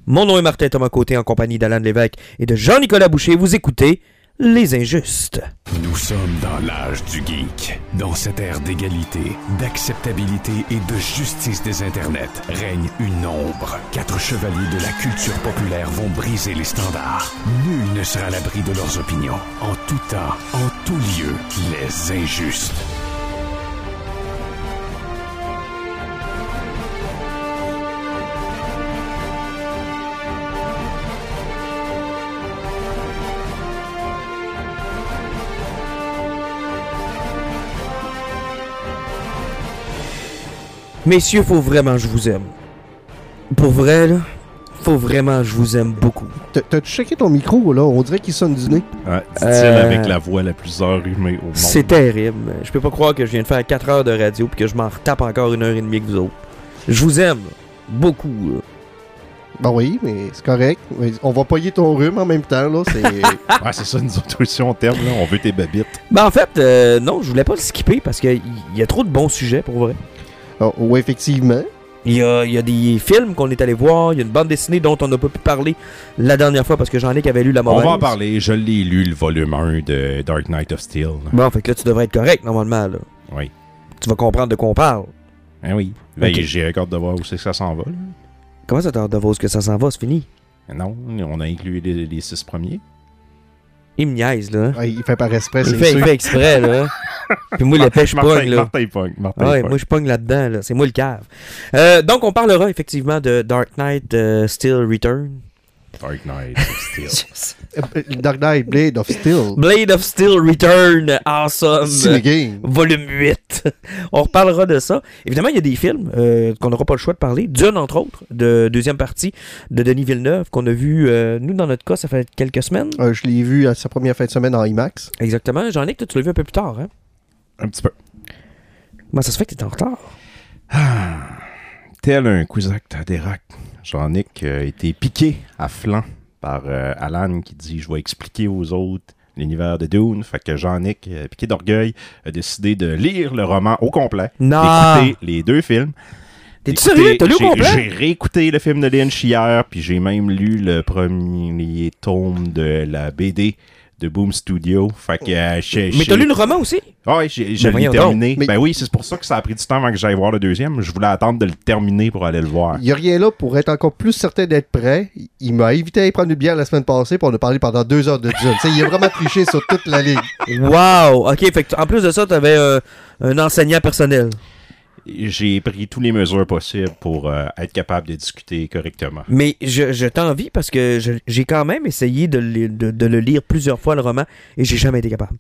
Mon nom est Martin Thomas Côté en compagnie d'Alan Lévesque et de Jean-Nicolas Boucher. Vous écoutez Les Injustes. Nous sommes dans l'âge du geek. Dans cette ère d'égalité, d'acceptabilité et de justice des internets, règne une ombre. 4 chevaliers de la culture populaire vont briser les standards. Nul ne sera à l'abri de leurs opinions. En tout temps, en tout lieu, les Injustes. Messieurs, faut vraiment que je vous aime. Pour vrai, là, faut vraiment que je vous aime beaucoup. T'as-tu checké ton micro, là? On dirait qu'il sonne du nez. Ouais, dit-il avec la voix la plus enrhumée au monde. C'est terrible. Je peux pas croire que je viens de faire 4 heures de radio puis que je m'en retape encore 1h30 avec vous autres. Je vous aime. Beaucoup. Là. Ben oui, mais c'est correct. On va payer ton rhume en même temps, là. Ouais, c'est ça, nous autres aussi, on t'aime, là. On veut tes babites. Ben en fait, non, je voulais pas le skipper parce qu'il y a trop de bons sujets, pour vrai. Oh, oui, effectivement. Il y a des films qu'on est allé voir, il y a une bande dessinée dont on n'a pas pu parler la dernière fois parce que Jean-Nic avait lu la mauvaise. On va en parler, je l'ai lu, le volume 1 de Dark Knight of Steel. Bon, fait que là, tu devrais être correct, normalement, là. Oui. Tu vas comprendre de quoi on parle. Ah oui. Ben, Okay. j'ai hâte de voir où c'est que ça s'en va, là. Comment ça t'as hâte de voir ce que ça s'en va, c'est fini? Non, on a inclus les 6 premiers. Il me niaise, là. Ouais, il fait par exprès, Il c'est fait, sûr. il fait exprès, là. Puis moi, l'épée, je pogne, là. Martin pogne. Ouais, moi, je pogne là-dedans, là. C'est moi le cave. Donc, on parlera effectivement de Dark Knight Steel Return. Dark Knight of Steel. Dark Knight Blade of Steel. Blade of Steel Return, awesome. Game. Volume 8. On reparlera de ça. Évidemment, il y a des films qu'on n'aura pas le choix de parler. Dune, entre autres, de deuxième partie de Denis Villeneuve, qu'on a vu, nous, dans notre cas, ça fait quelques semaines. Je l'ai vu à sa première fin de semaine en IMAX. Exactement. Jean-Nic, toi, tu l'as vu un peu plus tard, hein? Un petit peu. Comment ça se fait que t'es en retard? Tel un Cuisac Taderac, Jean-Nic a été piqué à flanc par Alan qui dit « Je vais expliquer aux autres l'univers de Dune ». Fait que Jean-Nic, piqué d'orgueil, a décidé de lire le roman au complet, Non! d'écouter les 2 films. T'es-tu sérieux? T'as lu au complet? J'ai réécouté le film de Lynch hier, puis j'ai même lu le premier tome de la BD de Boom Studio. Fait que Mais t'as lu le roman aussi? Ah oui, je l'ai voyons terminé. donc. Ben oui, c'est pour ça que ça a pris du temps avant que j'aille voir le deuxième. Je voulais attendre de le terminer pour aller le voir. Il n'y a rien là pour être encore plus certain d'être prêt. Il m'a invité à y prendre une bière la semaine passée pour on a parlé pendant 2 heures de Dune. Il a vraiment triché sur toute la ligne. Wow! OK, fait que en plus de ça, t'avais un enseignant personnel. J'ai pris toutes les mesures possibles pour être capable de discuter correctement. Mais je t'envie parce que j'ai quand même essayé de le lire plusieurs fois, le roman, et j'ai jamais été capable.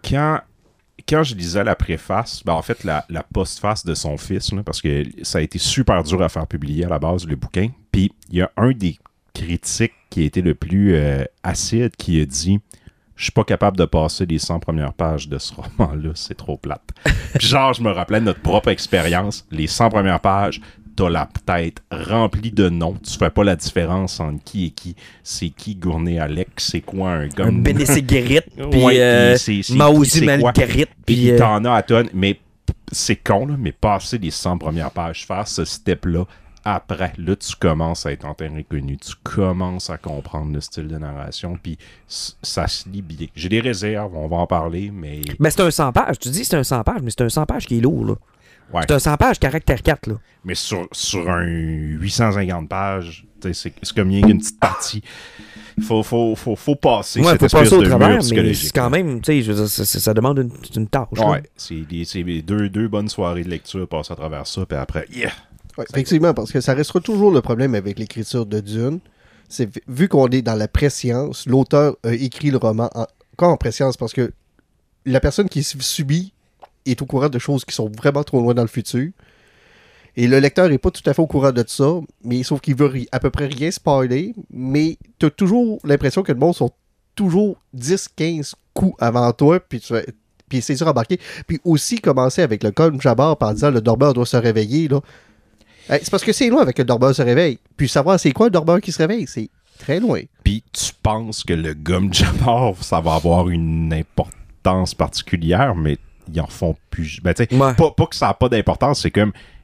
Quand je lisais la préface, ben en fait la postface de son fils, là, parce que ça a été super dur à faire publier à la base, le bouquin, puis il y a un des critiques qui a été le plus acide qui a dit « Je suis pas capable de passer les 100 premières pages de ce roman-là, c'est trop plate. » Puis genre, je me rappelais de notre propre expérience, les 100 premières pages, t'as la tête remplie de noms, tu fais pas la différence entre qui et qui. C'est qui Gournay Alec, c'est quoi un gars... Un Bene Gesserit, puis Ouais, c'est Maozi qui, c'est quoi? Malgarit, Puis puis... t'en as à tonnes, mais c'est con, là, mais passer les 100 premières pages, faire ce step-là, après, là, tu commences à être en terrain connu, tu commences à comprendre le style de narration, puis ça se lit bien. J'ai des réserves, on va en parler, mais... Ben, c'est un 100 pages. Tu dis c'est un 100 pages, mais c'est un 100 pages qui est lourd, là. Ouais. C'est un 100 pages caractère 4, là. Mais sur un 850 pages, c'est comme il y a une petite partie. Faut passer Ouais, cette faut espèce passer au de travers, mur mais psychologique. c'est quand même, tu sais, je veux dire, ça demande une tâche. là. Ouais, c'est deux bonnes soirées de lecture, passer à travers ça, puis après, yeah! Ouais, effectivement, parce que ça restera toujours le problème avec l'écriture de Dune. C'est vu qu'on est dans la préscience, l'auteur a écrit le roman encore en préscience parce que la personne qui subit est au courant de choses qui sont vraiment trop loin dans le futur. Et le lecteur n'est pas tout à fait au courant de ça, mais sauf qu'il veut à peu près rien spoiler, mais tu as toujours l'impression que le monde sont toujours 10-15 coups avant toi, puis c'est dur à embarquer. Puis aussi commencer avec le Colm Jabbar en disant le dormeur doit se réveiller, là. C'est parce que c'est loin avec le dormeur se réveille. Puis savoir c'est quoi le dormeur qui se réveille, c'est très loin. Puis tu penses que le gomme Jabbar, ça va avoir une importance particulière, mais ils en font plus. Ben, tu sais, Ouais. pas que ça n'a pas d'importance, c'est comme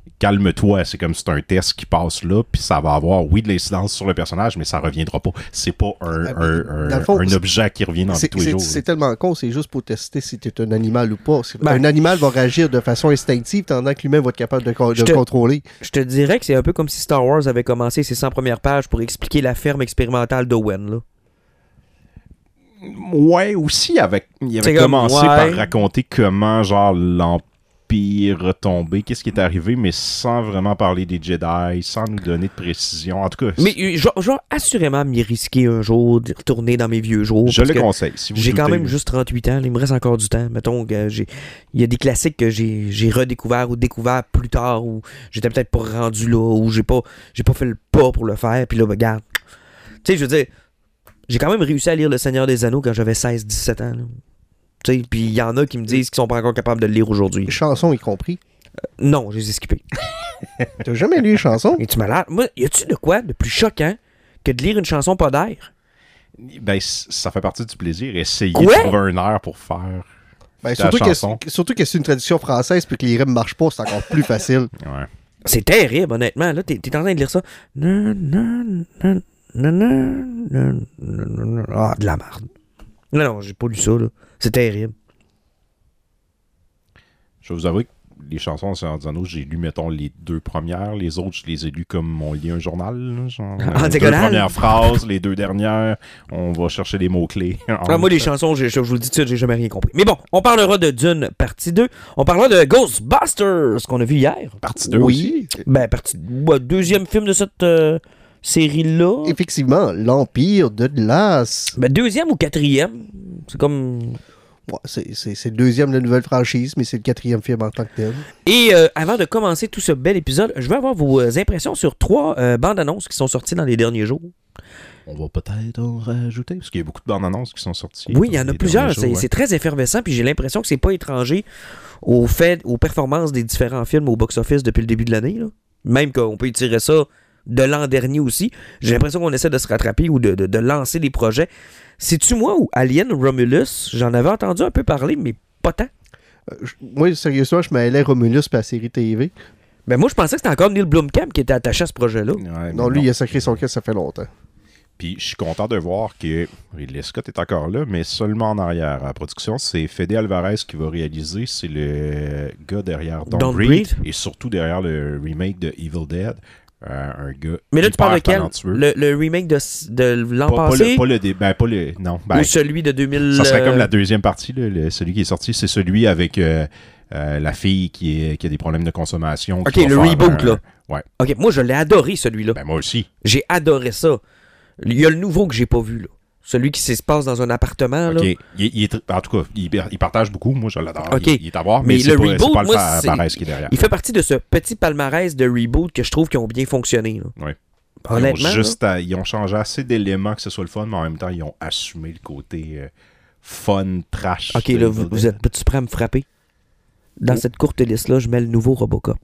calme-toi, c'est comme si c'est un test qui passe là, puis ça va avoir, oui, de l'incidence sur le personnage, mais ça reviendra pas. C'est pas Dans le fond, un objet qui revient dans tous les jours. C'est tellement con, c'est juste pour tester si tu es un animal ou pas. Un animal va réagir de façon instinctive, tandis que l'humain va être capable de le contrôler. Je te dirais que c'est un peu comme si Star Wars avait commencé ses 100 premières pages pour expliquer la ferme expérimentale d'Owen, là. Ouais, aussi, il avait commencé par raconter comment, genre, l'Empire retombé, qu'est-ce qui est arrivé, mais sans vraiment parler des Jedi, sans nous donner de précision. En tout cas... Mais je vais assurément m'y risquer un jour, de retourner dans mes vieux jours. Je le conseille. Si vous j'ai quand même juste 38 ans, il me reste encore du temps. Mettons que il y a des classiques que j'ai redécouverts ou découverts plus tard, où j'étais peut-être pas rendu là, ou j'ai pas fait le pas pour le faire, puis là, regarde. Tu sais, je veux dire... J'ai quand même réussi à lire Le Seigneur des Anneaux quand j'avais 16-17 ans. Tu sais, puis il y en a qui me disent qu'ils sont pas encore capables de le lire aujourd'hui. Les chansons y compris? Non, je les ai skippées. T'as jamais lu les chansons? Es-tu malade? Moi, y a-tu de quoi de plus choquant que de lire une chanson pas d'air? Ben, ça fait partie du plaisir. Essayer de trouver un air pour faire surtout que c'est une traduction française puis que les rimes marchent pas, c'est encore plus facile. Ouais. C'est terrible, honnêtement. Là, t'es en train de lire ça. Ah, de la merde. Non, j'ai pas lu ça, là. C'est terrible. Je vais vous avouer que les chansons de Seigneur des Anneaux, j'ai lu, mettons, les 2 premières. Les autres, je les ai lues comme on lit un journal. Là, genre, les 2 premières phrases, les 2 dernières, on va chercher les mots-clés. Moi, les chansons, je vous le dis tout de suite, j'ai jamais rien compris. Mais bon, on parlera de Dune, partie 2. On parlera de Ghostbusters, qu'on a vu hier. Partie 2 aussi. Ben, deuxième film de cette... série-là. Effectivement, l'Empire de glace. Ben, 2e ou 4e. C'est comme... Ouais, c'est le 2e de la nouvelle franchise, mais c'est le 4e film en tant que tel. Et avant de commencer tout ce bel épisode, je veux avoir vos impressions sur 3 bandes-annonces qui sont sorties dans les derniers jours. On va peut-être en rajouter, parce qu'il y a beaucoup de bandes-annonces qui sont sorties. Oui, il y en a plusieurs. C'est très effervescent, puis j'ai l'impression que c'est pas étranger aux performances des différents films au box-office depuis le début de l'année. Là. Même qu'on peut étirer ça de l'an dernier aussi. J'ai l'impression qu'on essaie de se rattraper ou de lancer des projets. C'est-tu moi ou Alien Romulus? J'en avais entendu un peu parler, mais pas tant. Moi, sérieusement, je m'allais Romulus puis la série TV. Ben moi, je pensais que c'était encore Neil Blomkamp qui était attaché à ce projet-là. Ouais, non, lui, il a sacré son cas, ça fait longtemps. Puis je suis content de voir que Ridley Scott est encore là, mais seulement en arrière. À la production, c'est Fede Alvarez qui va réaliser. C'est le gars derrière Don't Breathe et surtout derrière le remake de Evil Dead. Un gars. Mais là, tu parles de quel? Le remake de l'an passé? Ou celui de 2000... Ça serait comme la deuxième partie, celui qui est sorti. C'est celui avec la fille qui a des problèmes de consommation. OK, le reboot, là. Ouais. OK, moi, je l'ai adoré, celui-là. Ben, moi aussi. J'ai adoré ça. Il y a le nouveau que j'ai pas vu, là. Celui qui se passe dans un appartement, là. OK. En tout cas, il partage beaucoup. Moi, je l'adore. Okay. Il est à voir, mais c'est pas le palmarès qui est derrière. Il fait partie de ce petit palmarès de reboot que je trouve qui ont bien fonctionné. Oui. Honnêtement. Ils ont changé assez d'éléments que ce soit le fun, mais en même temps, ils ont assumé le côté fun, trash. OK, là, vous êtes pas-tu prêt à me frapper? Dans cette courte liste-là, je mets le nouveau Robocop.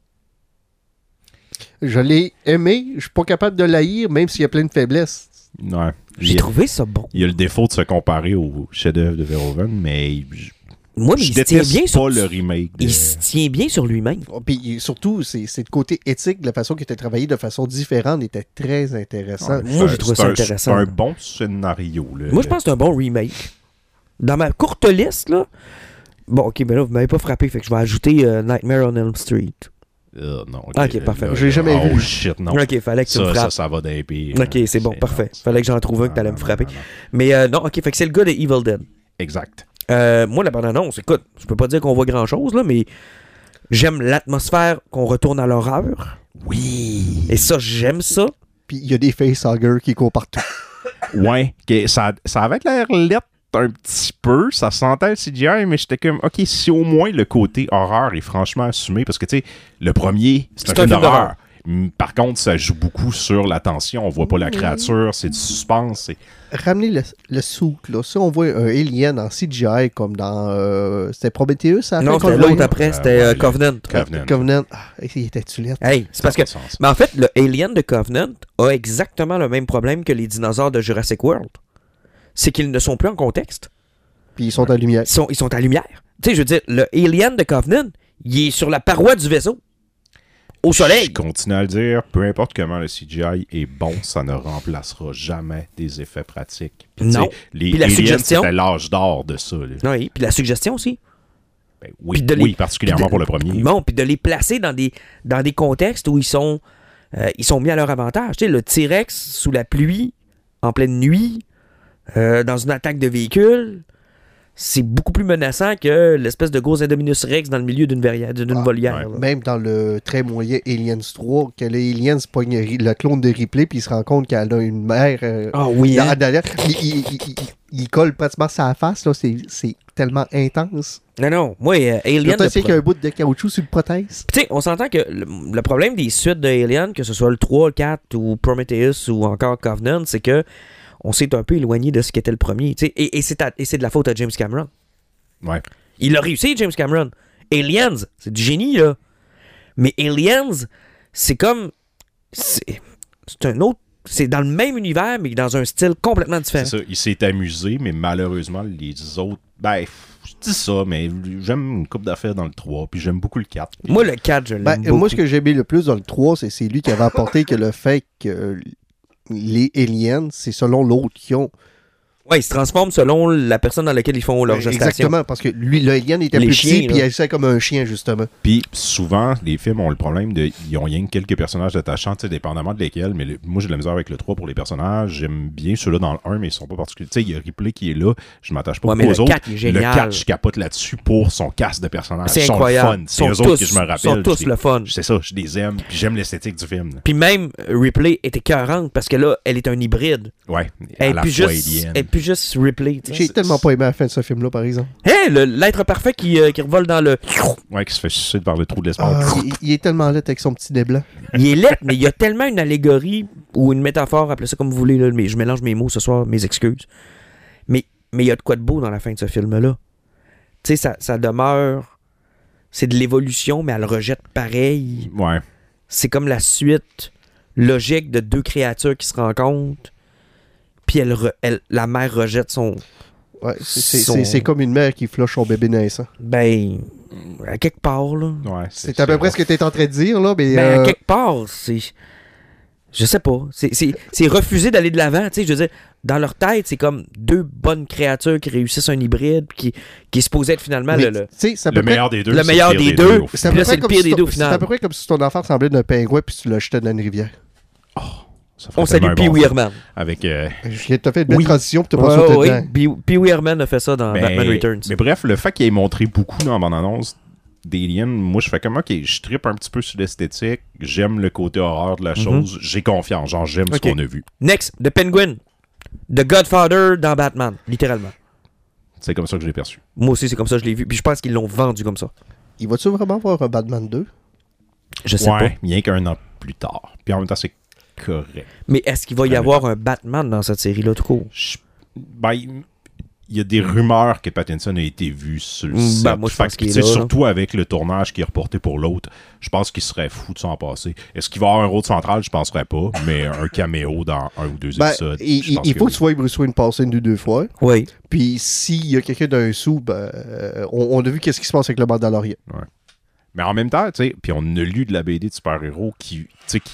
Je l'ai aimé. Je suis pas capable de l'haïr, même s'il y a plein de faiblesses. Ouais. J'ai trouvé ça bon. Il y a le défaut de se comparer au chef-d'œuvre de Verhoeven, mais moi, mais je déteste pas le remake. Il se tient bien sur lui-même. Puis surtout, c'est le côté éthique, la façon qu'il était travaillé de façon différente était très intéressant. Ouais, moi, j'ai trouvé ça intéressant. C'est un bon scénario. Là. Moi, je pense que c'est un bon remake. Dans ma courte liste, là... Bon, OK, mais là, vous m'avez pas frappé, fait que je vais ajouter Nightmare on Elm Street. Non, OK, parfait. Je l'ai jamais vu. Oh shit, non. OK, fallait que tu me frappes. Ça va d'un pire. OK, c'est bon, parfait. Fallait que j'en trouve un que t'allais me frapper. Non. Mais non, OK, fait que c'est le gars de Evil Dead. Exact. Moi, la bande-annonce, écoute, je peux pas dire qu'on voit grand-chose, là, mais j'aime l'atmosphère qu'on retourne à l'horreur. Oui. Et ça, j'aime ça. Puis il y a des facehuggers qui courent partout. Ouais, ça avait l'air lettre un petit peu, ça sentait le CGI, mais j'étais comme, OK, si au moins le côté horreur est franchement assumé, parce que, tu sais, le premier, c'est un film d'horreur. Par contre, ça joue beaucoup sur la tension. On voit pas la créature, c'est du suspense. Ramener le suit, là. Si on voit un alien en CGI comme dans... c'était Prometheus, ça? Non, c'était l'autre après, c'était Covenant. Covenant. Ah, il était-tu lettre? Hey, c'est parce que... Mais en fait, le alien de Covenant a exactement le même problème que les dinosaures de Jurassic World. C'est qu'ils ne sont plus en contexte. Puis ils sont à lumière. Ils sont à lumière. Tu sais, je veux dire, le alien de Covenant, il est sur la paroi du vaisseau. au soleil. Je continue à le dire, peu importe comment le CGI est bon, ça ne remplacera jamais des effets pratiques. Puis, Non. Les Puis la aliens, suggestion. c'était l'âge d'or de ça. Là. Oui, puis la suggestion aussi. Ben oui, Puis de les- oui, particulièrement puis pour le premier. Bon, puis de les placer dans des contextes où ils sont mis à leur avantage. Tu sais, le T-Rex sous la pluie, en pleine nuit, dans une attaque de véhicule, c'est beaucoup plus menaçant que l'espèce de gros Indominus Rex dans le milieu d'une volière. là. Même dans le très moyen Aliens 3, que les aliens pognent le clone de Ripley, puis il se rend compte qu'elle a une mère Ah oui, hein? derrière. Il colle pratiquement sa face, là. C'est tellement intense. Non, moi, Alien... Surtout qu'il y a un bout de caoutchouc sur le prothèse. Tu sais, on s'entend que le problème des suites de Alien, que ce soit le 3, le 4 ou Prometheus ou encore Covenant, c'est que on s'est un peu éloigné de ce qu'était le premier. Tu sais, et c'est de la faute à James Cameron. Ouais. Il a réussi, James Cameron. Aliens, c'est du génie, là. Mais Aliens, c'est comme... C'est un autre... C'est dans le même univers, mais dans un style complètement différent. C'est ça, il s'est amusé, mais malheureusement, les autres... Ben, je dis ça, mais j'aime une coupe d'affaires dans le 3, puis j'aime beaucoup le 4. Puis... Moi, le 4, je l'aime beaucoup. Moi, ce que j'ai aimé le plus dans le 3, c'est lui qui avait apporté que le fait que les aliens, c'est selon l'autre qui ont... Ouais, ils se transforment selon la personne dans laquelle ils font leur gestation. Exactement, parce que lui, le alien était Les plus chiens, petit, puis il agissait comme un chien, justement. Puis souvent, les films ont le problème de... Ils ont rien que quelques personnages attachants, tu sais, dépendamment de lesquels, mais moi, j'ai de la misère avec le 3 pour les personnages. J'aime bien ceux-là dans le 1, mais ils sont pas particuliers. Tu sais, il y a Ripley qui est là, je m'attache pas Ouais, mais aux le autres. 4, il est génial. Le 4, je capote là-dessus pour son cast de personnages. C'est Ils sont incroyable. le fun. C'est eux autres que je me rappelle. Ils sont tous Je le fun. C'est ça, je les aime, puis j'aime l'esthétique du film. Là. Puis même Ripley était écœurante parce que là, elle est un hybride. Ouais, Elle à est la plus fois juste, alien. elle est plus juste Ripley. tu sais. J'ai tellement pas aimé la fin de ce film-là, par exemple. Hey, l'être parfait qui revole dans le... Ouais, qui se fait sucer par le trou de l'espace. Il est tellement laid avec son petit nez blanc. Il est laid, mais il y a tellement une allégorie ou une métaphore, appelez ça comme vous voulez, là, mais je mélange mes mots ce soir, mes excuses. Mais il y a de quoi de beau dans la fin de ce film-là. Tu sais, ça demeure... C'est de l'évolution, mais elle rejette pareil. Ouais. C'est comme la suite logique de deux créatures qui se rencontrent, puis la mère rejette son... Ouais, c'est comme une mère qui flush son bébé naissant. Ben, à quelque part, là. Ouais, C'est à peu près ce que tu es en train de dire, là, mais... Ben, à quelque part, c'est... Je sais pas. C'est refuser d'aller de l'avant, tu sais, je veux dire, dans leur tête, c'est comme deux bonnes créatures qui réussissent un hybride, qui est supposé être finalement mais, le tu sais, c'est à Le peu près- meilleur des deux. le c'est meilleur le pire des deux. au c'est final. à Puis là, peu c'est près le comme pire si des ton- deux au C'est final. à peu près comme si ton enfant ressemblait d'un pingouin puis tu l'as jeté dans une rivière. Ça ferait On salue tellement un Pee bon Wee film. Herman. Avec... Je viens de te faire une belle Oui. transition puis t'as Ouais, pas sauté ouais, dedans. Pee Wee Herman a fait ça dans Batman Returns. Mais bref, le fait qu'il ait montré beaucoup dans mon annonce d'Alien, moi je fais comme ok, je trippe un petit peu sur l'esthétique, j'aime le côté horreur de la chose, j'ai confiance, genre j'aime ce Ok. qu'on a vu. Next, The Penguin. The Godfather dans Batman, littéralement. C'est comme ça que je l'ai perçu. Moi aussi, c'est comme ça que je l'ai vu. Puis je pense qu'ils l'ont vendu comme ça. Il va-tu vraiment avoir un Batman 2? Je sais pas. Rien qu'un an plus tard. Puis en même temps, c'est correct. Mais est-ce qu'il va y Très avoir un Batman dans cette série-là, tout court? Ben, il y a des rumeurs que Pattinson a été vu sur le set. Ben, moi, je Fait pense que, qu'il est tu sais, là, surtout avec le tournage qui est reporté pour l'autre, je pense qu'il serait fou de s'en passer. Est-ce qu'il va avoir un rôle central? Je penserais pas, mais un caméo dans un ou deux Ben, épisodes. il faut que tu vois Bruce Wayne passer une ou deux fois. Oui. Puis s'il y a quelqu'un d'un sou, ben, on a vu qu'est-ce qui se passe avec le Mandalorian. Mais en même temps, tu sais, puis on a lu de la BD de super-héros qui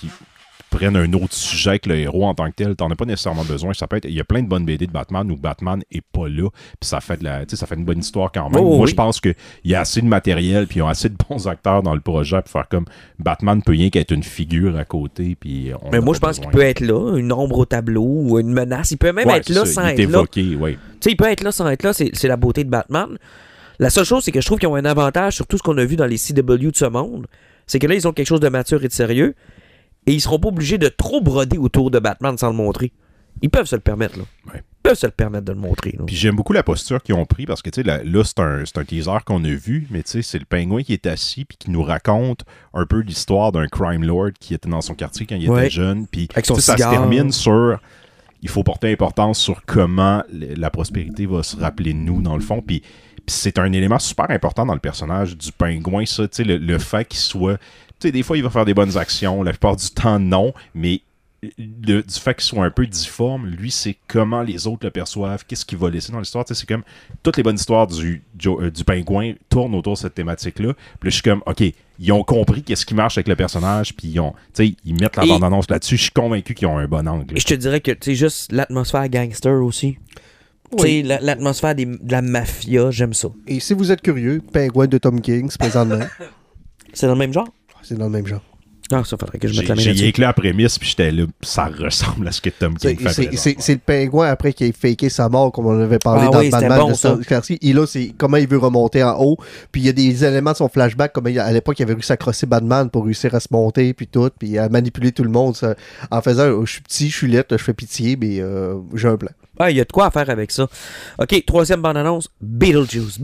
prennent un autre sujet que le héros en tant que tel. T'en as pas nécessairement besoin. Ça peut être, il y a plein de bonnes BD de Batman où Batman est pas là. Puis ça fait ça fait une bonne histoire quand même. Oh, Moi, oui. je pense qu'il y a assez de matériel puis ils ont assez de bons acteurs dans le projet pour faire comme Batman peut rien qu'être une figure à côté. Puis Mais moi, je pense qu'il peut être là, une ombre au tableau ou une menace. Il peut même être là sans être là. évoqué, ouais. Tu sais, il peut être là sans être là. C'est la beauté de Batman. La seule chose, c'est que je trouve qu'ils ont un avantage sur tout ce qu'on a vu dans les CW de ce monde. C'est que là, ils ont quelque chose de mature et de sérieux. Et ils seront pas obligés de trop broder autour de Batman sans le montrer. Ils peuvent se le permettre, là. Ouais. Ils peuvent se le permettre de le montrer, là. Puis j'aime beaucoup la posture qu'ils ont pris parce que tu sais là c'est un teaser qu'on a vu, mais tu sais c'est le pingouin qui est assis puis qui nous raconte un peu l'histoire d'un crime lord qui était dans son quartier quand il Ouais. était jeune, puis Avec son tu sais, ça se cigare. termine sur il faut porter importance sur comment la prospérité va se rappeler de nous dans le fond, puis c'est un élément super important dans le personnage du pingouin, ça, tu sais le fait qu'il soit, tu sais des fois il va faire des bonnes actions, la plupart du temps non, mais du fait qu'il soit un peu difforme, lui, c'est comment les autres le perçoivent, qu'est-ce qu'il va laisser dans l'histoire. Tu sais, c'est comme toutes les bonnes histoires du pingouin tournent autour de cette thématique-là. Puis là, je suis comme, OK, ils ont compris qu'est-ce qui marche avec le personnage, puis ils mettent la bande-annonce là-dessus. Je suis convaincu qu'ils ont un bon angle. Et je te dirais que, tu sais, juste l'atmosphère gangster aussi. Oui. Tu sais, l'atmosphère de la mafia, j'aime ça. Et si vous êtes curieux, Pingouin de Tom King, présentement. C'est dans le même genre? C'est dans le même genre. Ah, ça faudrait que je mette la main J'ai là-dessus. éclairé la prémisse, puis j'étais là, ça ressemble à ce que Tom King fait. C'est le pingouin après qui a faké sa mort, comme on avait parlé Ah dans oui, c'était Batman bon, de ça. Scorsese. Et là, c'est comment il veut remonter en haut. Puis il y a des éléments de son flashback, comme à l'époque, il avait réussi à crosser Batman pour réussir à se monter, puis tout, puis à manipuler tout le monde. Ça, en faisant, je suis petit, je suis lettre, je fais pitié, mais j'ai un plan. Ah, il y a de quoi à faire avec ça. OK, troisième bande-annonce. Beetlejuice.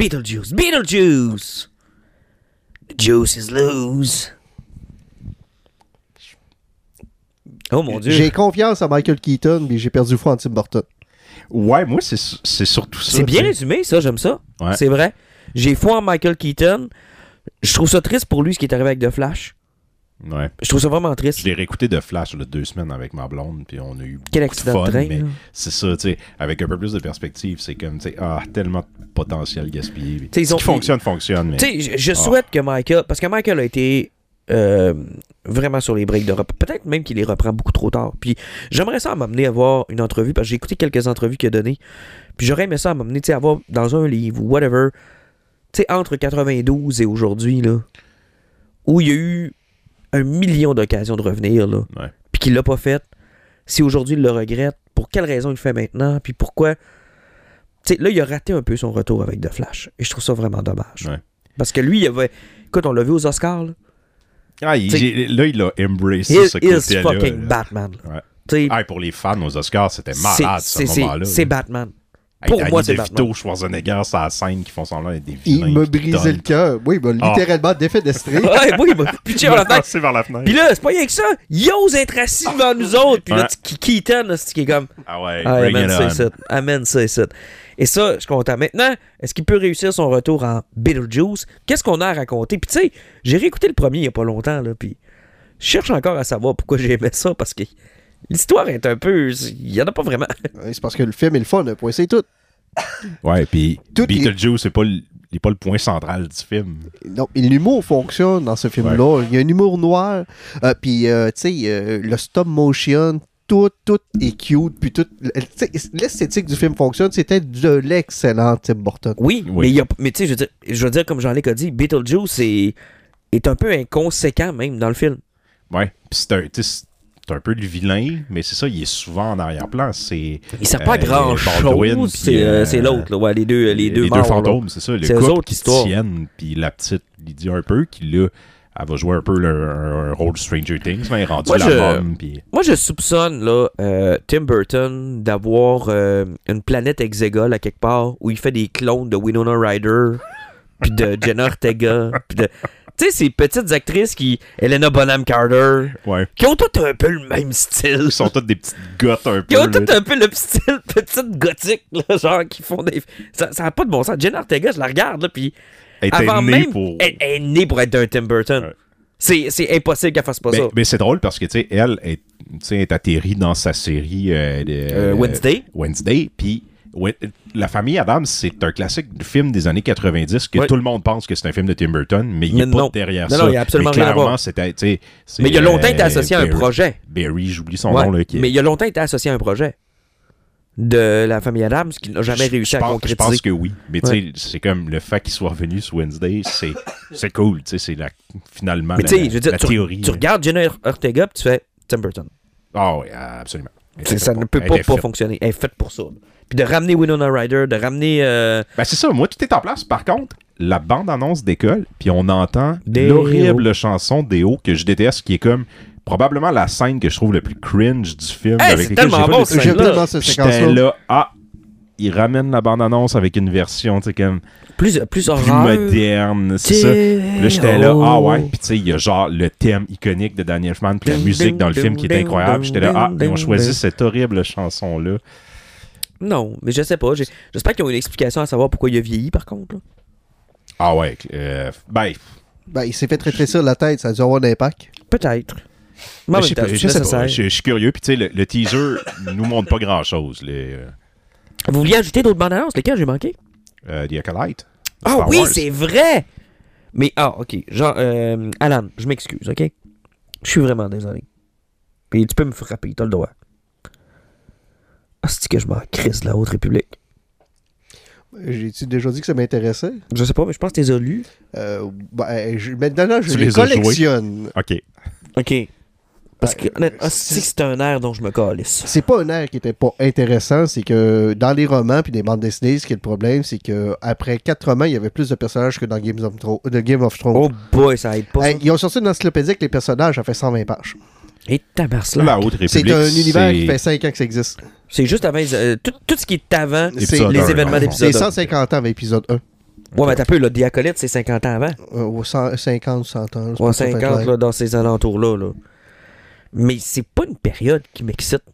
The juice is loose. Oh mon Dieu. J'ai confiance à Michael Keaton, mais j'ai perdu foi en Tim Burton. Ouais, moi, c'est surtout ça. C'est bien tu sais. résumé, ça, j'aime ça. Ouais. C'est vrai. J'ai foi en Michael Keaton. Je trouve ça triste pour lui, ce qui est arrivé avec The Flash. Ouais. Je trouve ça vraiment triste. Je l'ai réécouté de Flash là, 2 semaines avec ma blonde, puis on a eu Quel beaucoup de accident de fun, train, mais là. c'est ça, tu sais, avec un peu plus de perspective, c'est comme, tu sais, tellement de potentiel gaspillé. T'sais, ils Ce ont- qui fonctionne, mais... Tu sais, je souhaite que Michael... Parce que Michael a été vraiment sur les breaks de repas. Peut-être même qu'il les reprend beaucoup trop tard. Puis j'aimerais ça m'amener à voir une entrevue, parce que j'ai écouté quelques entrevues qu'il a données. Puis j'aurais aimé ça m'amener, tu sais, à voir dans un livre ou whatever, tu sais, entre 92 et aujourd'hui, là, où il y a eu 1 million d'occasions de revenir, là, Ouais. puis qu'il l'a pas fait. Si aujourd'hui il le regrette, pour quelle raison il le fait maintenant, puis pourquoi... Tu sais, là, il a raté un peu son retour avec The Flash. Et je trouve ça vraiment dommage. Ouais. Parce que lui, il avait... Écoute, on l'a vu aux Oscars, là. Là, il a embracé He ce is côté-là. fucking là. Batman. Ouais. Tu sais, Pour les fans aux Oscars, c'était malade, ce moment-là. c'est Batman. Hey, Pour Danny moi, c'est DeVito, Batman. Schwarzenegger, c'est la scène qui font semblant d'être des Il vilains. m'a puis brisé donnent- le cœur. Oui, il m'a littéralement défenestré. Ouais, oui, il m'a pitché Il vers la m'a tête. lancé vers la fenêtre. Puis là, c'est pas rien que ça. Il ose être assis devant nous autres. Puis là, Ouais. Keaton, là, c'est qui est comme... Ah ouais, Ah, bring amène it ça on. ici. Amène ça ici. Et ça, je suis content. Maintenant, est-ce qu'il peut réussir son retour en Beetlejuice? Qu'est-ce qu'on a à raconter? Puis tu sais, j'ai réécouté le premier il y a pas longtemps, là, puis je cherche encore à savoir pourquoi j'ai aimé ça, parce que l'histoire est un peu... Il y en a pas vraiment. Ouais, c'est parce que le film est le fun, point, c'est tout. Ouais, puis Tout Beetlejuice, c'est pas le point central du film. Non, et l'humour fonctionne dans ce film-là. Il y a un humour noir. Puis, tu sais, le stop motion, tout est cute. Puis tout. L'esthétique du film fonctionne. C'était de l'excellent Tim Burton. Oui, Oui. mais tu sais, je veux dire, comme Jean-Luc a dit, Beetlejuice est un peu inconséquent même dans le film. Ouais, puis c'est un peu le vilain, mais c'est ça, il est souvent en arrière-plan. Il sert pas à grand Baldwin, chose. puis, C'est l'autre, là. Ouais, les deux morts, là. fantômes, c'est ça. Le C'est eux couple autres qui qui se tiennent, puis la petite Lydia un peu, qui là, elle va jouer un peu un rôle de Stranger Things, mais elle est rendue Moi, la môme, puis... Moi, je soupçonne là, Tim Burton d'avoir une planète hexagone à quelque part où il fait des clones de Winona Ryder, puis de Jenna Ortega, puis de... Tu sais, ces petites actrices Helena Bonham Carter, Ouais. qui ont toutes un peu le même style. Ils sont toutes des petites gottes un peu. Qui ont là. toutes un peu le style petite gothique, là, genre, qui font des... Ça n'a pas de bon sens. Jenna Ortega, je la regarde, là, puis... Elle était Avant née même, pour... elle est née pour être d'un Tim Burton. Ouais. C'est impossible qu'elle fasse pas ça. Mais c'est drôle parce que, tu sais, elle est atterrie dans sa série Wednesday, puis La famille Adams, c'est un classique du film des années 90 que Ouais. tout le monde pense que c'est un film de Tim Burton, mais il Mais n'est pas non. derrière Non, ça. non, il y a absolument mais rien à clairement, voir. c'était, tu sais, c'est, Mais il y a longtemps été associé à un Barry- projet. Barry, j'oublie son Ouais, nom. Là, mais il y a longtemps été associé à un projet de la famille Adams qui n'a jamais réussi à Je concrétiser. pense que oui. Mais tu sais, c'est comme le fait qu'il soit revenu sur Wednesday, c'est cool. Tu sais, c'est finalement Mais tu sais, je veux dire, la théorie. tu regardes Jenna Ortega puis tu fais Tim Burton. Ah oui, absolument. Ça ne peut pas fonctionner. Elle est faite pour ça. Puis de ramener Winona Ryder, de ramener... Ben c'est ça, moi tout est en place. Par contre, la bande-annonce décolle, puis on entend Déo. l'horrible chanson Déo que je déteste, qui est comme probablement la scène que je trouve le plus cringe du film. Hey, avec c'est laquelle tellement j'ai pas bon, de- cette J'aime scène-là. tellement cette J'étais séquence-là. là, il ramène la bande-annonce avec une version, tu sais, comme plus plus horreur. moderne, c'est ça. Puis là, j'étais là, ouais. Puis tu sais, il y a genre le thème iconique de Danny Elfman, puis la Ding, musique ding, dans le film qui est ding, incroyable. ding, J'étais là, ding, ils ont ding, choisi ding. cette horrible chanson-là. Non, mais je sais pas. J'espère qu'ils ont une explication à savoir pourquoi il a vieilli, par contre. Là. Ah ouais, ben, Ben, il s'est fait rétrécir la tête, ça a dû avoir un impact. Peut-être. Moi, Je sais pas, je suis curieux. Puis, tu sais, le teaser nous montre pas grand-chose. Vous vouliez ajouter d'autres bandes annonces? Lesquelles j'ai manqué? The Acolyte. Ah Star oui, Wars. c'est vrai! Mais, OK. Genre, Alan, je m'excuse, OK? Je suis vraiment désolé. Puis tu peux me frapper, t'as le droit. Ah, c'est que je m'en crisse de la Haute République. J'ai-tu déjà dit que ça m'intéressait? Je sais pas, mais je pense que tu les as lus. Maintenant, je Tu les les as collectionne. OK. OK. Parce que, honnêtement, c'est un air dont je me calisse. C'est pas un air qui était pas intéressant, c'est que dans les romans puis les bandes dessinées, ce qui est le problème, c'est que après 4 romans, il y avait plus de personnages que dans Game of Thrones. Oh boy, ça aide pas. Hey, ils ont sorti une encyclopédie avec les personnages, ça fait 120 pages. Et tabarnak. La Haute C'est République. un univers qui fait 5 ans que ça existe. C'est juste avant. Tout ce qui est avant Épisode les un, événements dans le fond. d'épisode C'est 1. 150 ans avec épisode 1. Ouais, mais t'as peu, là, The Acolyte, c'est 50 ans avant. 50 ou 100 ans. c'est Ouais, pas ça, fait 50, clair. là, dans ces alentours-là. Là. Mais c'est pas une période qui m'excite.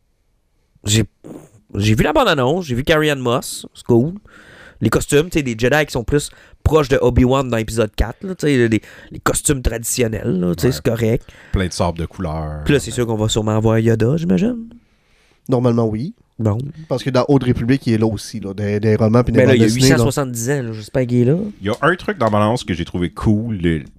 J'ai vu la bande-annonce, j'ai vu Carrie-Anne Moss, c'est cool. Les costumes, tu sais, des Jedi qui sont plus proches de Obi-Wan dans l'épisode 4, là, tu sais, les costumes traditionnels, là, tu sais, Ouais. c'est correct. Plein de sabres de couleurs. Puis là, c'est sûr qu'on va sûrement voir Yoda, j'imagine. Normalement, oui. Bon. Parce que dans Haute République, il est là aussi, là, des romans puis des Ben là, bandes il y a dessinées, là. 870 ans, là, j'espère qu'il est là. Il y a un truc dans Balance que j'ai trouvé cool.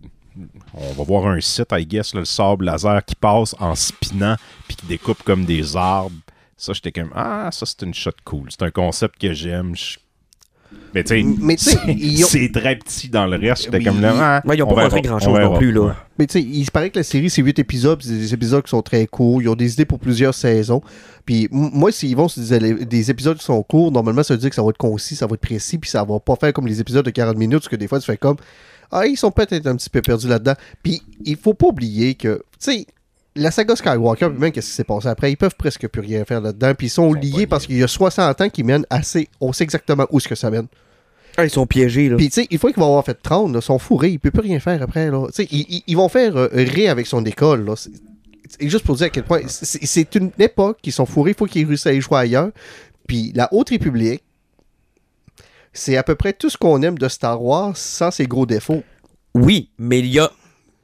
On va voir un site, I guess, là, le sable laser qui passe en spinant puis qui découpe comme des arbres. Ça, j'étais comme, ça, c'est une shot cool. C'est un concept que j'aime. Mais tu Mais tu sais, ils ont- c'est très petit dans le reste. J'étais Oui. comme là. Ouais, ils ont on pas montré verra, grand-chose on verra. non plus, là. Ouais. Mais tu sais, il se paraît que la série, c'est 8 épisodes, c'est des épisodes qui sont très courts. Ils ont des idées pour plusieurs saisons. Puis moi, s'ils vont sur des épisodes qui sont courts, normalement, ça veut dire que ça va être concis, ça va être précis, puis ça va pas faire comme les épisodes de 40 minutes, parce que des fois, tu fais comme, ils sont peut-être un petit peu perdus là-dedans. Puis il faut pas oublier que, tu sais, la saga Skywalker, puis même qu'est-ce qui s'est passé après, ils peuvent presque plus rien faire là-dedans. Puis ils sont liés parce qu'il y a 60 ans qui mènent assez, on sait exactement où est-ce que ça mène. Ah, ils sont piégés, là. Puis, tu sais, une fois qu'ils vont avoir fait 30, là, ils sont fourrés, ils ne peuvent plus rien faire après. Là. Tu sais, ils vont faire Rey avec son école. Là. C'est juste pour dire à quel point. C'est une époque qu'ils sont fourrés, il faut qu'ils réussissent à y jouer ailleurs. Puis, la Haute République, c'est à peu près tout ce qu'on aime de Star Wars sans ses gros défauts. Oui, mais il y a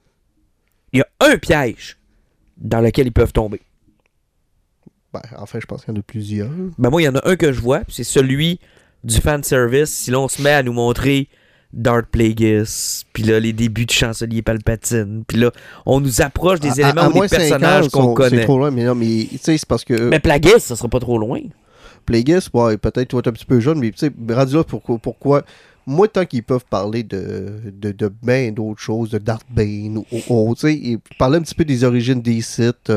un piège dans lequel ils peuvent tomber. Ben, enfin, je pense qu'il y en a plusieurs. Ben moi, il y en a un que je vois, puis c'est celui du fanservice. Si l'on se met à nous montrer Darth Plagueis, puis là, les débuts de Chancelier Palpatine, puis là, on nous approche des éléments à ou moins des personnages 50, qu'on C'est connaît. trop loin, mais non, mais tu sais, c'est parce que. Mais Plagueis, ça sera pas trop loin. Plagueis, ouais, peut-être tu vas être un petit peu jeune, mais tu sais, rendu là, pourquoi moi, tant qu'ils peuvent parler de bien d'autres choses, de Darth Bane, ou tu sais, et parler un petit peu des origines des sites,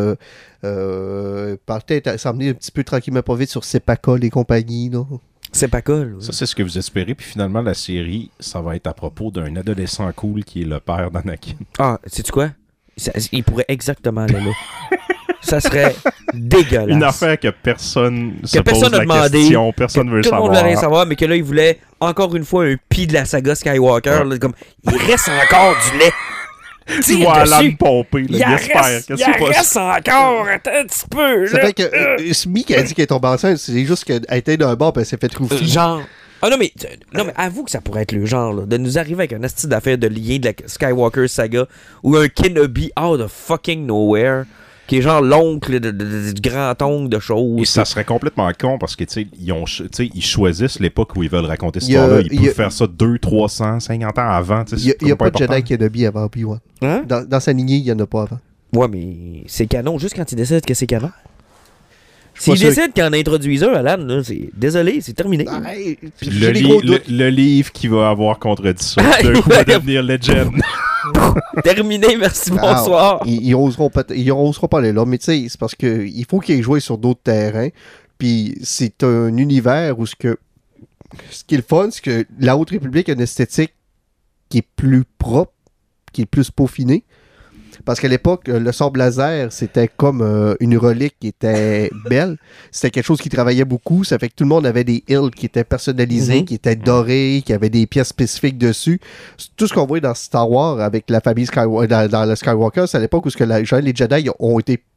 peut-être s'emmener un petit peu tranquillement pas vite sur Sepacol et compagnie, là. C'est pas cool. Ça, c'est ce que vous espérez. Puis finalement, la série, ça va être à propos d'un adolescent cool qui est le père d'Anakin. Ah, sais-tu quoi? Il pourrait exactement aller là. Ça serait dégueulasse. Une affaire que personne se personne pose n'a la demandé, question, personne veut Tout le monde savoir. veut rien savoir, mais que là, il voulait encore une fois un pis de la saga Skywalker. Ouais. Là, comme, il reste encore du lait. Tu Tire vois dessus. Alan pomper, Il là, en j'espère. reste, Qu'est-ce il qui en se passe? reste encore. Attends un petit peu. Ça là. fait que Smee qui a dit qu'elle est tombée enceinte, c'est juste qu'elle était d'un bord et elle s'est fait trouver. Genre. Ah non mais avoue que ça pourrait être le genre là, de nous arriver avec un asti d'affaire de lien de la Skywalker saga ou un Kenobi out of fucking nowhere qui est genre l'oncle du grand-oncle de Et choses. ça serait complètement con parce que, tu sais, ils choisissent l'époque où ils veulent raconter cette Il y a- histoire-là. Ils il y a- peuvent faire ça 200, 300, 50 ans avant. Tu sais, Il n'y a c'est pas de important. Jedi Kenobi avant Obi-Wan. Hein? Dans sa lignée, il n'y en a pas avant. Ouais mais c'est canon juste quand il décide que c'est canon. Je suis S'il pas sûr décide qu'en introduise un, Alan, là, c'est désolé, c'est terminé. Puis J'ai des gros doutes. le livre qui va avoir contredit ça, Ah, d'un coup, va ouais. devenir legend. Terminé, merci, Ah, bonsoir. Ils oseront pas aller là, mais tu sais, c'est parce que il faut qu'ils aient joué sur d'autres terrains. Puis c'est un univers où ce qui est le fun, c'est que la Haute République a une esthétique qui est plus propre, qui est plus peaufinée. Parce qu'à l'époque, le sable laser, c'était comme une relique qui était belle. C'était quelque chose qui travaillait beaucoup. Ça fait que tout le monde avait des hills qui étaient personnalisés, qui étaient dorés, qui avaient des pièces spécifiques dessus. Tout ce qu'on voit dans Star Wars avec la famille Skywalker, dans le Skywalker, c'est à l'époque où les Jedi ont été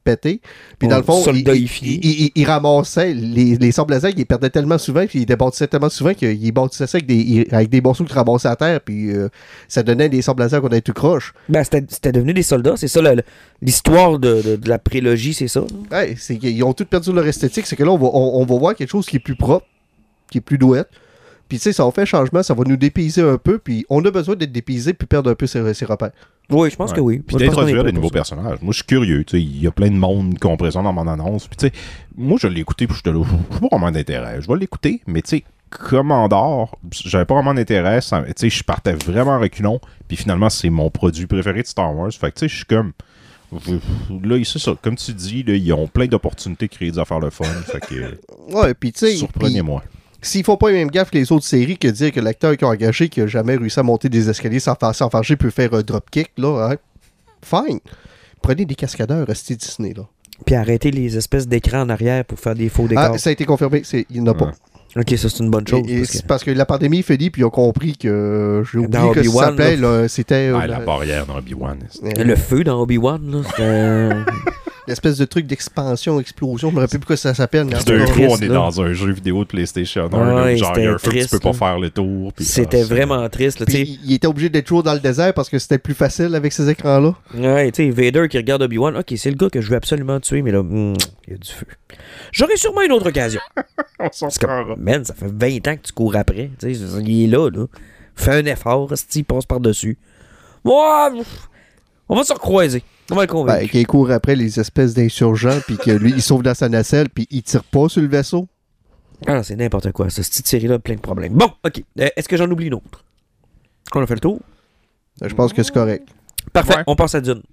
pété. Puis dans le fond, soldaifié. il ramassait les sables laser, il perdait tellement souvent, puis il débâtissait tellement souvent qu'il bâtissait ça avec des morceaux qu'il ramassait à terre, puis ça donnait des sables laser qu'on avait tout croche. Ben, c'était devenu des soldats, c'est ça l'histoire de la prélogie, c'est ça? Ouais, c'est qu'ils ont tous perdu leur esthétique, c'est que là, on va voir quelque chose qui est plus propre, qui est plus douette. Puis tu sais, ça va faire un changement, ça va nous dépayser un peu, puis on a besoin d'être dépaysé puis perdre un peu ses repères. Oui, je pense que oui. Puis d'introduire des nouveaux personnages. Moi, je suis curieux. Il y a plein de monde qui ont présent dans mon annonce. Puis tu sais, moi, je l'ai écouté, puis je n'ai pas vraiment d'intérêt. Je vais l'écouter, mais tu sais, Commandor, j'avais pas vraiment d'intérêt. Tu sais, je partais vraiment reculons. Puis finalement, c'est mon produit préféré de Star Wars. Fait que tu sais, je suis comme... Là, c'est ça. Comme tu dis, là, ils ont plein d'opportunités de créer des affaires le fun. Fait que... Ouais, puis tu sais... Surprenez-moi. S'ils font pas les mêmes gaffes que les autres séries que dire que l'acteur qu'ils ont engagé qui a jamais réussi à monter des escaliers sans s'enfarger peut faire un dropkick, là, hein? Fine. Prenez des cascadeurs, restez Disney, là. Puis arrêtez les espèces d'écrans en arrière pour faire des faux décors. Ah, ça a été confirmé, il n'y en a pas. Ok, ça c'est une bonne chose. Parce que la pandémie est finie, puis ils ont compris que... J'ai oublié Dans que ça Obi-Wan, s'appelait, là, c'était... la barrière dans Obi-Wan. Le feu dans Obi-Wan, là, c'était... L'espèce de truc d'expansion, explosion, je me rappelle plus pourquoi ça s'appelle. Mais d'un coup, on est là. dans un jeu vidéo de PlayStation 1, Ouais, genre il y a un feu que tu triste, peux pas là. faire le tour. C'était vraiment triste. Là, puis il était obligé d'être toujours dans le désert parce que c'était plus facile avec ces écrans-là. Ouais, tu sais, Vader qui regarde Obi-Wan, ok, c'est le gars que je veux absolument tuer, mais là, il y a du feu. J'aurai sûrement une autre occasion. On s'en Parce que, prendra. man, ça fait 20 ans que tu cours après. Tu sais, il est là. Fais un effort, il passe par-dessus. Ouais, on va se recroiser. On va le convaincre. Ben, qu'il court après les espèces d'insurgents, puis que lui, il sauve dans sa nacelle, puis il tire pas sur le vaisseau. Ah, c'est n'importe quoi. Cette petite série-là a plein de problèmes. Bon, ok. Est-ce que j'en oublie une autre? On a fait le tour? Je pense que c'est correct. Parfait, Ouais. on passe à Dune.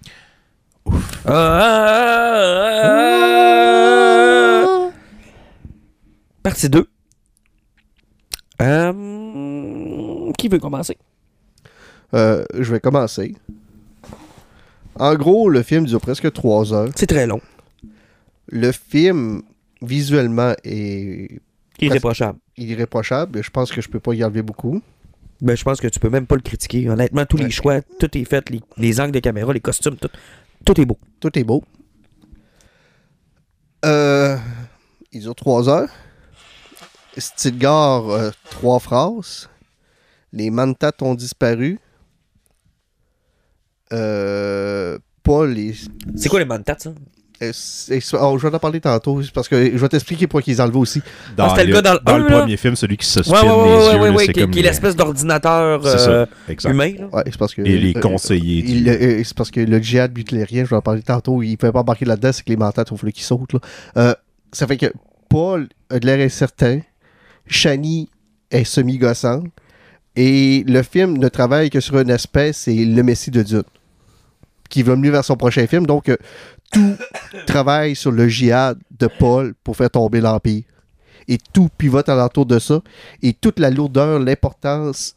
Partie 2. Qui veut commencer? Je vais commencer. En gros, le film dure presque 3 heures. C'est très long. Le film, visuellement, est Irréprochable. irréprochable. Je pense que je peux pas y enlever beaucoup. Ben, je pense que tu peux même pas le critiquer. Honnêtement, tous les choix, tout est fait. Les angles de caméra, les costumes, tout est beau. Tout est beau. Il dure 3 heures. Stilgar, 3 phrases. Les Mantats ont disparu. Pas les... C'est quoi les mantats, ça? je vais en parler tantôt, parce que je vais t'expliquer pourquoi ils les enlevés aussi. C'était le gars dans le dans le 1, là? premier film, celui qui se spinne les yeux. là, c'est comme qui est l'espèce d'ordinateur C'est ça, exact. humain. Là. Ouais, c'est parce que, Et les conseillers. c'est parce que le djihad butlérien, je vais en parler tantôt, il ne pouvait pas embarquer là-dedans, c'est que les Mantats ont voulu qu'ils sautent. Là. Ça fait que Paul a de l'air incertain, Shani est semi-gossante, et le film ne travaille que sur un aspect, c'est le Messie de Dune, qui va mener vers son prochain film. Donc, tout travaille sur le djihad de Paul pour faire tomber l'Empire. Et tout pivote alentour de ça. Et toute la lourdeur, l'importance,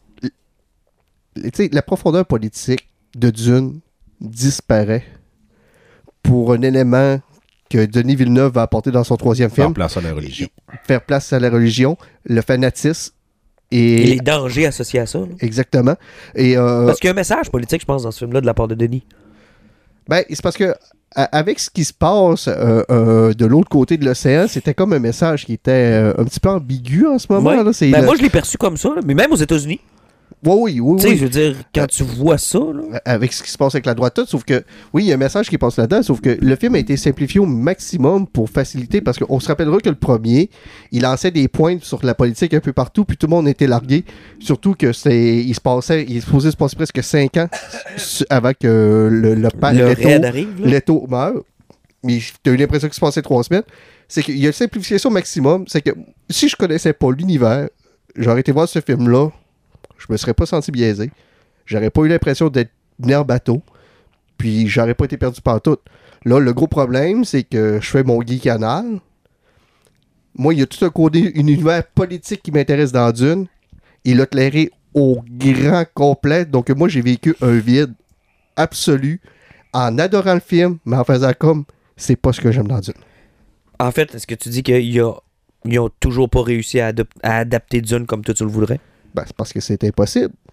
la profondeur politique de Dune disparaît pour un élément que Denis Villeneuve va apporter dans son 3e film. Faire place à la religion. Faire place à la religion, le fanatisme. Et les dangers associés à ça. Là. Exactement. Et, parce qu'il y a un message politique, je pense, dans ce film-là, de la part de Denis. Ben, c'est parce que avec ce qui se passe de l'autre côté de l'océan, c'était comme un message qui était un petit peu ambigu en ce moment. Ouais. Là, moi, je l'ai perçu comme ça, là, mais même aux États-Unis. Oui. Tu sais, je veux dire, quand tu vois ça... Là... Avec ce qui se passe avec la droite, sauf que, oui, il y a un message qui passe là-dedans, sauf que le film a été simplifié au maximum pour faciliter, parce qu'on se rappellera que le premier, il lançait des pointes sur la politique un peu partout, puis tout le monde était largué. Surtout que il se posait se passer presque 5 ans avant que le père Leto meure. Mais tu as eu l'impression qu'il se passait 3 semaines. C'est qu'il y a une simplification au maximum. C'est que si je connaissais pas l'univers, j'aurais été voir ce film-là, je me serais pas senti biaisé. J'aurais pas eu l'impression d'être venu en bateau. Puis j'aurais pas été perdu partout. Là, le gros problème, c'est que je fais mon geek canal. Moi, il y a tout un univers politique qui m'intéresse dans Dune. Il l'a éclairé au grand complet. Donc moi, j'ai vécu un vide absolu en adorant le film, mais en faisant comme c'est pas ce que j'aime dans Dune. En fait, est-ce que tu dis qu'ils ont toujours pas réussi à adapter Dune comme toi tu le voudrais? Ben, c'est parce que c'est impossible.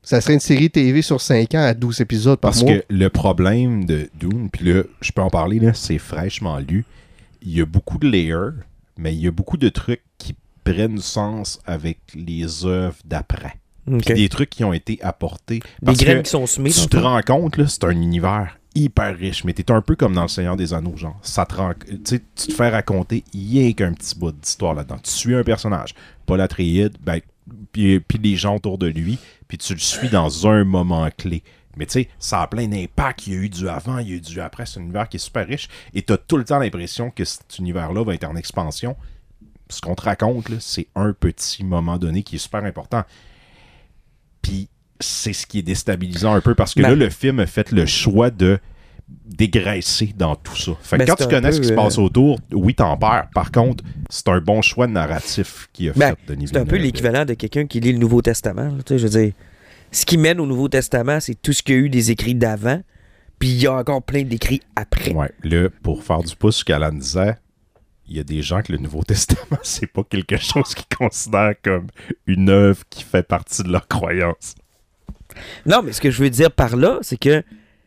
Ça serait une série TV sur 5 ans à 12 épisodes par Parce mois. que le problème de Dune, puis là, je peux en parler, là, c'est fraîchement lu. Il y a beaucoup de layers, mais il y a beaucoup de trucs qui prennent du sens avec les œuvres d'après. Ok. Puis des trucs qui ont été apportés. Des Parce graines que qui sont semées. tu te rends compte, là, c'est un univers hyper riche, mais t'es un peu comme dans Le Seigneur des Anneaux, genre. Ça te rend, tu sais, tu te fais raconter rien qu'un petit bout d'histoire là-dedans. Tu suis un personnage, Paul Atreides, ben, puis les gens autour de lui, puis tu le suis dans un moment clé. Mais tu sais, ça a plein d'impact. Il y a eu du avant, il y a eu du après. C'est un univers qui est super riche. Et t'as tout le temps l'impression que cet univers-là va être en expansion. Ce qu'on te raconte, là, c'est un petit moment donné qui est super important. Puis c'est ce qui est déstabilisant un peu parce que là, le film a fait le choix de dégraisser dans tout ça. Fait que quand tu connais ce qui se passe autour, oui, t'en perds. Par contre, c'est un bon choix de narratif qui a fait Denis Villeneuve. C'est un peu l'équivalent de quelqu'un qui lit le Nouveau Testament. Là, je veux dire, ce qui mène au Nouveau Testament, c'est tout ce qu'il y a eu des écrits d'avant, puis il y a encore plein d'écrits après. Ouais, là, pour faire du pouce, ce qu'Alan disait, il y a des gens que le Nouveau Testament, c'est pas quelque chose qu'ils considèrent comme une œuvre qui fait partie de leur croyance. Non, mais ce que je veux dire par là, c'est que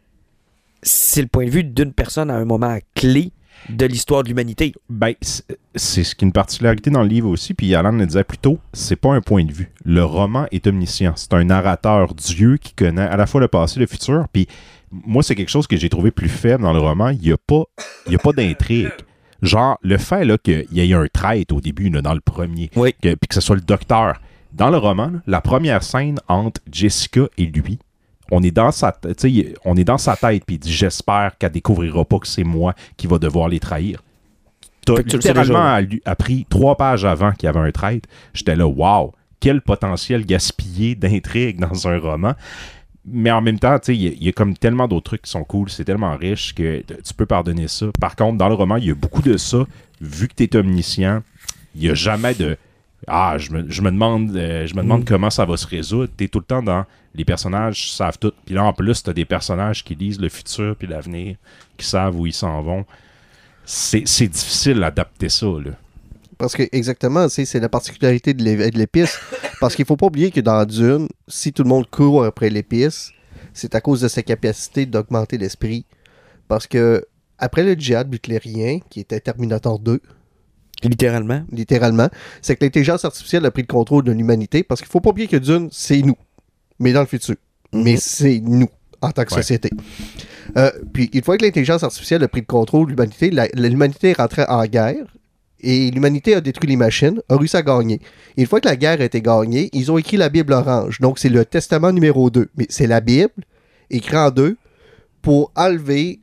c'est le point de vue d'une personne à un moment clé de l'histoire de l'humanité. Ben, c'est ce qui est une particularité dans le livre aussi, puis Alan le disait plus tôt, c'est pas un point de vue. Le roman est omniscient. C'est un narrateur Dieu qui connaît à la fois le passé et le futur, puis moi, c'est quelque chose que j'ai trouvé plus faible dans le roman. Il y a pas d'intrigue. Genre, le fait là, qu'il y ait un traître au début, là, dans le premier, Oui. puis que ce soit le docteur. Dans le roman, là, la première scène entre Jessica et lui, on est dans sa tête, puis il dit « J'espère qu'elle découvrira pas que c'est moi qui va devoir les trahir. » T'as Fait que tu le sais littéralement appris 3 pages avant qu'il y avait un traître. J'étais là « Wow! Quel potentiel gaspillé d'intrigue dans un roman! » Mais en même temps, il y a comme tellement d'autres trucs qui sont cool, c'est tellement riche que tu peux pardonner ça. Par contre, dans le roman, il y a beaucoup de ça. Vu que tu es omniscient, il n'y a jamais de « Ah, je me demande comment ça va se résoudre. » Tu es tout le temps dans « Les personnages savent tout. » Puis là, en plus, tu as des personnages qui lisent le futur puis l'avenir, qui savent où ils s'en vont. C'est difficile d'adapter ça, là. Parce que, exactement, c'est la particularité de l'épice. Parce qu'il faut pas oublier que dans Dune, si tout le monde court après l'épice, c'est à cause de sa capacité d'augmenter l'esprit. Parce que, après le djihad butlérien, qui était Terminator 2, Littéralement. c'est que l'intelligence artificielle a pris le contrôle de l'humanité. Parce qu'il faut pas oublier que Dune, c'est nous. Mais dans le futur. Mais c'est nous, en tant que société. Puis, une fois que l'intelligence artificielle a pris le contrôle de l'humanité, l'humanité est rentrée en guerre. Et l'humanité a détruit les machines, a réussi à gagner. Et une fois que la guerre a été gagnée, ils ont écrit la Bible orange. Donc, c'est le testament numéro 2. Mais c'est la Bible, écrit en 2, pour enlever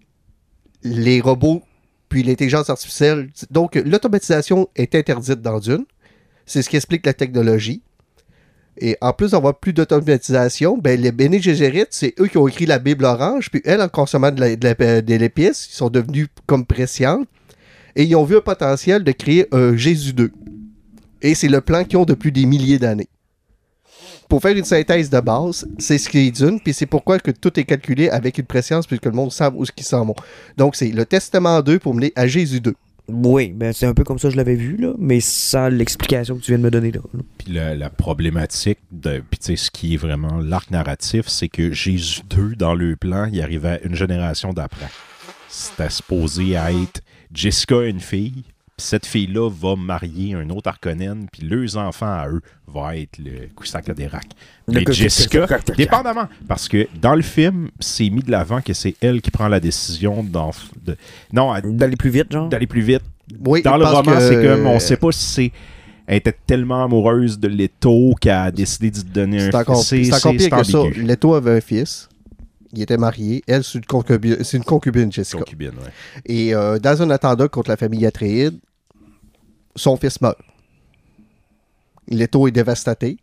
les robots puis l'intelligence artificielle. Donc, l'automatisation est interdite dans Dune. C'est ce qui explique la technologie. Et en plus d'avoir plus d'automatisation, ben, les Bene Gesserit, c'est eux qui ont écrit la Bible orange. Puis elles, en consommant de l'épice, ils sont devenus comme prescientes. Et ils ont vu un potentiel de créer un Jésus 2. Et c'est le plan qu'ils ont depuis des milliers d'années. Pour faire une synthèse de base, c'est ce qui est Dune, puis c'est pourquoi que tout est calculé avec une préscience, puisque le monde sait où ils s'en vont. Donc c'est le Testament 2 pour mener à Jésus 2. Oui, ben c'est un peu comme ça que je l'avais vu, là, mais sans l'explication que tu viens de me donner là. Puis la problématique, puis tu sais, ce qui est vraiment l'arc narratif, c'est que Jésus 2, dans le plan, il arrivait une génération d'après. C'était supposé être Jessica a une fille, puis cette fille-là va marier un autre Harkonnen, puis leurs enfants à eux va être le Kusaka Derak. Mais Jessica, dépendamment, parce que dans le film, c'est mis de l'avant que c'est elle qui prend la décision d'aller plus vite, genre. D'aller plus vite. Oui, dans le roman, c'est comme, on sait pas si c'est... Elle était tellement amoureuse de Leto qu'elle a décidé de lui donner un fils. C'est encore pire que ça. Leto avait un fils. Il était marié. Elle, c'est une concubine, Jessica. Concubine, ouais. Et dans un attentat contre la famille Atreides, son fils meurt. Leto est dévasté.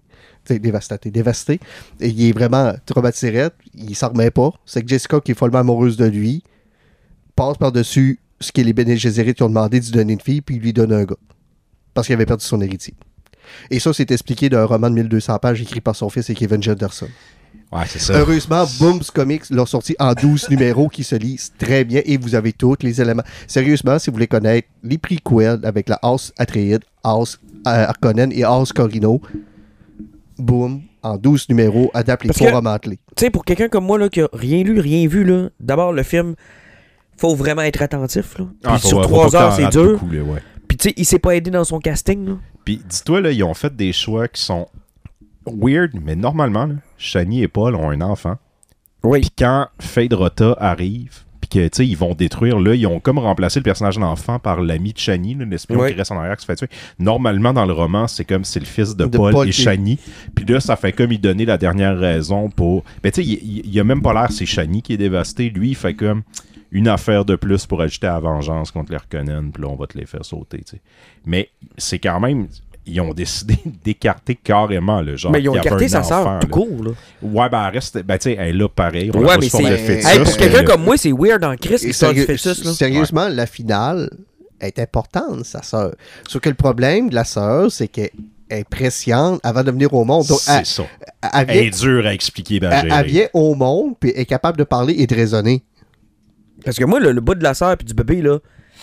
Et il est vraiment traumatisé. Il s'en remet pas. C'est que Jessica, qui est follement amoureuse de lui, passe par-dessus ce que les Bene Gesserit qui ont demandé de lui donner une fille, puis il lui donne un gars. Parce qu'il avait perdu son héritier. Et ça, c'est expliqué d'un roman de 1200 pages écrit par son fils et Kevin Jenderson. Ouais, c'est ça. Heureusement, Booms Comics l'ont sorti en 12 numéros qui se lisent très bien et vous avez tous les éléments. Sérieusement, si vous voulez connaître les prequels avec la House Atreides, House Harkonnen et House Corino, boum, en 12 numéros, adapte les Parce 3 que- romans clés. Tu sais, pour quelqu'un comme moi là, qui a rien lu, rien vu, là, d'abord, le film, faut vraiment être attentif. Là. Puis sur 3 heures, c'est dur. Beaucoup, là, ouais. Puis tu sais, il s'est pas aidé dans son casting. Là. Puis dis-toi, là, ils ont fait des choix qui sont weird, mais normalement, là, Shani et Paul ont un enfant. Oui. Puis quand Fade Rota arrive, puis que, tu sais, ils vont détruire, là, ils ont comme remplacé le personnage d'enfant par l'ami de Shani, là, l'espion Oui. qui reste en arrière, qui se fait tuer. Normalement, dans le roman, c'est comme c'est le fils de Paul et qui- Shani. Puis là, ça fait comme il donnait la dernière raison pour... Ben, tu sais, il a même pas l'air, c'est Shani qui est dévasté. Lui, il fait comme une affaire de plus pour ajouter à la vengeance contre les Harkonnen, puis là, on va te les faire sauter, tu sais. Mais c'est quand même... Ils ont décidé d'écarter carrément le genre. Mais ils ont qu'il y avait écarté un sa sœur enfant, tout là. court. Là. Ouais, ben, elle reste. Ben, tu sais, elle est là pareil. On Ouais, a pas mais sous forme c'est- de fœtus, Hey, pour quelqu'un mais- comme moi, c'est weird en Christ Et l'histoire du fœtus. Là. sérieusement, la finale est importante, sa sœur. Sauf que le problème de la sœur, c'est qu'elle est presciente avant de venir au monde. Donc, C'est ça. elle Elle vient, est dure à expliquer, ben, elle vient au monde, puis est capable de parler et de raisonner. Parce que moi, le bout de la sœur et du bébé, là,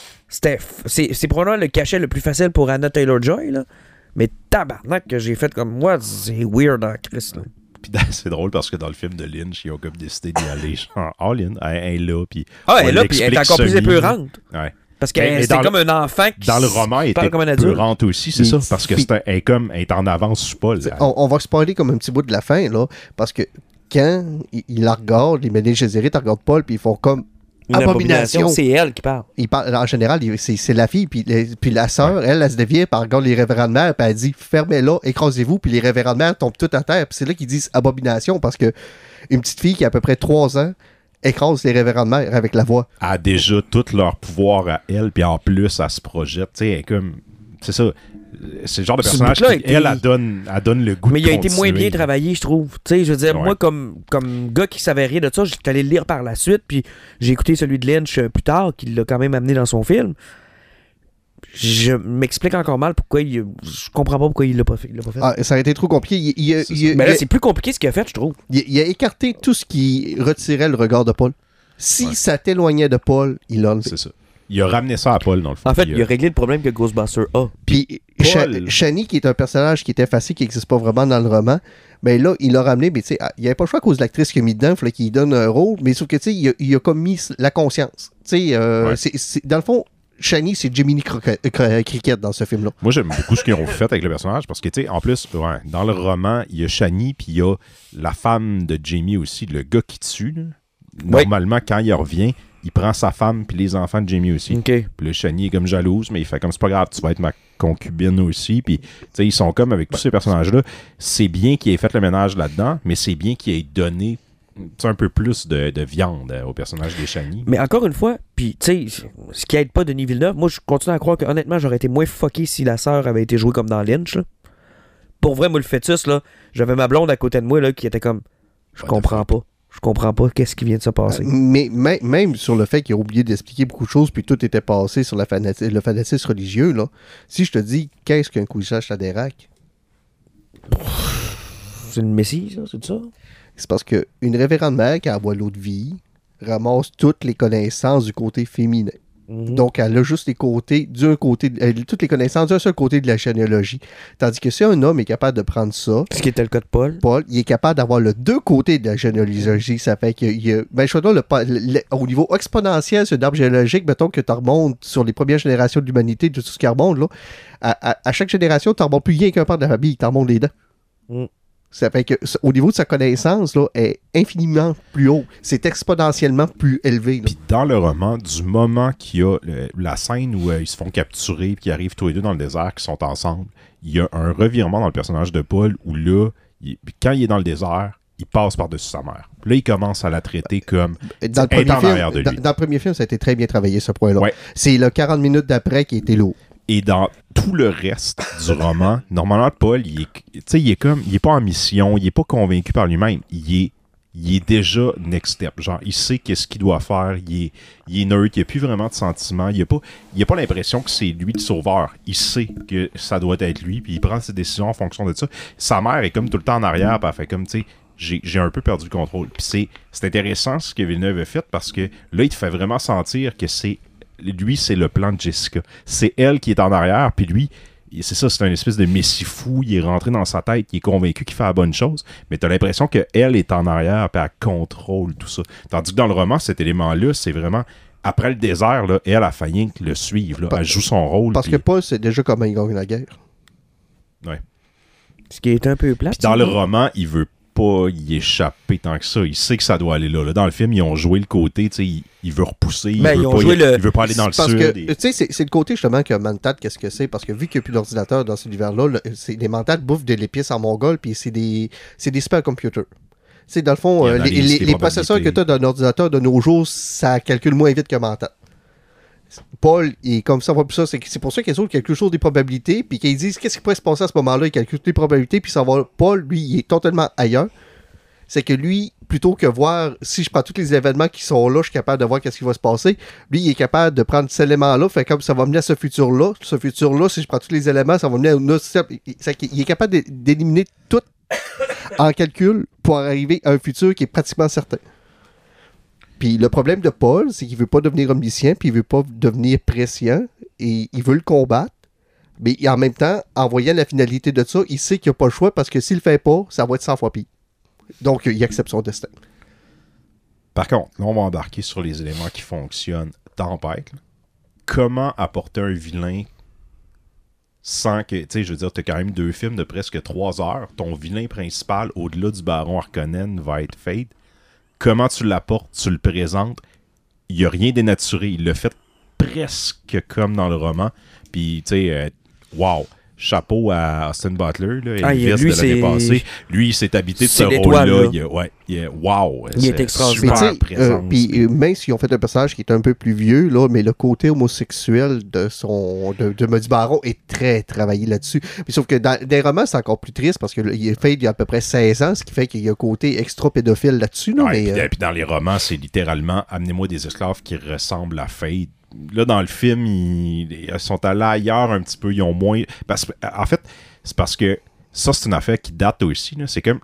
c'est probablement le cachet le plus facile pour Anna Taylor-Joy. Là. Mais tabarnak que j'ai fait comme moi, c'est weird en Christ. Là. Puis c'est drôle parce que dans le film de Lynch, ils ont comme décidé d'y aller genre all-in. Elle est là, puis. Ah, elle on est là, puis elle est l'explique encore plus semi. épeurante. Ouais. Parce Mais que c'est dans comme un enfant qui Dans le roman, elle parle était comme un adulte. peurante aussi, c'est Mais- ça. Parce que elle est en avance sur Paul. On va spoiler comme un petit bout de la fin, là, parce que quand il la regarde, les Bene Gesserit regardent Paul, puis ils font comme Une abomination. C'est elle qui parle. Il parle, en général, c'est la fille, puis la sœur, elle se dévie, puis elle regarde les révérends de mère, puis elle dit fermez-la, écrasez-vous, puis les révérends de mère tombent tout à terre. Puis c'est là qu'ils disent abomination, parce que une petite fille qui a à peu près 3 ans écrase les révérends de mère avec la voix. Elle a déjà tout leur pouvoir à elle, puis en plus, elle se projette. Tu sais, elle est comme. C'est ça. C'est le genre de Ce personnage bout-là qui, elle donne le goût Mais de il a été moins continuer. bien travaillé, je trouve. Tu sais, je veux dire, Ouais. moi, comme gars qui savait rien de ça, j'étais allé le lire par la suite, puis j'ai écouté celui de Lynch plus tard, qui l'a quand même amené dans son film. Je m'explique encore mal pourquoi je comprends pas pourquoi il l'a pas fait. Ah, ça a été trop compliqué. Mais là, c'est plus compliqué ce qu'il a fait, je trouve. Il a écarté tout ce qui retirait le regard de Paul. Si ça t'éloignait de Paul, il l'a enlevé. C'est ça. Il a ramené ça à Paul, dans le fond. En fait, Puis, il a réglé le problème que Ghostbuster a. Puis Paul- Shani, qui est un personnage qui est effacé, qui n'existe pas vraiment dans le roman, mais là, il l'a ramené, mais tu sais, il n'y avait pas le choix à cause de l'actrice qu'il a mis dedans, il fallait qu'il donne un rôle, mais sauf que tu sais, il a comme mis la conscience. Tu sais, dans le fond, Shani, c'est Jiminy Cricket dans ce film-là. Moi, j'aime beaucoup ce qu'ils ont fait avec le personnage parce que, tu sais, en plus, ouais, dans le roman, il y a Shani, puis il y a la femme de Jamie aussi, le gars qui tue. Là. Normalement, quand il revient, il prend sa femme puis les enfants de Jamie aussi. OK. Puis là, Shani est comme jalouse, mais il fait comme c'est pas grave, tu vas être ma concubine aussi. Puis, tu sais, ils sont comme avec tous ces personnages-là. C'est bien qu'il ait fait le ménage là-dedans, mais c'est bien qu'il ait donné un peu plus de viande au personnage de Shani. Mais encore une fois, puis tu sais, ce qui aide pas Denis Villeneuve, moi je continue à croire que honnêtement j'aurais été moins fucké si la sœur avait été jouée comme dans Lynch. Là. Pour vrai, moi le fœtus, là, j'avais ma blonde à côté de moi là, qui était comme je comprends pas. Je comprends pas qu'est-ce qui vient de se passer. Mais même sur le fait qu'il a oublié d'expliquer beaucoup de choses, puis tout était passé sur le fanatisme religieux, là. Si je te dis qu'est-ce qu'un couchage à Dérac, C'est une messie, ça, c'est ça? c'est parce qu'une révérende mère qui envoie l'eau de vie ramasse toutes les connaissances du côté féminin. Donc, elle a juste les côtés, toutes les connaissances d'un seul côté de la généalogie. Tandis que si un homme est capable de prendre ça, Ce qui était le cas de Paul. il est capable d'avoir le deux côtés de la généalogie. Ça fait qu'il y a. Ben, je veux dire, au niveau exponentiel, c'est un arbre généalogique. Mettons que tu remontes sur les premières générations de l'humanité, de tout ce qui remonte, là. À chaque génération, tu ne remontes plus rien qu'un part de la famille, tu remontes les dents. Mm. Ça fait que, au niveau de sa connaissance, là, est infiniment plus haut. C'est exponentiellement plus élevé. Là. Puis dans le roman, du moment qu'il y a la scène où ils se font capturer et qu'ils arrivent tous les deux dans le désert, qu'ils sont ensemble, il y a un revirement dans le personnage de Paul où là, quand il est dans le désert, il passe par-dessus sa mère. Puis là, il commence à la traiter comme Dans le, elle est premier en film, arrière de lui. dans le premier film, ça a été très bien travaillé, ce point-là. Ouais. C'est le 40 minutes d'après qui était lourd. Et dans tout le reste du roman, normalement, Paul, il est pas en mission, il est pas convaincu par lui-même. Il est déjà next step. Genre, il sait qu'est-ce qu'il doit faire, il est neutre, il n'a plus vraiment de sentiments, il a pas l'impression que c'est lui le sauveur. Il sait que ça doit être lui, puis il prend ses décisions en fonction de ça. Sa mère est comme tout le temps en arrière, puis elle fait comme, tu sais, j'ai un peu perdu le contrôle. Puis c'est intéressant ce que Villeneuve a fait, parce que là, il te fait vraiment sentir que c'est le plan de Jessica. C'est elle qui est en arrière, puis lui, c'est ça, c'est un espèce de messie fou, il est rentré dans sa tête, il est convaincu qu'il fait la bonne chose, mais t'as l'impression qu'elle est en arrière et elle contrôle tout ça. Tandis que dans le roman, cet élément-là, c'est vraiment, après le désert, là, elle a failli le suivre, là. Elle joue son rôle. Parce que Paul, c'est déjà comment il gagne la guerre. Ouais. Ce qui est un peu plat. Puis dans le roman, il veut pas y échapper tant que ça. Il sait que ça doit aller là. Dans le film, ils ont joué le côté, tu sais, il veut repousser, il veut pas aller dans le parce sud. Que, tu sais, c'est le côté justement que Mentat, qu'est-ce que c'est? Parce que vu qu'il n'y a plus d'ordinateur dans cet univers-là, les Mentat bouffent de l'épice en mongol, puis c'est des supercomputers. Tu sais, dans le fond, les processeurs que tu as dans un ordinateur de nos jours, ça calcule moins vite que Mentat. Paul, il est comme ça, on voit plus ça. C'est pour ça qu'ils ont quelque chose des probabilités, puis qu'ils disent qu'est-ce qui pourrait se passer à ce moment-là, ils calculent les probabilités, puis ça va. Paul, lui, il est totalement ailleurs. C'est que lui, plutôt que voir, si je prends tous les événements qui sont là, je suis capable de voir qu'est-ce qui va se passer, lui, il est capable de prendre cet élément-là, fait comme ça va mener à ce futur-là. Ce futur-là, si je prends tous les éléments, ça va mener à une autre step. Il est capable d'éliminer tout en calcul pour arriver à un futur qui est pratiquement certain. Puis le problème de Paul, c'est qu'il veut pas devenir omniscient, puis il veut pas devenir prescient, et il veut le combattre. Mais en même temps, en voyant la finalité de ça, il sait qu'il n'y a pas le choix, parce que s'il le fait pas, ça va être 100 fois pire. Donc, il accepte son destin. Par contre, là, on va embarquer sur les éléments qui fonctionnent. Tempête, là. Comment apporter un vilain sans que, tu sais, je veux dire, tu as quand même 2 films de presque 3 heures. Ton vilain principal, au-delà du baron Harkonnen, va être Fade. Comment tu l'apportes, tu le présentes, il n'y a rien dénaturé. Il l'a fait presque comme dans le roman. Puis, tu sais, wow, chapeau à Austin Butler, là, Elvis de l'année passée. Lui, il s'est habité de ce rôle-là. Wow, il est extraordinaire. Super présence. Puis même s'ils ont fait un personnage qui est un peu plus vieux, là, mais le côté homosexuel de Maudit Baron est très travaillé là-dessus. Puis, sauf que dans des romans, c'est encore plus triste parce qu'il est fait il y a à peu près 16 ans, ce qui fait qu'il y a un côté extra pédophile là-dessus. Là, puis dans les romans, c'est littéralement « Amenez-moi des esclaves qui ressemblent à Fade ». Là, dans le film, ils sont allés ailleurs un petit peu. Ils ont moins... En fait, c'est parce que ça, c'est une affaire qui date aussi. Là. C'est comme...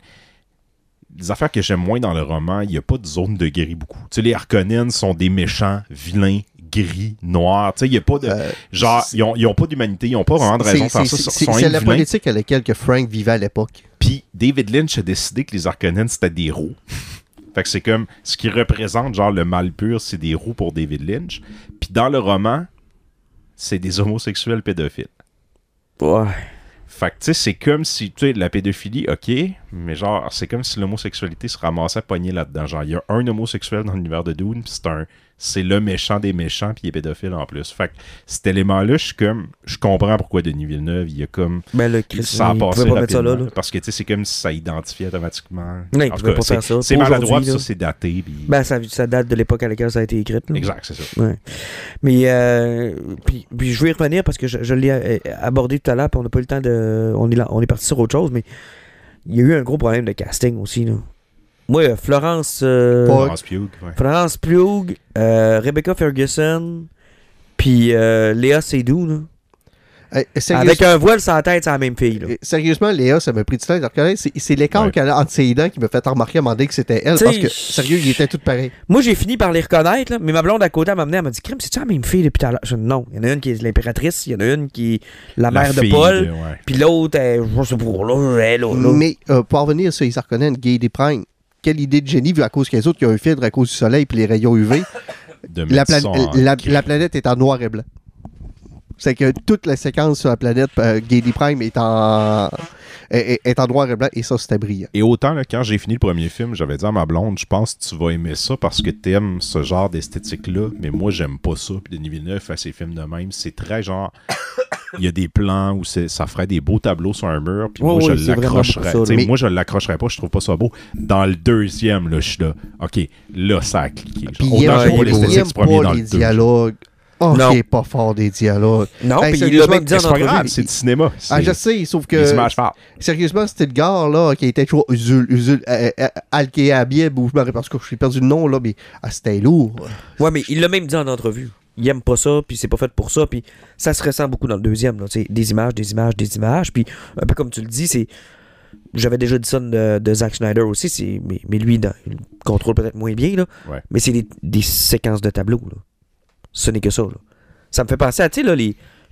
Les affaires que j'aime moins dans le roman, il n'y a pas de zone de gris beaucoup. Tu sais, les Harkonnen sont des méchants, vilains, gris, noirs. Tu sais, il n'y a pas de... genre, ils n'ont pas d'humanité. Ils n'ont pas vraiment de raison de faire ça. C'est la politique à laquelle que Frank vivait à l'époque. Puis David Lynch a décidé que les Harkonnen, c'était des héros. Fait que c'est comme, ce qui représente genre le mal pur, c'est des roues pour David Lynch. Puis dans le roman, c'est des homosexuels pédophiles. Ouais. Fait que tu sais, c'est comme si, tu sais, la pédophilie, ok, mais genre, c'est comme si l'homosexualité se ramassait pognée là-dedans. Genre, il y a un homosexuel dans l'univers de Dune, puis c'est le méchant des méchants, puis il est pédophile en plus. Fait que cet élément-là, je comprends pourquoi Denis Villeneuve, il y a comme... Ben le Christ, ça a passé pas mettre ça là. Parce que, tu sais, c'est comme si ça identifiait automatiquement. Non, il pouvait pas faire ça. C'est maladroit, ça, c'est daté. Puis... Ben, ça date de l'époque à laquelle ça a été écrit. Là. Exact, c'est ça. Ouais. Mais, puis je vais y revenir parce que je l'ai abordé tout à l'heure, puis on n'a pas eu le temps de... On est parti sur autre chose, mais il y a eu un gros problème de casting aussi, là. Moi, Florence Pugh, Florence Pugh, Rebecca Ferguson, puis Léa Seydoux, là. Avec un voile sur la tête, c'est la même fille. Là. Sérieusement, Léa, ça m'a pris du temps de reconnaître. C'est l'écart qu'elle a entre ses dents qui m'a fait remarquer à un moment donné que c'était elle. Parce que, sérieux, ils étaient tous pareils. Moi, j'ai fini par les reconnaître, là, mais ma blonde à côté, elle m'a dit Crime, c'est-tu la même fille depuis tout à l'heure? Je dis non. Il y en a une qui est l'impératrice, il y en a une qui est la mère de Paul, puis l'autre, je sais pas, là. Mais pour revenir sur les Harkonnen, Gay Prime, quelle idée de génie, vu à cause qu'il y a autres qui ont un filtre à cause du soleil et les rayons UV. La planète est en noir et blanc. C'est que toute la séquence sur la planète Gay Prime est en noir et blanc, et ça, c'était brillant. Et autant, là, quand j'ai fini le premier film, j'avais dit à ma blonde, je pense que tu vas aimer ça parce que t'aimes ce genre d'esthétique-là, mais moi, j'aime pas ça. Puis Denis Villeneuve fait ses films de même. C'est très genre... Il y a des plans où ça ferait des beaux tableaux sur un mur, puis moi, je l'accrocherais. Moi, je l'accrocherais pas, je trouve pas ça beau. Dans le deuxième, là, je suis là, OK, là, ça a cliqué. Autant j'aime pas l'esthétique du premier dans le dialogues. Oh, il est pas fort des dialogues. Non, puis il l'a même dit en entrevue. C'est du cinéma. Je sais, sauf que... Sérieusement, c'était le gars, là, qui était toujours Al-Keabib, ou je me rappelle, parce que je suis perdu le nom, là, mais c'était lourd. Ouais, mais il l'a même dit en entrevue. Il aime pas ça, puis c'est pas fait pour ça, puis ça se ressent beaucoup dans le deuxième, là, des images, puis un peu comme tu le dis, c'est... J'avais déjà dit ça de Zack Snyder aussi, mais lui, il contrôle peut-être moins bien, là, mais c'est des séquences de tableaux, là. Ce n'est que ça, là. Ça me fait penser à, tu sais, là, les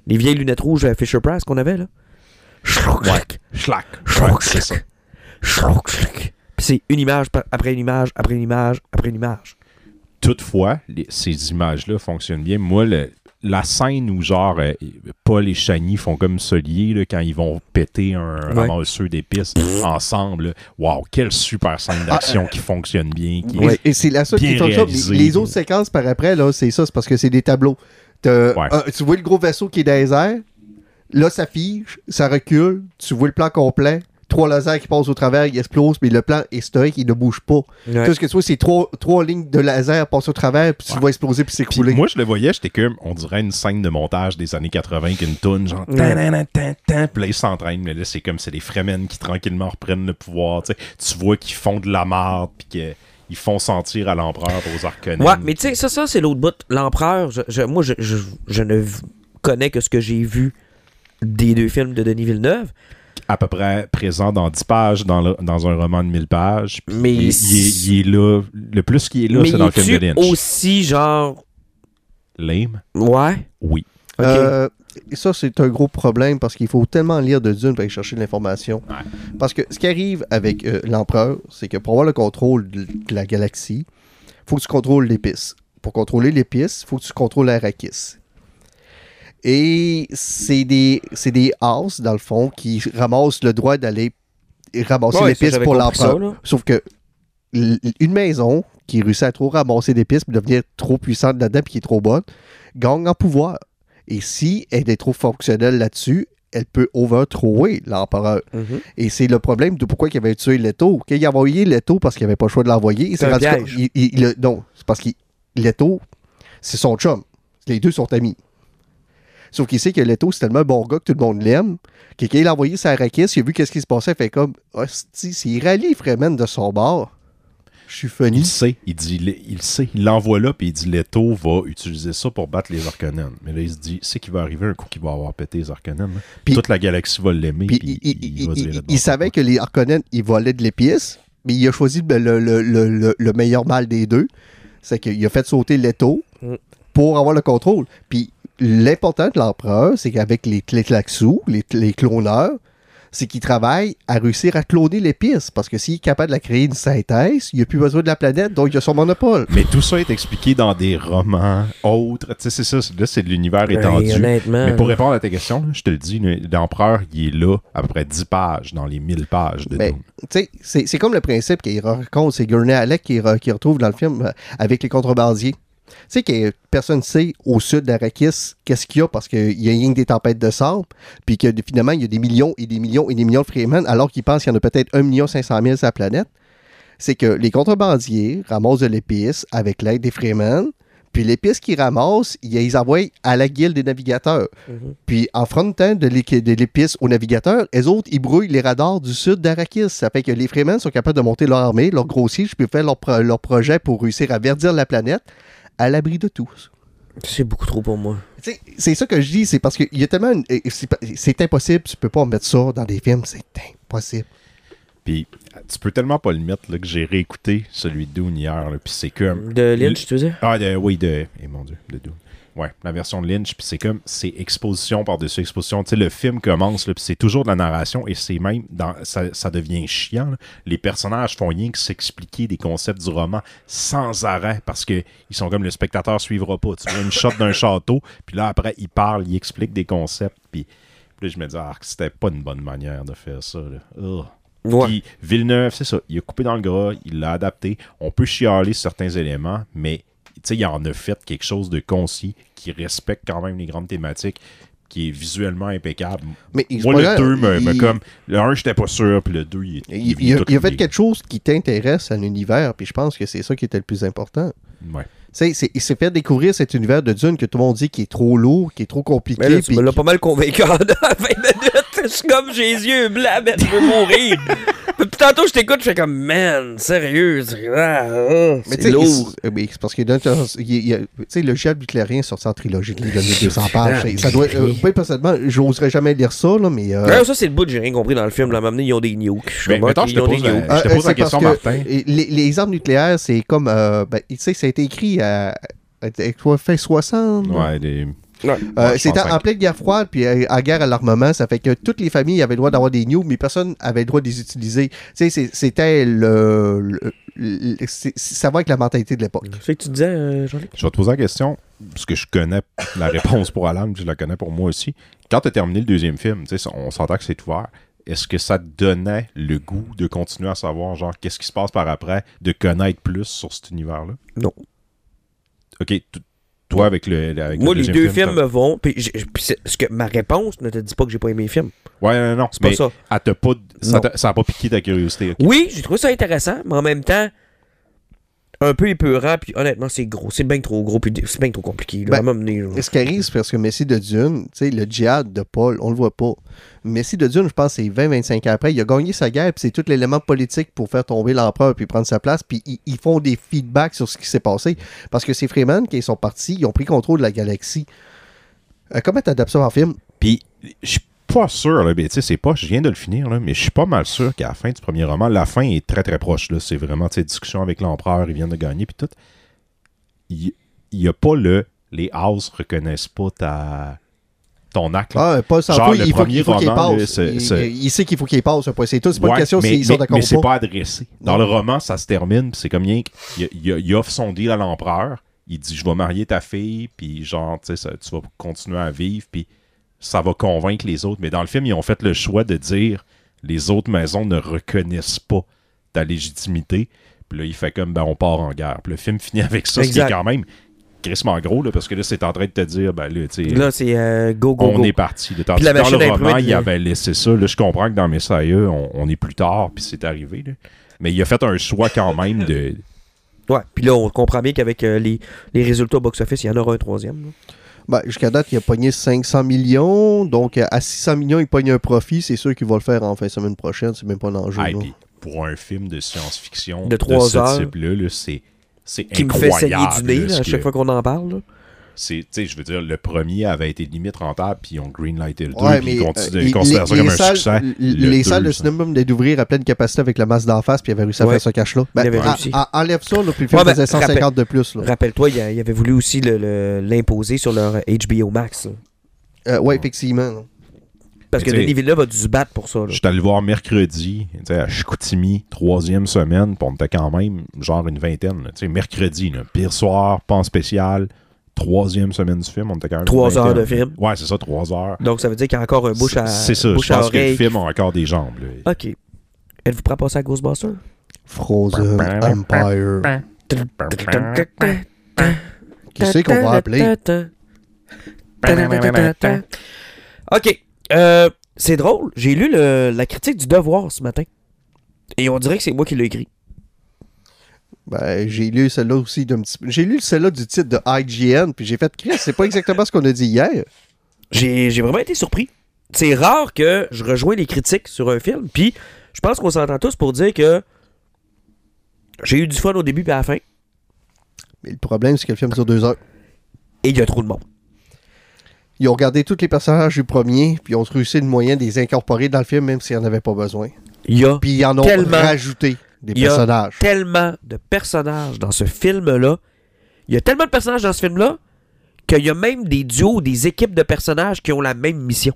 Les vieilles lunettes rouges à Fisher-Price qu'on avait, là. Schlack. C'est ça. Puis c'est une image après une image, après une image, après une image. Toutefois, ces images-là fonctionnent bien. Moi, la scène où, genre, Paul et Shani font comme se lier là, quand ils vont péter un ramasseur d'épices ensemble. Là. Wow, quelle super scène d'action qui fonctionne bien. Et c'est la seule qui fonctionne. Les autres séquences par après, là, c'est ça, c'est parce que c'est des tableaux. Tu vois le gros vaisseau qui est dans les airs, là, ça fige, ça recule, tu vois le plan complet. 3 lasers qui passent au travers, ils explosent, mais le plan est stoïque, il ne bouge pas. Ouais. Tout ce que tu vois, c'est 3 lignes de laser passent au travers, puis tu le vois exploser, puis s'écrouler. Moi, je le voyais, j'étais comme, on dirait une scène de montage des années 80 qu'une toune, genre, puis là, ils s'entraînent, mais là, c'est comme, c'est les Fremen qui tranquillement reprennent le pouvoir, tu vois qu'ils font de la marde, puis qu'ils font sentir à l'empereur aux Harkonnen. Ouais, mais tu sais, ça, c'est l'autre bout. L'empereur, moi, je ne connais que ce que j'ai vu des 2 films de Denis Villeneuve. À peu près présent dans 10 pages dans un roman de 1000 pages. Mais il est là. Le plus qu'il est là, c'est dans le film de Lynch. Aussi, genre... Lame? Ouais. Oui. Okay. Ça, c'est un gros problème parce qu'il faut tellement lire de Dune pour aller chercher de l'information. Ouais. Parce que ce qui arrive avec l'Empereur, c'est que pour avoir le contrôle de la galaxie, il faut que tu contrôles l'épice. Pour contrôler l'épice, il faut que tu contrôles Arrakis. Et c'est des as, dans le fond, qui ramassent le droit d'aller ramasser l'épice pour l'empereur. Sauf que une maison qui réussit à trop ramasser d'épices et devenir trop puissante là-dedans et qui est trop bonne, gagne en pouvoir. Et si elle est trop fonctionnelle là-dessus, elle peut overthrower l'empereur. Mm-hmm. Et c'est le problème de pourquoi il avait tué Leto. Quand il a envoyé Leto parce qu'il n'avait pas le choix de l'envoyer, c'est un piège. Non, c'est parce que Leto, c'est son chum. Les deux sont amis. Sauf qu'il sait que Leto, c'est tellement un bon gars que tout le monde l'aime, que quand il a envoyé sa Arrakis, il a vu qu'est-ce qui se passait, il fait comme, hostie, s'il rallie Fremen de son bord, je suis funny. Il sait, il l'envoie là, puis il dit, Leto va utiliser ça pour battre les Harkonnen. Mais là, il se dit, c'est qu'il va arriver un coup qu'il va avoir pété les Harkonnen. Toute la galaxie va l'aimer, puis il va dire... Il savait que les Harkonnen, ils volaient de l'épice, mais il a choisi le meilleur mal des deux. C'est qu'il a fait sauter Leto pour avoir le contrôle. Puis l'important de l'empereur, c'est qu'avec les Tlaxus, les cloneurs, c'est qu'il travaille à réussir à cloner l'épice. Parce que s'il est capable de la créer une synthèse, il n'a plus besoin de la planète, donc il a son monopole. Mais tout ça est expliqué dans des romans autres. Tu sais, c'est ça. Là, c'est de l'univers étendu. Honnêtement, mais pour répondre à ta question, je te le dis, l'empereur, il est là à peu près 10 pages dans les 1000 pages de Dune. Tu sais, c'est comme le principe qu'il raconte, c'est Gurney Halleck qui retrouve dans le film avec les contrebandiers. Tu sais que personne ne sait au sud d'Arrakis qu'est-ce qu'il y a parce qu'il y a rien que des tempêtes de sable, puis que finalement il y a des millions et des millions et des millions de Fremen, alors qu'ils pensent qu'il y en a peut-être 1 500 000 sur la planète. C'est que les contrebandiers ramassent de l'épice avec l'aide des Fremen, puis l'épice qu'ils ramassent, ils les envoient à la guilde des navigateurs. Mm-hmm. Puis en frontant de l'épice aux navigateurs, les autres, ils brouillent les radars du sud d'Arrakis. Ça fait que les Fremen sont capables de monter leur armée, leur grossir, puis faire leur projet pour réussir à verdir la planète, à l'abri de tous. C'est beaucoup trop pour moi. C'est ça que je dis, c'est parce qu'il y a tellement... C'est impossible, tu peux pas mettre ça dans des films, c'est impossible. Puis, tu peux tellement pas le mettre là, que j'ai réécouté celui de Dune hier, puis c'est comme... De Lynch, tu veux dire? Ah, oui, mon Dieu, de Dune. Ouais, la version de Lynch, puis c'est comme, c'est exposition par-dessus exposition. Tu sais, le film commence, puis c'est toujours de la narration, et c'est même, ça devient chiant. Là. Les personnages font rien que s'expliquer des concepts du roman sans arrêt, parce que ils sont comme, le spectateur suivra pas. Tu vois une shot d'un château, puis là, après, ils parlent, ils expliquent des concepts, puis là, je me dis, c'était pas une bonne manière de faire ça. Là. Ouais. Puis Villeneuve, c'est ça, il a coupé dans le gras, il l'a adapté. On peut chialer certains éléments, mais il en a fait quelque chose de concis qui respecte quand même les grandes thématiques, qui est visuellement impeccable. Mais moi, le 2, comme le 1, j'étais pas sûr, puis le 2, il a fait quelque chose qui t'intéresse à l'univers, puis je pense que c'est ça qui était le plus important. Ouais. Il s'est fait découvrir cet univers de Dune que tout le monde dit qui est trop lourd, qui est trop compliqué. Mais là, tu me l'as pas mal convaincu en 20 minutes. Je suis comme, j'ai les yeux blancs, mais je veux mourir. Puis tantôt, je t'écoute, je fais comme, man, sérieux, c'est lourd. C'est parce que le chef du Clarion est sorti en trilogie de 200 pages. Ça doit, personnellement, j'oserais jamais lire ça, là, mais... ça, c'est le bout que j'ai rien compris dans le film. Là, m'amener, ils ont des nukes. Je te pose la question, Martin. Les armes nucléaires, c'est comme... ça a été écrit à fin 60. Ouais, Ouais. C'était en pleine guerre froide, puis en guerre à l'armement, ça fait que toutes les familles avaient le droit d'avoir des nukes, mais personne avait le droit de les utiliser. Tu sais, c'était ça va avec la mentalité de l'époque. C'est ce que tu disais, Jean-Luc? Je vais te poser la question, parce que je connais la réponse pour Alan, je la connais pour moi aussi. Quand tu as terminé le deuxième film, on s'entend que c'est ouvert. Est-ce que ça te donnait le goût de continuer à savoir, genre, qu'est-ce qui se passe par après, de connaître plus sur cet univers-là? Non. OK, toi, avec moi, le les deux films me vont. Puis ce que ma réponse ne te dit pas que j'ai pas aimé les films. Ouais, non. C'est pas ça. Ça n'a pas piqué ta curiosité. Okay. Oui, j'ai trouvé ça intéressant, mais en même temps, un peu épeurant, puis honnêtement, c'est gros. C'est bien trop gros, puis c'est bien trop compliqué. Là, ce qui arrive, c'est parce que Messie de Dune, tu sais, le djihad de Paul, on le voit pas. Messie de Dune, je pense c'est 20-25 ans après, il a gagné sa guerre, puis c'est tout l'élément politique pour faire tomber l'empereur, puis prendre sa place, puis ils font des feedbacks sur ce qui s'est passé. Parce que c'est Freeman qui sont partis, ils ont pris contrôle de la galaxie. Comment t'adaptes ça en film? Puis, je suis pas sûr, là, mais tu sais, je viens de le finir, là, mais je suis pas mal sûr qu'à la fin du premier roman, la fin est très très proche, là. C'est vraiment, tu sais, discussion avec l'empereur, ils viennent de gagner, puis tout. Il y a pas les House reconnaissent pas ton acte. Là. Ah, pas sans genre, il faut qu'il passe. Il sait qu'il faut qu'il passe, c'est tout. C'est pas une question s'ils sont d'accord ou pas. Mais c'est pas adressé. Dans le roman, ça se termine, c'est comme rien qu'il offre son deal à l'empereur, il dit, je vais marier ta fille, puis genre, tu sais, tu vas continuer à vivre, puis ça va convaincre les autres. Mais dans le film, ils ont fait le choix de dire les autres maisons ne reconnaissent pas ta légitimité. Puis là, il fait comme, on part en guerre. Puis le film finit avec ça, ce qui est quand même crissement gros, là, parce que là, c'est en train de te dire, là, tu sais... Là, c'est go. On est parti. Tandis que dans le roman, il avait laissé ça. Là, je comprends que dans Messiah, on est plus tard, puis c'est arrivé. Là. Mais il a fait un choix quand même de... Ouais, puis là, on comprend bien qu'avec les résultats au box-office, il y en aura un troisième, là. Jusqu'à date, il a pogné 500 millions. Donc, à 600 millions, il pogne un profit. C'est sûr qu'il va le faire en fin de semaine prochaine. C'est même pas un enjeu. Puis pour un film de science-fiction de 3 heures, ce type-là, c'est qui incroyable. Qui me fait saigner du nez là, à chaque fois qu'on en parle. Là. Je veux dire, le premier avait été limite rentable, puis ils ont greenlighté le 2, ouais, puis ils considèrent ça comme un succès. Les salles de cinéma venaient d'ouvrir à pleine capacité avec la masse d'en face, puis il avait réussi à faire ce cash-là. Enlève ça, là, puis le film faisait 150 de plus. Rappelle-toi, il avait voulu aussi l'imposer sur leur HBO Max. Oui, effectivement. Là. Parce que Denis Villeneuve a dû se battre pour ça. Je suis allé le voir mercredi, à Chicoutimi, 3e semaine, puis on était quand même genre une vingtaine. Là, mercredi, là, pire soir, pas en spécial, 3e semaine du film, on était quand même 3 heures de film. Ouais, c'est ça, 3 heures. Donc ça veut dire qu'il y a encore un bouche à oreille. C'est ça, je pense que le film a encore des jambes. Là. OK. Êtes-vous prêt à passer à Ghostbusters? Frozen Empire. Qui c'est qu'on va appeler? OK. C'est drôle. J'ai lu la critique du Devoir ce matin. Et on dirait que c'est moi qui l'ai écrit. J'ai lu celle-là aussi d'un petit peu. J'ai lu celle-là du titre de IGN, puis j'ai fait Chris, c'est pas exactement ce qu'on a dit hier. J'ai vraiment été surpris. C'est rare que je rejoins les critiques sur un film, puis je pense qu'on s'entend tous pour dire que j'ai eu du fun au début et à la fin. Mais le problème, c'est que le film dure 2 heures. Et il y a trop de monde. Ils ont regardé tous les personnages du premier, puis ils ont réussi le moyen de les incorporer dans le film, même s'ils n'en avaient pas besoin. Puis ils en ont rajouté des personnages. Il y a tellement de personnages dans ce film-là. Il y a tellement de personnages dans ce film-là qu'il y a même des duos, des équipes de personnages qui ont la même mission.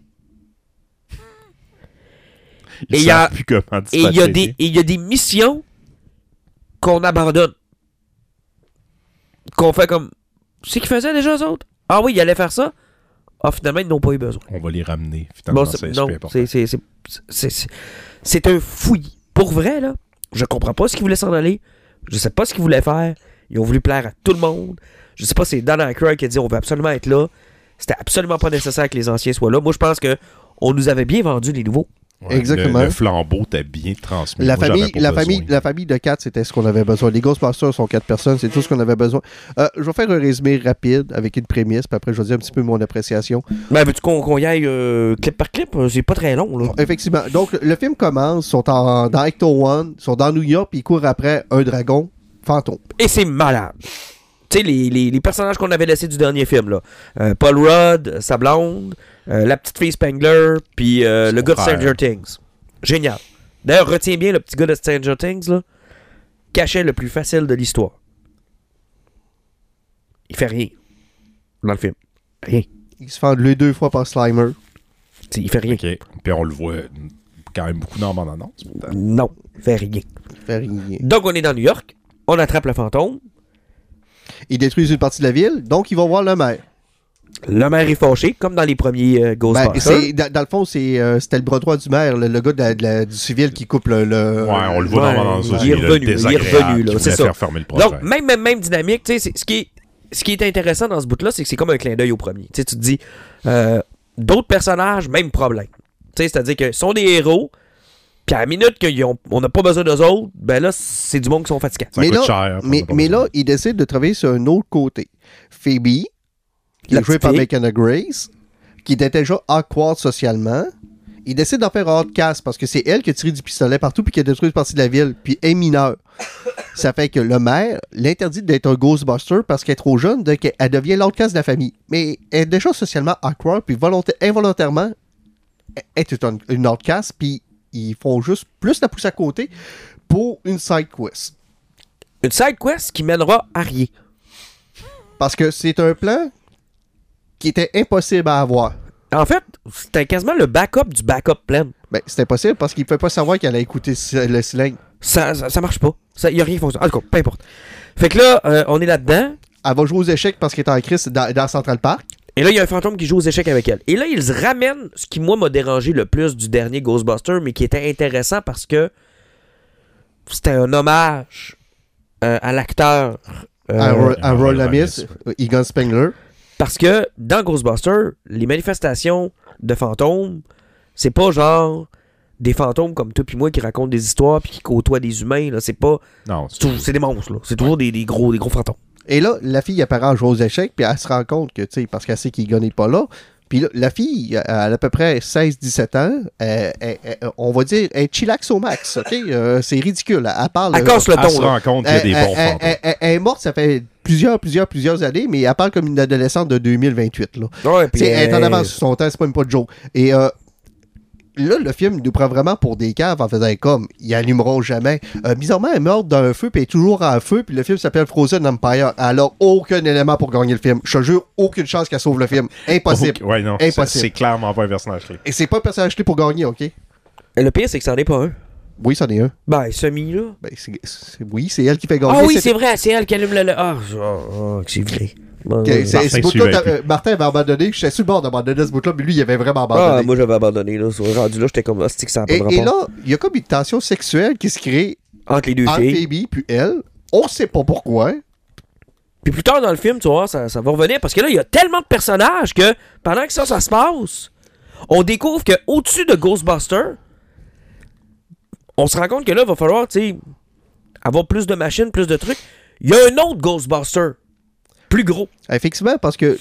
Et il y a des missions qu'on abandonne. Qu'on fait comme... C'est qu'ils faisaient déjà, eux autres? Ah oui, ils allaient faire ça? Ah, finalement, ils n'ont pas eu besoin. On va les ramener. Finalement, c'est un fouillis. Pour vrai, là, je comprends pas ce qu'ils voulaient s'en aller. Je sais pas ce qu'ils voulaient faire. Ils ont voulu plaire à tout le monde. Je sais pas si c'est Dan Aykroyd qui a dit on veut absolument être là. C'était absolument pas nécessaire que les anciens soient là. Moi, je pense que on nous avait bien vendu les nouveaux. Ouais, exactement. Le flambeau t'a bien transmis. La famille de 4, c'était ce qu'on avait besoin. Les Ghostbusters sont 4 personnes, c'est tout ce qu'on avait besoin. Je vais faire un résumé rapide avec une prémisse, puis après je vais dire un petit peu mon appréciation. Veux-tu qu'on y aille clip par clip? C'est pas très long, là. Effectivement. Donc, le film commence, ils sont dans Ecto One, ils sont dans New York, puis ils courent après un dragon fantôme. Et c'est malade. Tu sais, les personnages qu'on avait laissés du dernier film, là. Paul Rudd, sa blonde, la petite fille Spengler, puis le gars de Stranger Things. Génial. D'ailleurs, retiens bien le petit gars de Stranger Things, là. Cachet le plus facile de l'histoire. Il fait rien dans le film. Rien. Il se fait enlever 2 fois par Slimer. T'sais, il fait rien. OK. Puis on le voit quand même beaucoup dans la bande-annonce. Non, il fait rien. Il fait rien. Donc, on est dans New York. On attrape le fantôme. Ils détruisent une partie de la ville, donc ils vont voir le maire. Le maire est fâché, comme dans les premiers Ghostbusters. Dans le fond, c'était le bras droit du maire, le gars du civil qui coupe le... Ouais, on le voit dans la bande-annonce aussi. Il est revenu, là, c'est ça. Faire fermer le projet. Donc, même dynamique, tu sais, ce qui est intéressant dans ce bout-là, c'est que c'est comme un clin d'œil au premier. Tu sais, tu te dis, d'autres personnages, même problème. Tu sais, c'est-à-dire qu'ils sont des héros, puis à la minute qu'on n'a pas besoin d'eux autres, ben là, c'est du monde qui sont fatigants. Mais là, ils décident de travailler sur un autre côté. Phoebe, qui est jouée par McKenna Grace, qui était déjà awkward socialement, il décide d'en faire un outcast parce que c'est elle qui a tiré du pistolet partout puis qui a détruit une partie de la ville, puis elle est mineure. Ça fait que le maire l'interdit d'être un Ghostbuster parce qu'elle est trop jeune, donc elle devient l'outcast de la famille. Mais elle est déjà socialement awkward, puis involontairement, elle est une outcast, puis ils font juste plus la pousse à côté pour une side quest. Une side quest qui mènera à rien. Parce que c'est un plan qui était impossible à avoir. En fait, c'était quasiment le backup du backup plan. Ben, c'était impossible parce qu'il ne pouvait pas savoir qu'elle allait écouter le cylindre. Ça marche pas. Il n'y a rien qui fonctionne. En tout cas, peu importe. Fait que là, on est là-dedans. Elle va jouer aux échecs parce qu'elle est en crise dans Central Park. Et là, il y a un fantôme qui joue aux échecs avec elle. Et là, ils ramènent ce qui, moi, m'a dérangé le plus du dernier Ghostbuster, mais qui était intéressant parce que c'était un hommage à l'acteur Harold Ramis, Egon Spengler. Parce que dans Ghostbuster, les manifestations de fantômes, c'est pas genre des fantômes comme toi puis moi qui racontent des histoires puis qui côtoient des humains. Là. C'est pas. Non, c'est des monstres. Là. C'est toujours des gros fantômes. Et là, la fille apparaît en jouant aux échecs, puis elle se rend compte que, tu sais, parce qu'elle sait qu'Egon n'est pas là. Puis là, la fille, elle a à peu près 16-17 ans. On va dire, elle est chillax au max. OK? C'est ridicule. Elle parle. Elle casse le ton. Elle se rend compte qu'il y a des bons fantômes. Elle est morte, ça fait plusieurs années, mais elle parle comme une adolescente de 2028. Là. Ouais, elle est en avance sur son temps, c'est même pas de joke. Et là, le film nous prend vraiment pour des caves en faisant comme, ils allumeront jamais. Bizarrement, elle meurt d'un feu, puis elle est toujours en feu, puis le film s'appelle Frozen Empire. Elle a aucun élément pour gagner le film. Je te jure, aucune chance qu'elle sauve le film. Impossible. Ouais, non. Impossible. C'est clairement pas un personnage clé. Et c'est pas un personnage clé pour gagner, OK? Et le pire, c'est que c'en est pas un. Oui, c'en est un. Ben, semi, là. Ben, oui, c'est elle qui fait gagner. Ah oui, c'est vrai, c'est elle qui allume le... Ah, c'est vrai. Martin avait abandonné. Je suis sur le bord d'abandonner ce bout-là, mais lui, il avait vraiment abandonné. Ah, moi, j'avais abandonné. Là. Rendu là, j'étais comme, c'est que ça n'a pas de rapport. Et là, il y a comme une tension sexuelle qui se crée entre les deux filles. Phoebe puis elle. On sait pas pourquoi. Puis plus tard dans le film, tu vois, ça va revenir. Parce que là, il y a tellement de personnages que pendant que ça se passe, on découvre qu'au-dessus de Ghostbusters, on se rend compte que là, il va falloir, tu sais, avoir plus de machines, plus de trucs. Il y a un autre Ghostbuster. Plus gros. Effectivement, parce que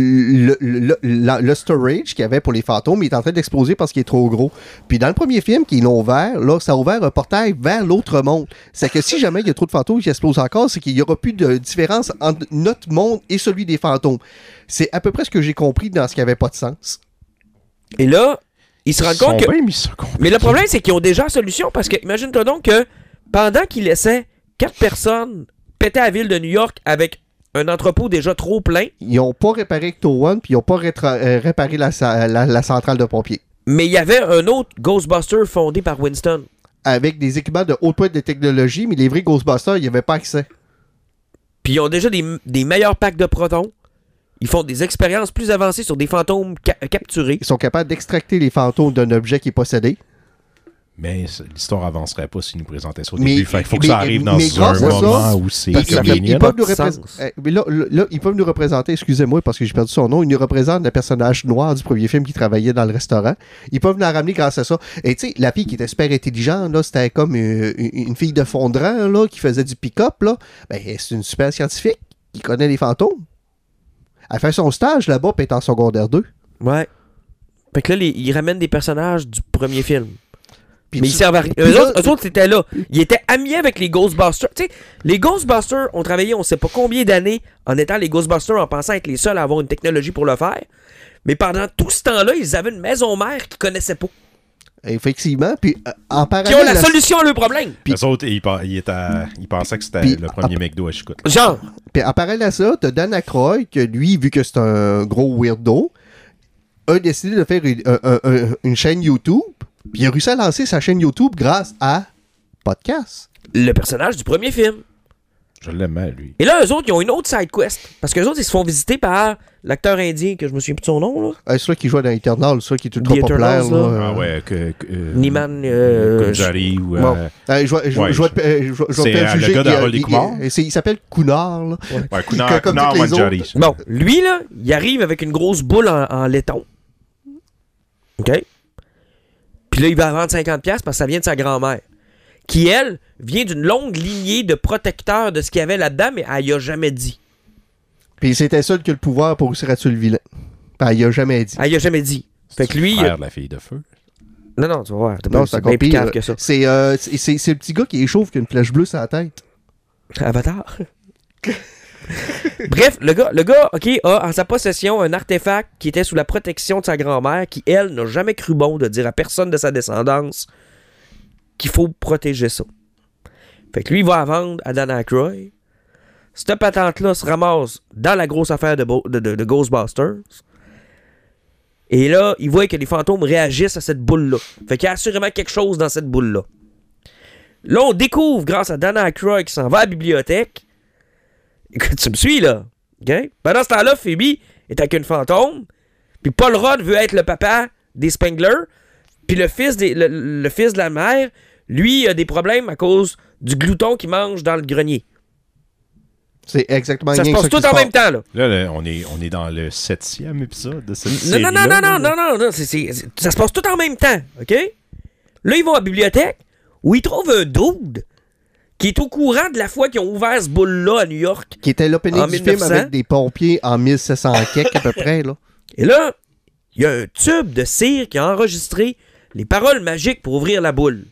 le storage qu'il y avait pour les fantômes il est en train d'exploser parce qu'il est trop gros. Puis dans le premier film qu'ils l'ont ouvert, là, ça a ouvert un portail vers l'autre monde. C'est que si jamais il y a trop de fantômes qui explosent encore, c'est qu'il n'y aura plus de différence entre notre monde et celui des fantômes. C'est à peu près ce que j'ai compris dans ce qui n'avait pas de sens. Et là, ils se rendent compte que... Mais le problème, c'est qu'ils ont déjà la solution parce que, imagine-toi donc que pendant qu'ils laissaient 4 personnes péter la ville de New York avec un entrepôt déjà trop plein. Ils n'ont pas réparé Ecto One, puis ils n'ont pas réparé la centrale de pompiers. Mais il y avait un autre Ghostbuster fondé par Winston. Avec des équipements de haute pointe de technologie, mais les vrais Ghostbusters, il n'y avait pas accès. Puis ils ont déjà des meilleurs packs de protons. Ils font des expériences plus avancées sur des fantômes capturés. Ils sont capables d'extracter les fantômes d'un objet qui est possédé. Mais l'histoire avancerait pas s'ils nous présentaient ça au début. Il faut que ça arrive dans un moment où c'est ils peuvent ils peuvent nous représenter, excusez-moi parce que j'ai perdu son nom, ils nous représentent le personnage noir du premier film qui travaillait dans le restaurant. Ils peuvent nous la ramener grâce à ça. Et tu sais, la fille qui était super intelligente, là, c'était comme une fille de fondran là, qui faisait du pick-up. Là. Ben, c'est une super scientifique qui connaît les fantômes. Elle fait son stage là-bas puis elle est en secondaire 2. Ouais. Fait que là, ils ramènent des personnages du premier film. Mais ils servent à rien. Eux autres, c'était là. Ils étaient amis avec les Ghostbusters. Tu sais, les Ghostbusters ont travaillé on sait pas combien d'années en étant les Ghostbusters en pensant être les seuls à avoir une technologie pour le faire. Mais pendant tout ce temps-là, ils avaient une maison mère qu'ils connaissaient pas. Effectivement. Puis en parallèle. Qui ont la solution à leur problème. Puis les autres, ils pensaient que c'était le premier McDo à Chicoute. Genre. Puis en parallèle à ça, t'as Dan Aykroyd, que lui, vu que c'est un gros weirdo, a décidé de faire une chaîne YouTube, puis il a réussi à lancer sa chaîne YouTube grâce à podcast. Le personnage du premier film. Je l'aimais, lui. Et là, eux autres, ils ont une autre side quest. Parce qu'eux autres, ils se font visiter par l'acteur indien, que je me souviens plus de son nom, là. C'est celui qui joue dans Eternal, ça qui est ultra The populaire. Eternals, là. Là. Ah ouais, Niman. Kunjari ou... Bon. Je vais c'est te juger le gars de qu'il- Harley Kumar. il s'appelle Kunar. Là. Ouais, Kunar Comme toutes les Manjari. Bon, lui, là, il arrive avec une grosse boule en laiton. OK? Puis là, il va vendre 50$ parce que ça vient de sa grand-mère. Qui, elle, vient d'une longue lignée de protecteurs de ce qu'il y avait là-dedans, mais elle y a jamais dit. Puis c'était seul qui a le pouvoir pour réussir à tuer le vilain. Ben, il a jamais dit. Elle y a jamais dit. Fait que lui... Frère de la fille de feu. Non, tu vas voir. Non, c'est bien plus cave que ça. C'est le petit gars qui est chauve qui a une flèche bleue sur la tête. Avatar. Bref, le gars, OK, a en sa possession un artefact qui était sous la protection de sa grand-mère qui, elle, n'a jamais cru bon de dire à personne de sa descendance qu'il faut protéger ça. Fait que lui, il va la vendre à Dan Aykroyd. Cette patente-là se ramasse dans la grosse affaire de Ghostbusters. Et là, il voit que les fantômes réagissent à cette boule-là. Fait qu'il y a assurément quelque chose dans cette boule-là. Là, on découvre, grâce à Dan Aykroyd qui s'en va à la bibliothèque. Écoute, tu me suis, là? OK? Pendant ce temps-là, Phoebe est avec une fantôme. Puis Paul Rudd veut être le papa des Spengler. Puis le fils de la mère, lui, a des problèmes à cause du glouton qu'il mange dans le grenier. C'est exactement Ça se rien passe que tout en même temps, là. Là, on est dans le 7e épisode de cette Non, série-là. non. Ça se passe tout en même temps, OK? Là, ils vont à la bibliothèque où ils trouvent un dude qui est au courant de la fois qu'ils ont ouvert ce boule-là à New York. Qui était l'opening En du 1900. film avec des pompiers en 1700 quelque à peu près, là. Et là, il y a un tube de cire qui a enregistré les paroles magiques pour ouvrir la boule.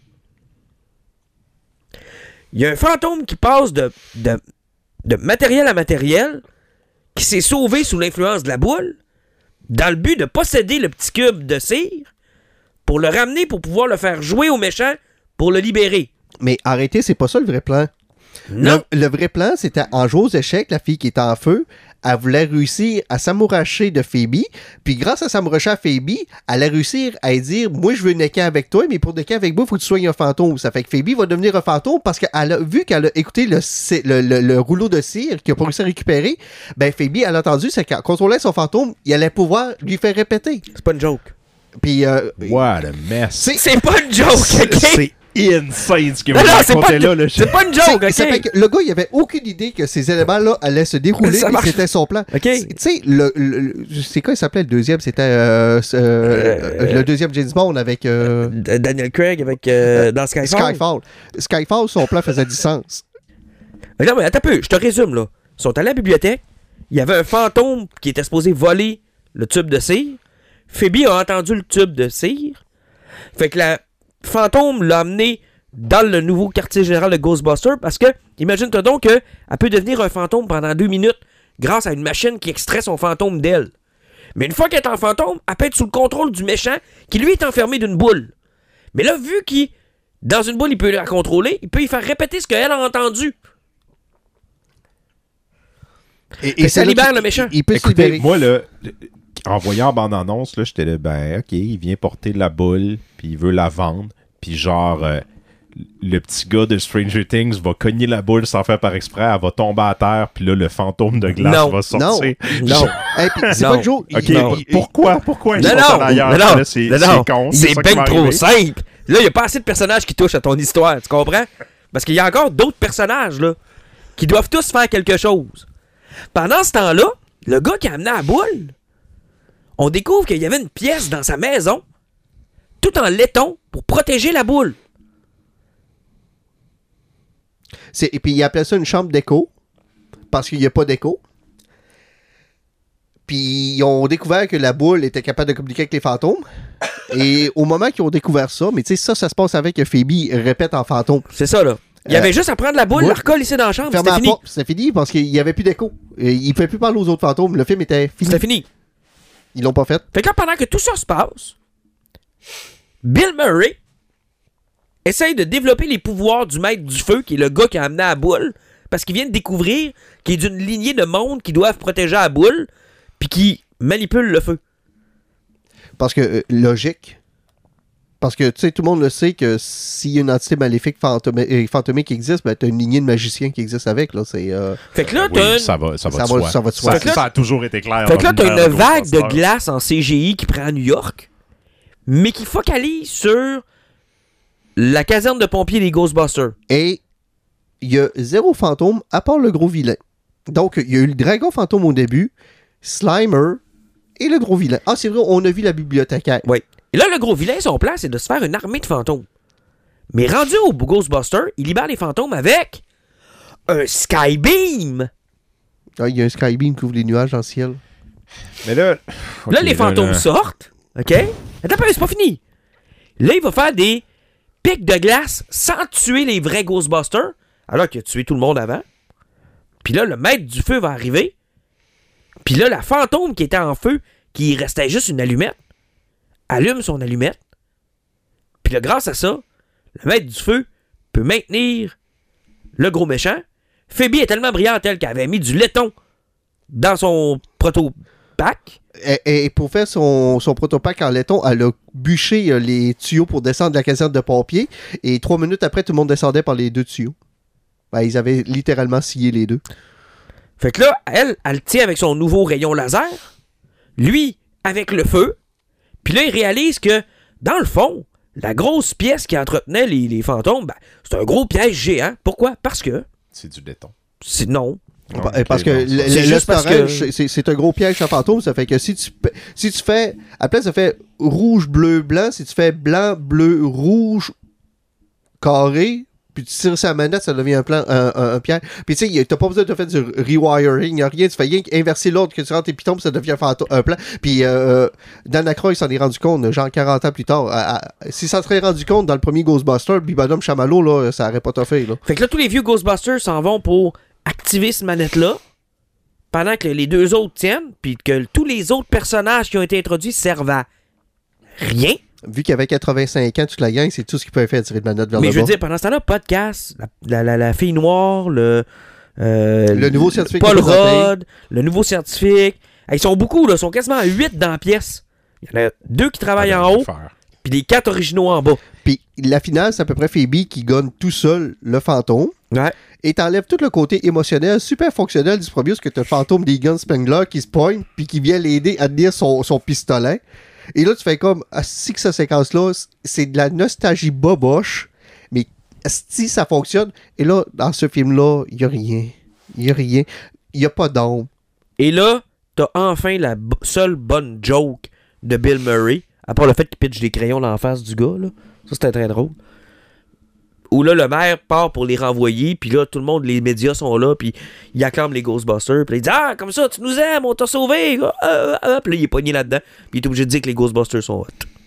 Il y a un fantôme qui passe de matériel à matériel, qui s'est sauvé sous l'influence de la boule, dans le but de posséder le petit cube de cire, pour le ramener pour pouvoir le faire jouer au méchant pour le libérer. Mais arrêtez, c'est pas ça le vrai plan. Non. Le vrai plan, c'était en jouant aux échecs, la fille qui était en feu, elle voulait réussir à s'amouracher de Phoebe, puis grâce à s'amouracher à Phoebe, elle a réussi à dire « Moi, je veux necker avec toi, mais pour necker avec moi, il faut que tu sois un fantôme. » Ça fait que Phoebe va devenir un fantôme parce qu'elle a vu qu'elle a écouté le rouleau de cire qu'il a pas réussi à récupérer. Ben, Phoebe, elle a entendu, c'est qu'en contrôlant son fantôme, il allait pouvoir lui faire répéter. C'est pas une joke. Puis, What a mess. C'est pas une joke, OK? C'est insane ce que vous Non, c'est racontez pas, là. c'est pas une joke, OK? Ça fait que le gars, il avait aucune idée que ces éléments-là allaient se dérouler, Ça et marche. c'était son plan. OK. Tu sais, c'est quoi il s'appelait le deuxième? C'était le deuxième James Bond avec Daniel Craig avec dans Skyfall. Skyfall, son plan faisait du sens. Mais non, mais attends un peu, je te résume, là. Ils sont allés à la bibliothèque, il y avait un fantôme qui était supposé voler le tube de cire. Phoebe a entendu le tube de cire. Fait que la fantôme l'a amené dans le nouveau quartier général de Ghostbusters parce que, imagine-toi donc qu'elle peut devenir un fantôme pendant 2 minutes grâce à une machine qui extrait son fantôme d'elle. Mais une fois qu'elle est en fantôme, elle peut être sous le contrôle du méchant qui, lui, est enfermé d'une boule. Mais là, vu qu'il, dans une boule, il peut la contrôler, il peut y faire répéter ce qu'elle a entendu. Et ça libère le méchant. Il peut se Écoutez, libérer. moi, là, en voyant la bande-annonce, là, j'étais là, ben, OK, il vient porter la boule, puis il veut la vendre, puis genre, le petit gars de Stranger Things va cogner la boule sans faire par exprès, elle va tomber à terre, puis là, le fantôme de glace Non. va sortir. Non. Hey, puis c'est Non. pas le jour. OK, Non. Pourquoi ils sont en ailleurs? Là, c'est con. C'est ça qui ben m'est trop arrivé. simple. Là, il n'y a pas assez de personnages qui touchent à ton histoire, tu comprends? Parce qu'il y a encore d'autres personnages, là, qui doivent tous faire quelque chose. Pendant ce temps-là, le gars qui a amené la boule, on découvre qu'il y avait une pièce dans sa maison, tout en laiton, pour protéger la boule. Et puis il appelait ça une chambre d'écho, parce qu'il n'y a pas d'écho. Puis ils ont découvert que la boule était capable de communiquer avec les fantômes. Et au moment qu'ils ont découvert ça, mais tu sais, ça se passe avec que Phoebe répète en fantôme. C'est ça, là. Il y avait juste à prendre la boule, ouais. la recoller ici dans la chambre, Fermez c'était la fini. porte, c'était fini parce qu'il n'y avait plus d'écho. Et ils ne pouvaient plus parler aux autres fantômes. Le film était fini. C'était fini. Ils l'ont pas fait. Fait que là, pendant que tout ça se passe, Bill Murray essaye de développer les pouvoirs du maître du feu, qui est le gars qui a amené la boule, parce qu'il vient de découvrir qu'il est d'une lignée de monde qui doivent protéger la boule, puis qui manipule le feu. Parce que, logique. Parce que, tu sais, tout le monde le sait que s'il y a une entité maléfique fantomique qui existe, ben, t'as une lignée de magiciens qui existe avec, là. C'est... Fait que là, Oui, t'as ça va de soi. ça va de soi. Ça a toujours été clair. Fait que là, dans t'as l'univers une vague de Ghostbusters. glace en CGI qui prend à New York, mais qui focalise sur la caserne de pompiers des Ghostbusters. Et il y a 0 fantôme à part le gros vilain. Donc, il y a eu le dragon fantôme au début, Slimer et le gros vilain. Ah, c'est vrai, on a vu la bibliothécaire. Oui. Et là, le gros vilain, son plan, c'est de se faire une armée de fantômes. Mais rendu au Ghostbuster, il libère les fantômes avec un Skybeam. Ah, il y a un Skybeam qui ouvre les nuages dans le ciel. Mais là... Là, ok, les fantômes là, sortent. OK? Attends, c'est pas fini. Là, il va faire des pics de glace sans tuer les vrais Ghostbusters, alors qu'il a tué tout le monde avant. Puis là, le maître du feu va arriver. Puis là, la fantôme qui était en feu, qui restait juste une allumette, allume son allumette. Puis là, grâce à ça, le maître du feu peut maintenir le gros méchant. Phoebe est tellement brillante, elle, qu'elle avait mis du laiton dans son proto-pack. Et pour faire son protopack en laiton, elle a bûché les tuyaux pour descendre de la caserne de pompiers. Et 3 minutes après, tout le monde descendait par les 2 tuyaux. Ben, ils avaient littéralement scié les 2. Fait que là, elle tient avec son nouveau rayon laser. Lui, avec le feu. Puis là, il réalise que, dans le fond, la grosse pièce qui entretenait les fantômes, ben, c'est un gros piège géant. Pourquoi? Parce que... C'est du béton. C'est non. Parce que C'est le juste parce storage, que- c'est un gros piège à fantôme. Ça fait que si tu fais... À la place, ça fait rouge, bleu, blanc. Si tu fais blanc, bleu, rouge, carré, puis tu tires sa manette, ça devient un piège. Puis tu sais, t'as pas besoin de faire du rewiring, y a rien. Tu fais rien qu'inverser l'ordre que tu rentres tes pitons, puis ça devient un plan. Puis Dan Aykroyd s'en est rendu compte, genre 40 ans plus tard. Si ça serait rendu compte dans le premier Ghostbuster, puis Madame Chamallow, là, ça aurait pas toffé, là. Fait que là, tous les vieux Ghostbusters s'en vont pour activer cette manette-là, pendant que les 2 autres tiennent, puis que tous les autres personnages qui ont été introduits servent à rien. Vu qu'il avait 85 ans, toute la gang, c'est tout ce qu'il pouvait faire, tirer de manette vers Mais le je veux bas. dire, pendant ce temps-là, podcast, la fille noire, le nouveau scientifique Paul qui est présenté. Rudd, le nouveau scientifique. Ils sont beaucoup, là. Ils sont quasiment à 8 dans la pièce. Il y en a 2 qui travaillent en haut, puis les 4 originaux en bas. Puis la finale, c'est à peu près Phoebe qui gagne tout seul le fantôme. Ouais. Et t'enlèves tout le côté émotionnel, super fonctionnel du premier, parce que t'as le fantôme des Gun Spengler qui se pointe, puis qui vient l'aider à tenir son pistolet. Et là, tu fais comme, si que cette séquence-là, c'est de la nostalgie boboche, mais si ça fonctionne, et là, dans ce film-là, il n'y a rien. Il n'y a rien. Il n'y a pas d'ombre. Et là, t'as enfin la seule bonne joke de Bill Murray, à part le fait qu'il pitche des crayons dans la face du gars, là. Ça, c'était très drôle. Où là, le maire part pour les renvoyer, puis là, tout le monde, les médias sont là, puis il acclame les Ghostbusters, puis il dit « Ah, comme ça, tu nous aimes, on t'a sauvé! » Puis là, il est pogné là-dedans, puis il est obligé de dire que les Ghostbusters sont hot.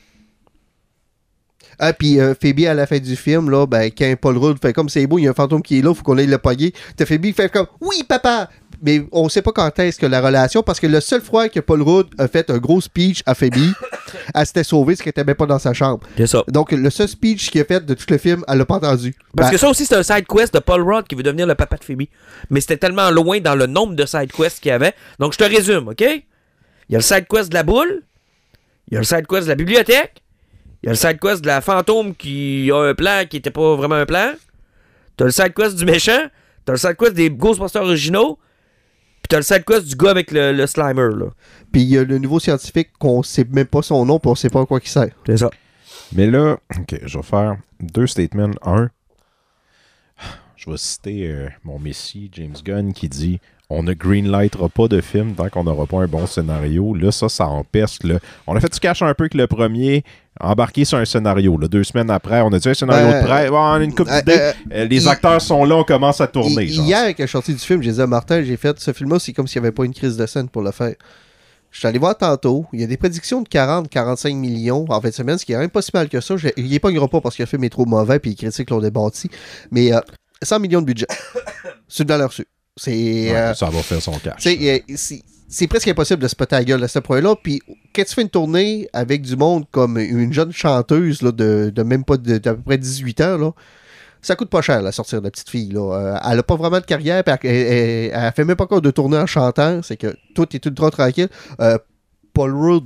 Ah, puis Phoebe, à la fin du film, là, ben, quand Paul Rudd fait comme c'est beau, il y a un fantôme qui est là, faut qu'on aille le pogner. T'as Phoebe qui fait comme oui, papa! Mais on sait pas quand est-ce que la relation, parce que le seul fois que Paul Rudd a fait un gros speech à Phoebe, elle s'était sauvée, parce qu'elle était même pas dans sa chambre. C'est ça. Donc, le seul speech qu'il a fait de tout le film, elle l'a pas entendu. Parce que ça aussi, c'est un side quest de Paul Rudd qui veut devenir le papa de Phoebe. Mais c'était tellement loin dans le nombre de side quests qu'il y avait. Donc, je te résume, OK? Il y a le side quest de la boule, il y a le side quest de la bibliothèque, il y a le side quest de la fantôme qui a un plan qui était pas vraiment un plan, t'as le side quest du méchant, t'as le side quest des Ghostbusters originaux, puis t'as le side quest du gars avec le Slimer, là. Puis il y a le nouveau scientifique qu'on sait même pas son nom, puis on sait pas à quoi il sert. C'est ça. Mais là, OK, je vais faire 2 statements. Un, je vais citer mon messie, James Gunn, qui dit « On ne greenlightera pas de film tant qu'on n'aura pas un bon scénario. » Là, ça empeste. Là. On a fait du cash un peu que le premier, embarqué sur un scénario. Là. 2 semaines après, on a dit un scénario de prêt. Bon, on a une couple d'idées. Les acteurs sont là, on commence à tourner. Genre. Hier, quand je suis sorti du film, j'ai dit à Martin, j'ai fait ce film-là, c'est comme s'il n'y avait pas une crise de scène pour le faire. Je suis allé voir tantôt. Il y a des prédictions de 40-45 millions en fin de semaine, ce qui est même pas si mal que ça. Il n'y pognera pas parce que le film est trop mauvais et les critiques l'ont débattu. Mais 100 millions de budget. C'est une valeur sûre. C'est, ça va faire son cash. c'est presque impossible de se péter la gueule à ce point-là. Puis quand tu fais une tournée avec du monde comme une jeune chanteuse là, de même pas d'à peu près 18 ans, là, ça coûte pas cher, la sortir de la petite fille. Là. Elle a pas vraiment de carrière, elle fait même pas encore de tournée en chantant. C'est que tout est ultra tranquille. Paul Rudd,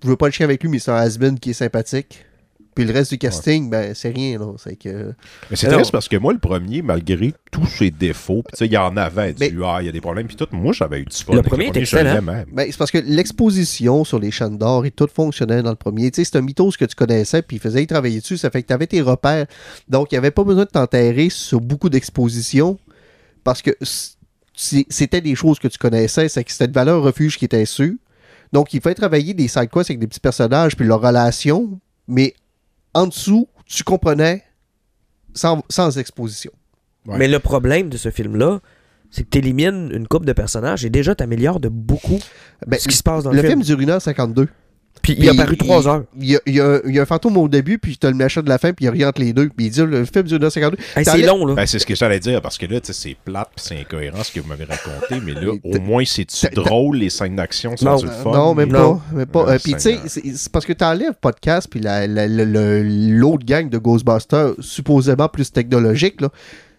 je veux pas le chien avec lui, mais c'est un has-been qui est sympathique. Puis le reste du casting, ben, c'est rien, là. C'est que... Mais c'est triste parce que moi, le premier, malgré tous ses défauts, tu sais, il y en avait il y a des problèmes, puis tout, moi, j'avais eu du fun. Le premier était excellent. Ben, c'est parce que l'exposition sur les chaînes d'or et tout fonctionnait dans le premier. Tu sais, c'est un mythos que tu connaissais, puis il faisait y travailler dessus, ça fait que tu avais tes repères. Donc, il n'y avait pas besoin de t'enterrer sur beaucoup d'expositions, parce que c'était des choses que tu connaissais, c'est que c'était de valeur refuge qui était sûre. Donc, il fallait travailler des side quests avec des petits personnages, puis leurs relations, mais en dessous, tu comprenais sans exposition. Ouais. Mais le problème de ce film-là, c'est que tu élimines une couple de personnages et déjà tu améliores de beaucoup ce qui se passe dans le film. Le film dure 1h52. Puis il a paru 3 heures. Il y a un fantôme au début, puis tu as le machin de la fin, puis il y a rien entre les deux. Puis il dit le film dure 1h52. C'est long, là. Ben, c'est ce que j'allais dire, parce que là, c'est plate, puis c'est incohérent ce que vous m'avez raconté, mais là, au moins, c'est-tu drôle, les scènes d'action sont du fun? Non, même pas. Puis tu sais, c'est parce que tu enlèves podcast, puis l'autre gang de Ghostbusters, supposément plus technologique, là.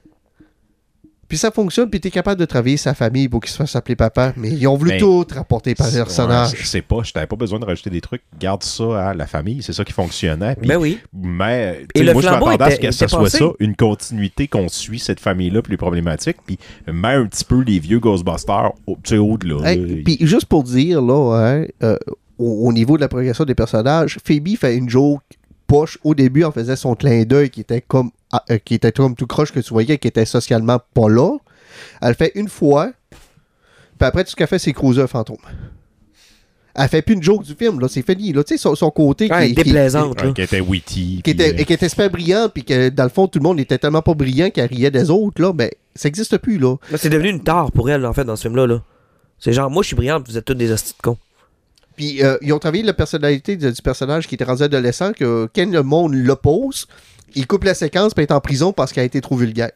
Puis ça fonctionne, puis t'es capable de travailler sa famille pour qu'il se fasse appeler papa. Mais ils ont voulu tout rapporter par les personnages. Je t'avais pas besoin de rajouter des trucs. Garde ça à la famille, c'est ça qui fonctionnait. Puis, ben oui. Mais moi, je m'attendais à ce que ça soit ça, une continuité qu'on suit cette famille-là plus problématique. Puis mets un petit peu les vieux Ghostbusters au-delà. Puis juste pour dire, là, au niveau de la progression des personnages, Phoebe fait une joke poche au début, en faisait son clin d'œil qui était comme tout croche que tu voyais, qui était socialement pas là. Elle le fait une fois, puis après tout ce qu'elle fait, c'est cruiser fantôme. Elle fait plus une joke du film, là, c'est fini, là, tu sais, son côté qui déplaisante, qui était witty, qui était super brillant, puis que dans le fond tout le monde était tellement pas brillant qu'elle riait des autres, là, ben ça existe plus, là. Là, c'est devenu une tare pour elle, en fait, dans ce film-là, là. C'est genre, moi je suis brillante, vous êtes tous des hosties de cons. Puis ils ont travaillé la personnalité du personnage qui était rendu adolescent, que quand le monde l'oppose, il coupe la séquence puis est en prison parce qu'elle a été trop vulgaire.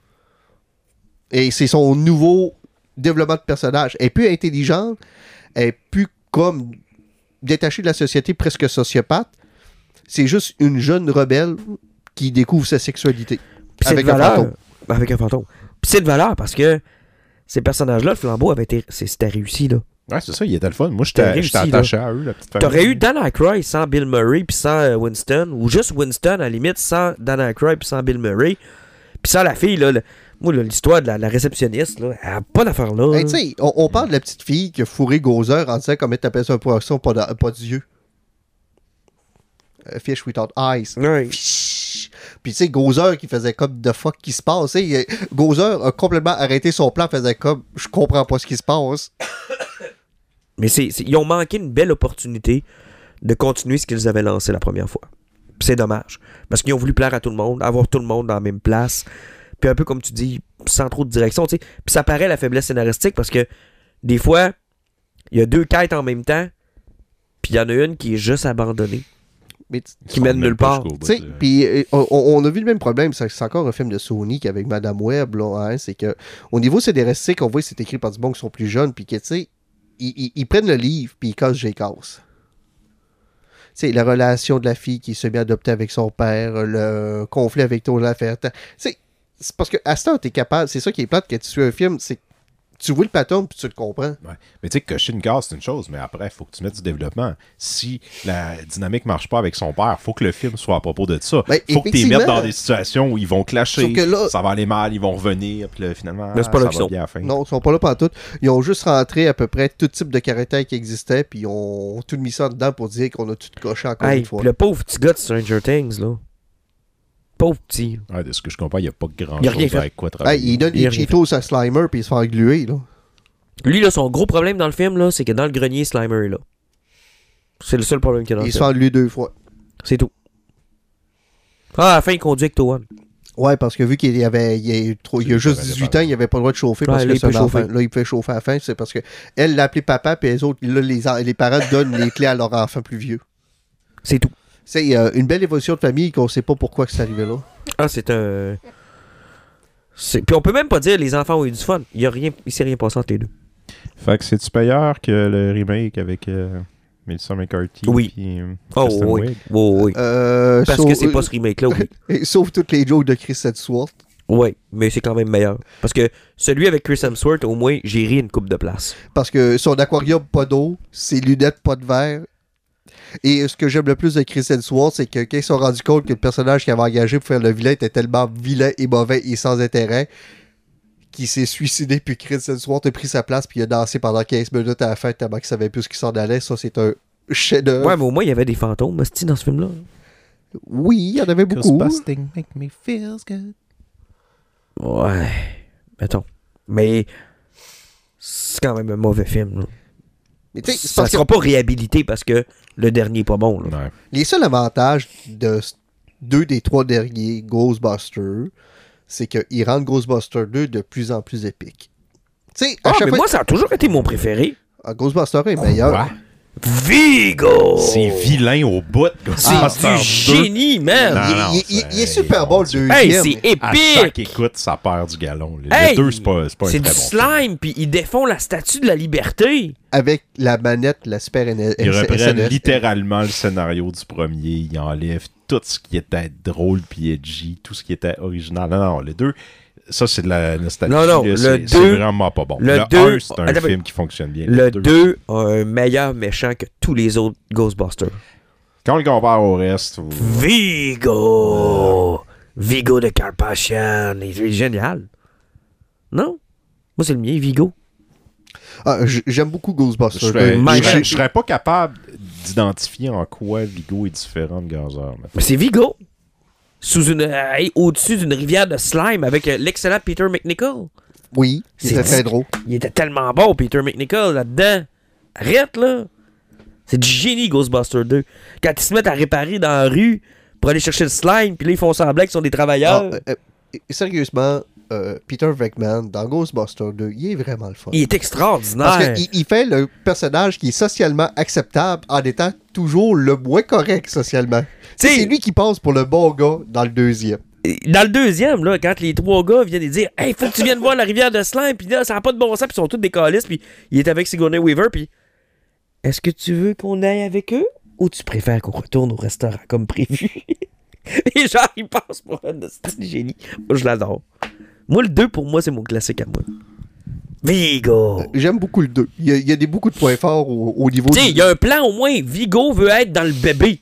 Et c'est son nouveau développement de personnage. Elle est plus intelligente, elle est plus comme détachée de la société, presque sociopathe. C'est juste une jeune rebelle qui découvre sa sexualité. Avec un fantôme. Avec un fantôme. Puis c'est de valeur parce que ces personnages-là, le flambeau c'était réussi, là. Ouais, c'est ça, il était le fun. Moi, j'étais attaché à eux, la petite famille. T'aurais eu Dan Aykroyd sans Bill Murray puis sans Winston, ou juste Winston, à la limite, sans Dan Aykroyd puis sans Bill Murray. Puis sans la fille, là, moi, l'histoire de la réceptionniste, là, elle n'a pas d'affaire là. Hey, tu sais, on parle de la petite fille qui a fourré Gozer en disant comment t'appelles ça un poisson, pas d'yeux. Fish without eyes. Oui. Puis tu sais, Gozer qui faisait comme the fuck qui se passe. Gozer a complètement arrêté son plan, faisait comme je comprends pas ce qui se passe. Mais ils ont manqué une belle opportunité de continuer ce qu'ils avaient lancé la première fois. Puis c'est dommage. Parce qu'ils ont voulu plaire à tout le monde, avoir tout le monde dans la même place. Puis un peu comme tu dis, sans trop de direction. T'sais. Puis ça paraît la faiblesse scénaristique parce que des fois, il y a 2 quêtes en même temps. Puis il y en a une qui est juste abandonnée. Qui mène nulle part. Puis on a vu le même problème. C'est encore un film de Sony qu'avec Madame Web. Là, hein, c'est que au niveau scénaristique, on voit que c'est écrit par du monde qui sont plus jeunes. Puis que tu sais, ils prennent le livre puis ils cassent J-Casse. C'est la relation de la fille qui se met adoptée avec son père, le conflit avec ton affaire. C'est parce que à ce temps, t'es capable. C'est ça qui est plate quand tu suis un film, c'est tu vois le pattern puis tu le comprends. Ouais. Mais tu sais, cocher une case, c'est une chose, mais après, il faut que tu mettes du développement. Si la dynamique marche pas avec son père, il faut que le film soit à propos de ça. Il faut que tu les mettes dans des situations où ils vont clasher, là, ça va aller mal, ils vont revenir, puis là, finalement, ça va bien à la fin. Non, ils sont pas là pantoute. Ils ont juste rentré à peu près tout type de caractère qui existait, puis ils ont tout mis ça dedans pour dire qu'on a tout coché encore une fois. Le pauvre petit gars de Stranger Things, là. Pauvre petit. Ouais, de ce que je comprends, il n'y a pas grand-chose avec quoi travailler. Il donne des Cheetos à Slimer puis il se fait engluer, là. Lui, là, son gros problème dans le film, là, c'est que dans le grenier, Slimer est là. C'est le seul problème qu'il y a dans le film. Il se fait engluer 2 fois. C'est tout. À la fin, il conduit avec Towan. Ouais, parce que vu qu'il y a juste 18 ans, il n'avait pas le droit de chauffer parce que c'est un enfant. Là, il peut chauffer à la fin, c'est parce que elle l'a appelé papa, puis les autres, là, les parents donnent les clés à leur enfant plus vieux. C'est tout. C'est une belle évolution de famille qu'on sait pas pourquoi que c'est arrivé là. C'est un... Puis on peut même pas dire les enfants ont eu du fun. Il s'est rien passé entre les deux. Fait que c'est-tu payeur que le remake avec Melissa McCarthy? Oui. Puis, oui. Parce que c'est pas ce remake-là, oui. Sauf toutes les jokes de Chris Hemsworth. Oui, mais c'est quand même meilleur. Parce que celui avec Chris Hemsworth, au moins, j'ai ri une coupe de place. Parce que son aquarium, pas d'eau, ses lunettes, pas de verre. Et ce que j'aime le plus de Chris Hemsworth, c'est que quand ils se sont rendus compte que le personnage qu'ils avaient engagé pour faire le vilain était tellement vilain et mauvais et sans intérêt, qu'il s'est suicidé, puis Chris Hemsworth a pris sa place, puis il a dansé pendant 15 minutes à la fin, tellement qu'il savait plus ce qui s'en allait. Ça, c'est un chef-d'œuvre. Ouais, mais au moins, il y avait des fantômes, hostie, dans ce film-là. Oui, il y en avait beaucoup. Busting make me feel good. Ouais. Mettons. Mais c'est quand même un mauvais film. Là. Mais tu sais, c'est Ça parce que sera pas réhabilité parce que le dernier est pas bon. Là. Ouais. les seuls avantages de 2 des 3 derniers Ghostbusters, c'est qu'ils rendent Ghostbusters 2 de plus en plus épique. Tu sais, à chaque Mais fois... moi, ça a toujours été mon préféré. Ghostbusters est meilleur. Ouais. Vigo! C'est vilain au bout. C'est Ghostbusters du 2. génie, man! Non, Il est super bon, le deuxième. Hey, c'est À chaque épique! écoute, ça perd du galon. Le Hey, 2, c'est pas un C'est très du bon film. slime, puis ils défont la statue de la liberté. Avec la manette, la Super Ils reprennent SNS. littéralement le scénario du premier. Ils enlèvent tout ce qui était drôle puis edgy, tout ce qui était original. Non, le 2, ça c'est de la nostalgie. Non, là, le c'est 2, c'est vraiment pas bon. le Le 2, 1, c'est un attends, film qui fonctionne bien. Le 2 a un meilleur méchant que tous les autres Ghostbusters. Quand on le compare au reste, Vigo! Vigo de Carpathian. Il est génial. Non? Moi, c'est le mien, Vigo. Ah, j'aime beaucoup Ghostbusters. je serais pas capable d'identifier en quoi Vigo est différent de Gazer. Mais c'est Vigo. Au-dessus d'une rivière de slime avec l'excellent Peter McNichol. Oui, c'est très drôle. Il était tellement bon, Peter McNichol, là-dedans. Arrête, là. C'est du génie, Ghostbusters 2. Quand ils se mettent à réparer dans la rue pour aller chercher le slime, puis là, ils font semblant qu'ils sont des travailleurs. Sérieusement, Peter Venkman, dans Ghostbusters 2, il est vraiment le fun. Il est extraordinaire. Parce qu'il fait le personnage qui est socialement acceptable en étant toujours le moins correct socialement. T'sais, C'est lui qui passe pour le bon gars dans le deuxième. Dans le deuxième, là, quand les 3 gars viennent dire « Hey, faut que tu viennes voir la rivière de slime », puis là, ça n'a pas de bon sens, puis ils sont tous des câlisses, puis il est avec Sigourney Weaver, puis « Est-ce que tu veux qu'on aille avec eux, ou tu préfères qu'on retourne au restaurant comme prévu? » Et genre, il passe pour un style génie. Moi, je l'adore. Moi, le 2, pour moi, c'est mon classique à moi. Vigo! J'aime beaucoup le 2. Il y a beaucoup de points forts au niveau Tu sais, il y a un plan au moins. Vigo veut être dans le bébé.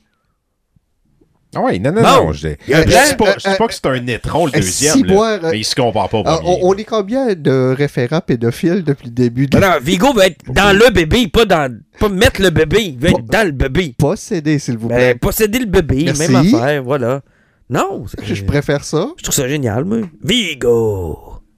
Ah ouais, non, Bon, je il y a un dis plan. pas que c'est un étron le deuxième, là, mais il se compare pas au premier. On est combien de référents pédophiles depuis le début de... Non, Vigo veut être dans le bébé, pas mettre le bébé. Il veut être dans le bébé. Posséder, s'il vous plaît. Ben, posséder le bébé, Merci. même affaire, voilà. Non, Je préfère ça. je trouve ça génial, moi. Vigo!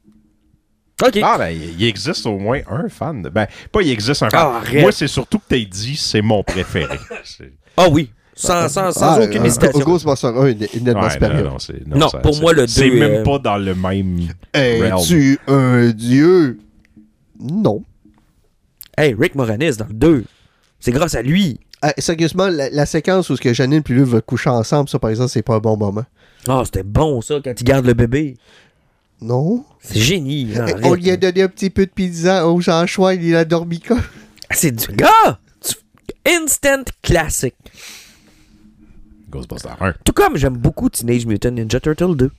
OK. Ah, ben, il existe au moins un fan. Ben, pas il existe un fan. Ah, arrête. Moi, c'est surtout que t'as dit, c'est mon préféré. Ah oui, sans aucune hésitation. Ghostbusters 1 est nettement Ouais, supérieur. Non, pour moi, le 2... C'est même pas dans le même realm. Es-tu un dieu? Non. Hey, Rick Moranis dans le 2. C'est grâce à lui. Sérieusement, la séquence où ce que Janine et lui veulent coucher ensemble, ça, par exemple, c'est pas un bon moment. Ah, c'était bon, ça, quand il garde le bébé. Non. C'est génie. Là, On arrête. lui a donné un petit peu de pizza au Jean-Chouin, il a dormi quoi. Ah, c'est du gars! Instant classic. Ghostbusters 1. Tout comme j'aime beaucoup Teenage Mutant Ninja Turtle 2.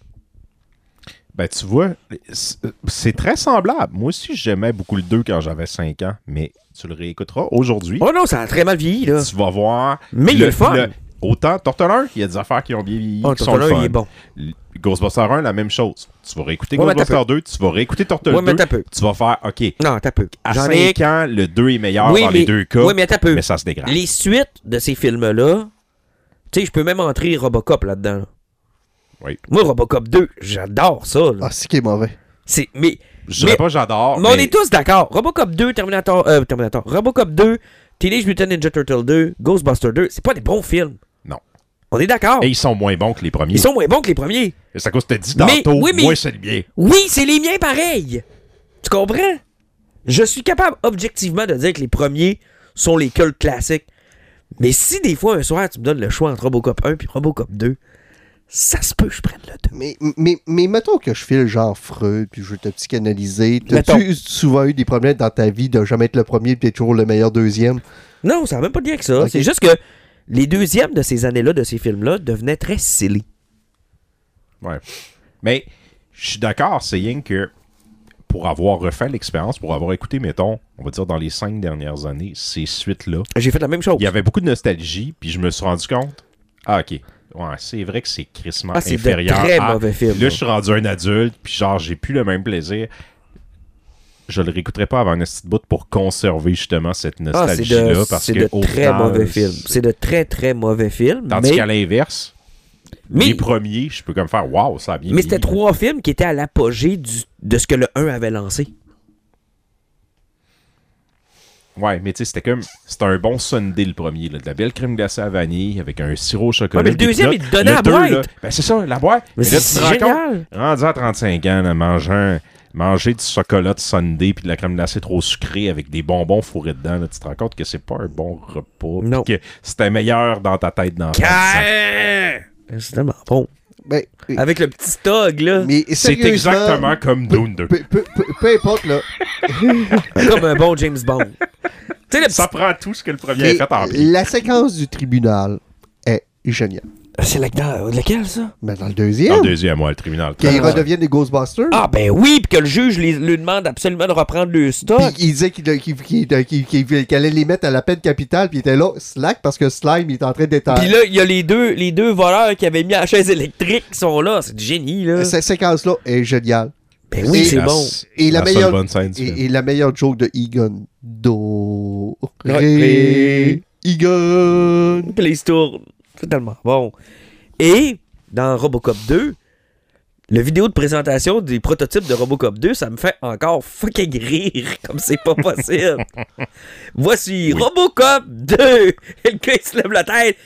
Ben, tu vois, c'est très semblable. Moi aussi, j'aimais beaucoup le 2 quand j'avais 5 ans, mais tu le réécouteras aujourd'hui. Oh non, ça a très mal vieilli, là. Tu vas voir. Mais il est fun. Autant, Turtle 1, il y a des affaires qui ont bien vieilli, Oh, qui sont le Turtle 1, fun. il est bon. Ghostbusters 1, la même chose. Tu vas réécouter Ouais, mais Ghostbusters 2, tu vas réécouter Turtle Ouais, mais 2, t'as peu. tu vas faire, OK, Non, t'as peu. à J'en 5 ai... ans, le 2 est meilleur Oui, dans les deux cas, Oui, mais t'as peu. mais ça se dégrade. Les suites de ces films-là, tu sais, je peux même entrer Robocop là-dedans. là. Oui. Moi, Robocop 2, j'adore ça. Là. Ah, c'est qui est mauvais. Mais Je dirais pas j'adore, on est tous d'accord. Robocop 2, Terminator. Robocop 2, Teenage Mutant Ninja Turtle 2, Ghostbusters 2, c'est pas des bons films. Non. On est d'accord. Et ils sont moins bons que les premiers. Ils sont moins bons que les premiers. Et c'est à cause que t'as dit Mais- tantôt, oui, mais- moi, c'est le mien. Oui, c'est les miens pareil. Tu comprends? Je suis capable objectivement de dire que les premiers sont les cultes classiques. Mais si des fois, un soir, tu me donnes le choix entre Robocop 1 et Robocop 2, ça se peut que je prenne le 2. Mais mettons que je file genre Freud, puis je veux te psychanalyser. Mettons. T'as-tu souvent eu des problèmes dans ta vie de jamais être le premier, puis t'es toujours le meilleur deuxième? Non, ça n'a même pas de lien avec ça. Ok. C'est juste que les deuxièmes de ces années-là, de ces films-là, devenaient très silly. Ouais. Mais je suis d'accord, c'est rien que pour avoir refait l'expérience, pour avoir écouté, mettons, on va dire dans les 5 dernières années, ces suites-là, J'ai fait la même chose. il y avait beaucoup de nostalgie, puis je me suis rendu compte, ok, ouais, c'est vrai que c'est crissement C'est inférieur de très à... mauvais film. Là, je suis rendu un adulte, puis genre, j'ai plus le même plaisir. Je le réécouterai pas avant un petit bout pour conserver justement cette nostalgie-là, parce c'est que de au très final, mauvais films. C'est de très, très mauvais films. Tandis mais qu'à l'inverse, les premiers, je peux comme faire, waouh, ça a bien mais c'était vieilli. 3 films qui étaient à l'apogée de ce que le 1 avait lancé. Ouais, mais tu sais, c'était un bon sundae le premier, là, de la belle crème glacée à vanille avec un sirop au chocolat. Ouais, mais le des deuxième, peanuts. il te donnait Le la deux, boîte. là, ben c'est ça, la boîte. Mais là, tu c'est te rends génial. compte, rendu à 35 ans, là, manger du chocolat de sundae puis de la crème glacée trop sucrée avec des bonbons fourrés dedans, là, tu te rends compte que c'est pas un bon repas. Non. Que c'était meilleur dans ta tête d'enfant. C'est tellement bon. Ben, Avec le petit stog, là. mais C'est sérieusement, exactement comme Dune 2. peu importe, là. Comme un bon James Bond. Tu sais, le petit... Ça prend tout ce que le premier a fait en bien. La séquence du tribunal est géniale. C'est lequel, ça? Mais dans le Dans deuxième, le deuxième, ouais, le tribunal. qu'ils redeviennent des Ghostbusters, Ah, ben oui, puis que le juge lui demande absolument de reprendre le stock. puis il disait qu'il allait les mettre à la peine capitale, puis il était là, slack, parce que Slime, il est en train d'être... Puis là, il y a les deux voleurs qui avaient mis la chaise électrique qui sont là. C'est du génie, là. Cette séquence-là est géniale. Ben oui, Et c'est bon. Et la, seule meilleure, bonne scène du film. et la meilleure joke de Egon. Do. Ré. Ré. Egon. Puis là, il se tourne. C'est tellement bon. Et, dans Robocop 2, le vidéo de présentation des prototypes de Robocop 2, ça me fait encore fucking rire, comme c'est pas possible. Voici Robocop 2. Et le gars, il se lève la tête.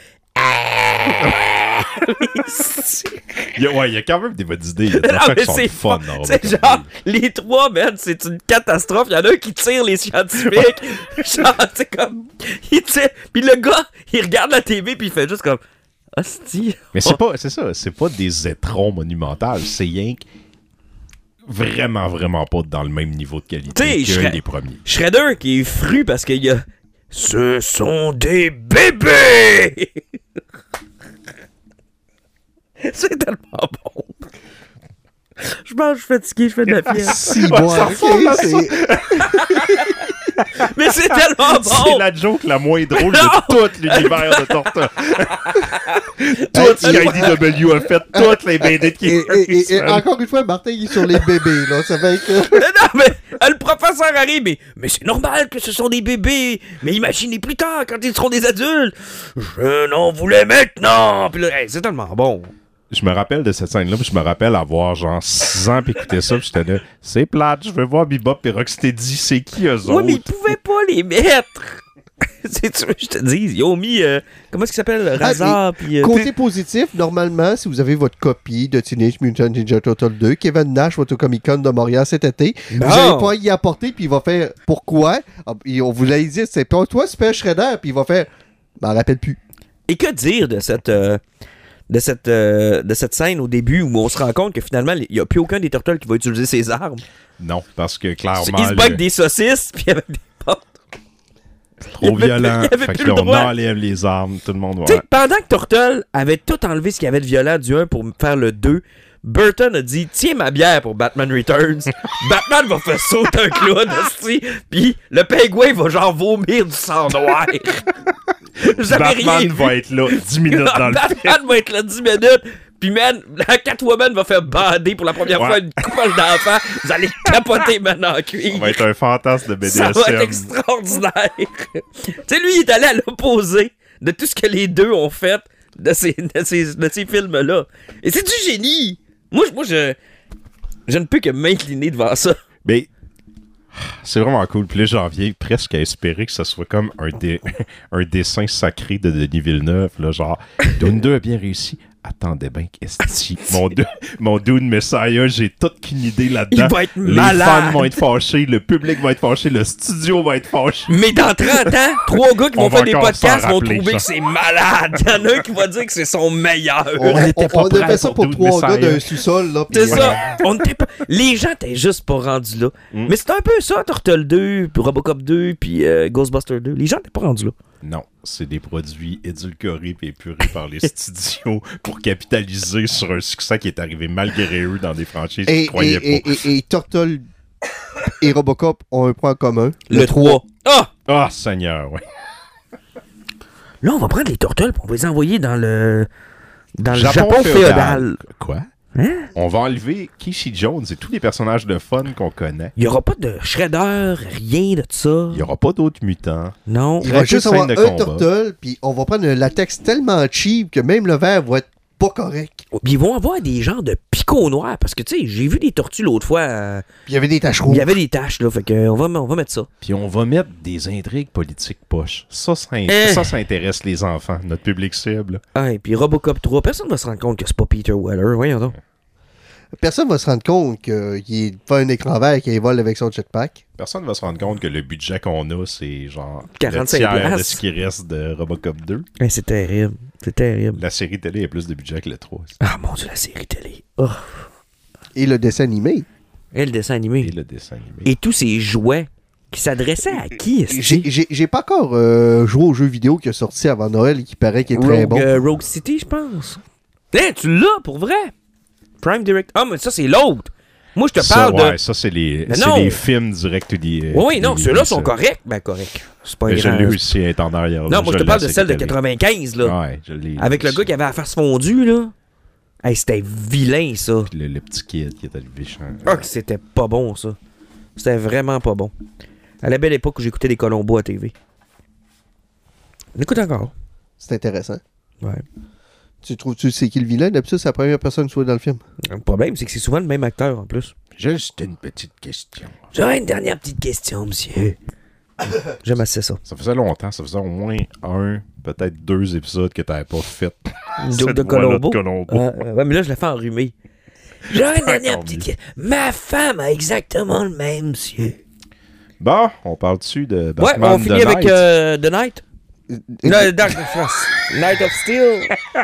Il y a quand même des bonnes idées. Il y a des Non, affaires mais qui sont c'est fun. fun. C'est genre, les trois, man, c'est une catastrophe. Il y en a un qui tire les scientifiques. Genre, c'est comme. Il tire. Puis le gars, il regarde la TV, puis il fait juste comme. Hostie. Mais c'est ça, c'est pas des étrons monumentales, c'est rien que vraiment, vraiment pas dans le même niveau de qualité qu'un des premiers. Shredder qui est fru parce qu'il y a. Ce sont des bébés! C'est tellement bon. Je mange, je suis fatigué, je fais de la fièvre. Si, bon, ok, c'est... Mais c'est tellement C'est bon! la joke la moins drôle de tout l'univers de Torta. Tout ce qu'IDW a fait, toutes les BD de Et encore une fois, Martin, il est sur les bébés, là. Ça fait que... Non, mais le professeur arrive, mais c'est normal que ce sont des bébés. Mais imaginez plus tard, quand ils seront des adultes. Je n'en voulais maintenant. Puis là, hey, c'est tellement bon. Je me rappelle de cette scène-là, puis je me rappelle avoir genre 6 ans, puis écouter ça, puis j'étais là, c'est plate, je veux voir Bebop et Rocksteady, c'est qui eux autres? Oui, mais ils pouvaient pas les mettre. C'est tu veux que je te dise, ils ont mis, comment est-ce qu'il s'appelle, Razar, puis... Côté positif, normalement, si vous avez votre copie de Teenage Mutant Ninja Turtle 2, Kevin Nash va au Comic-Con de Montréal cet été, vous allez pas y apporter, puis il va faire « Pourquoi? » On vous l'a dit, c'est pas toi, Super Shredder, puis il va faire « m'en rappelle plus. » Et que dire de cette scène au début où on se rend compte que finalement, il n'y a plus aucun des Turtles qui va utiliser ses armes. Non, parce que clairement... Ils se battent des saucisses, puis avec des portes. Trop violent. Il y avait Fait plus que là, le on droit. enlève les armes, tout le monde Tu sais, va... pendant que Turtle avait tout enlevé ce qu'il y avait de violent du 1 pour faire le 2, Burton a dit « Tiens ma bière pour Batman Returns. » Batman va faire sauter un clown, aussi, puis le pingouin va genre vomir du sang noir. Batman va être là 10 minutes dans le film. Batman va être là 10 minutes. Puis, man, la Catwoman va faire bander pour la première fois une couple d'enfants. Vous allez capoter, man, en cuir. Ça va être un fantasme de BDSM. Ça va être extraordinaire. Tu sais, lui, il est allé à l'opposé de tout ce que les deux ont fait de ces films-là. Et c'est du génie. Moi, je ne peux que m'incliner devant ça. Mais c'est vraiment cool. Puis là, j'en viens presque à espérer que ça soit comme un dessin sacré de Denis Villeneuve. Là, genre, Dune 2 a bien réussi. Attendez bien qu'est-ce mon Dune Messiah, j'ai toute qu'une idée là-dedans. Il va être Les malade. fans vont être fâchés, le public va être fâché, le studio va être fâché. Mais dans 30 ans, 3 gars qui On vont va faire des encore podcasts s'en vont rappeler, trouver ça. que c'est malade. Il y en a un qui va dire que c'est son meilleur. On a fait ça pour Dude 3 gars Messiah. d'un sous-sol, là. puis C'est ça. On était pas... Les gens étaient juste pas rendus là. Mais c'est un peu ça, Turtle 2, puis Robocop 2, puis Ghostbuster 2. Les gens étaient pas rendus là. Non, c'est des produits édulcorés et épurés par les studios pour capitaliser sur un succès qui est arrivé malgré eux dans des franchises qu'ils croyaient pas. Et Turtle et Robocop ont un point commun. Le 3. Ah! Ah, Seigneur, ouais. Là, on va prendre les turtles et on va les envoyer dans le Japon féodal. Quoi? Hein? On va enlever Kishi Jones et tous les personnages de fun qu'on connaît. Il n'y aura pas de Shredder, rien de ça. Il n'y aura pas d'autres mutants. Non. Il va juste scène avoir de un combat. turtle, puis on va prendre un latex tellement cheap que même le verre va être pas correct. Puis ils vont avoir des genres de picots noirs. Parce que, tu sais, j'ai vu des tortues l'autre fois. Puis il y avait des taches Il rouges. y avait des taches, là. Fait que, on va mettre ça. Puis on va mettre des intrigues politiques poches. Ça intéresse les enfants, notre public cible. Ah, et puis Robocop 3, personne va se rendre compte que c'est pas Peter Weller. Voyons donc. Personne va se rendre compte qu'il fait un écran vert et qu'il vole avec son jetpack. Personne va se rendre compte que le budget qu'on a, c'est genre 45 le tiers de piastres. ce qui reste de Robocop 2. Hey, c'est terrible. C'est terrible. La série télé a plus de budget que le 3. Ah, mon Dieu, la série télé. Oh. Et le dessin animé. Et le dessin animé. Et le dessin animé. Et tous ces jouets qui s'adressaient à qui? J'ai pas encore joué au jeu vidéo qui est sorti avant Noël et qui paraît qu'il est très bon. Rogue City, je pense. Hey, tu l'as pour vrai? Prime Direct. Ah, mais ça, c'est l'autre. Moi, je te parle de. Ouais, ça, c'est les films direct to the. Oui, non, ceux-là sont corrects. Ben, corrects. C'est pas Mais je grave. l'ai aussi, elle est en arrière. Non, moi, je te parle de celle de 95, là. Ouais, je l'ai. Avec le gars qui avait la face fondue, là. Hey, c'était vilain, ça. Puis le petit kid qui était le méchant. Ah, que c'était pas bon, ça. C'était vraiment pas bon. À la belle époque où j'écoutais des Colombos à TV. On écoute encore. C'est intéressant. Ouais. Tu sais qui le vilain? D'habitude, c'est la première personne qui soit dans le film. Le problème, c'est que c'est souvent le même acteur, en plus. Juste une petite question. J'aurais une dernière petite question, monsieur. J'aime assez ça. Ça faisait longtemps, ça faisait au moins peut-être 2 épisodes que t'avais pas fait. Une joke de Cette voix-là Colombo. Colombo. Ouais, mais là, je l'ai fait enrhumé. J'aurais une dernière Encore petite mieux. question. Ma femme a exactement le même, monsieur. Bon, on parle dessus de Ouais, Batman on finit The avec Night. The Night. No, Night of Steel.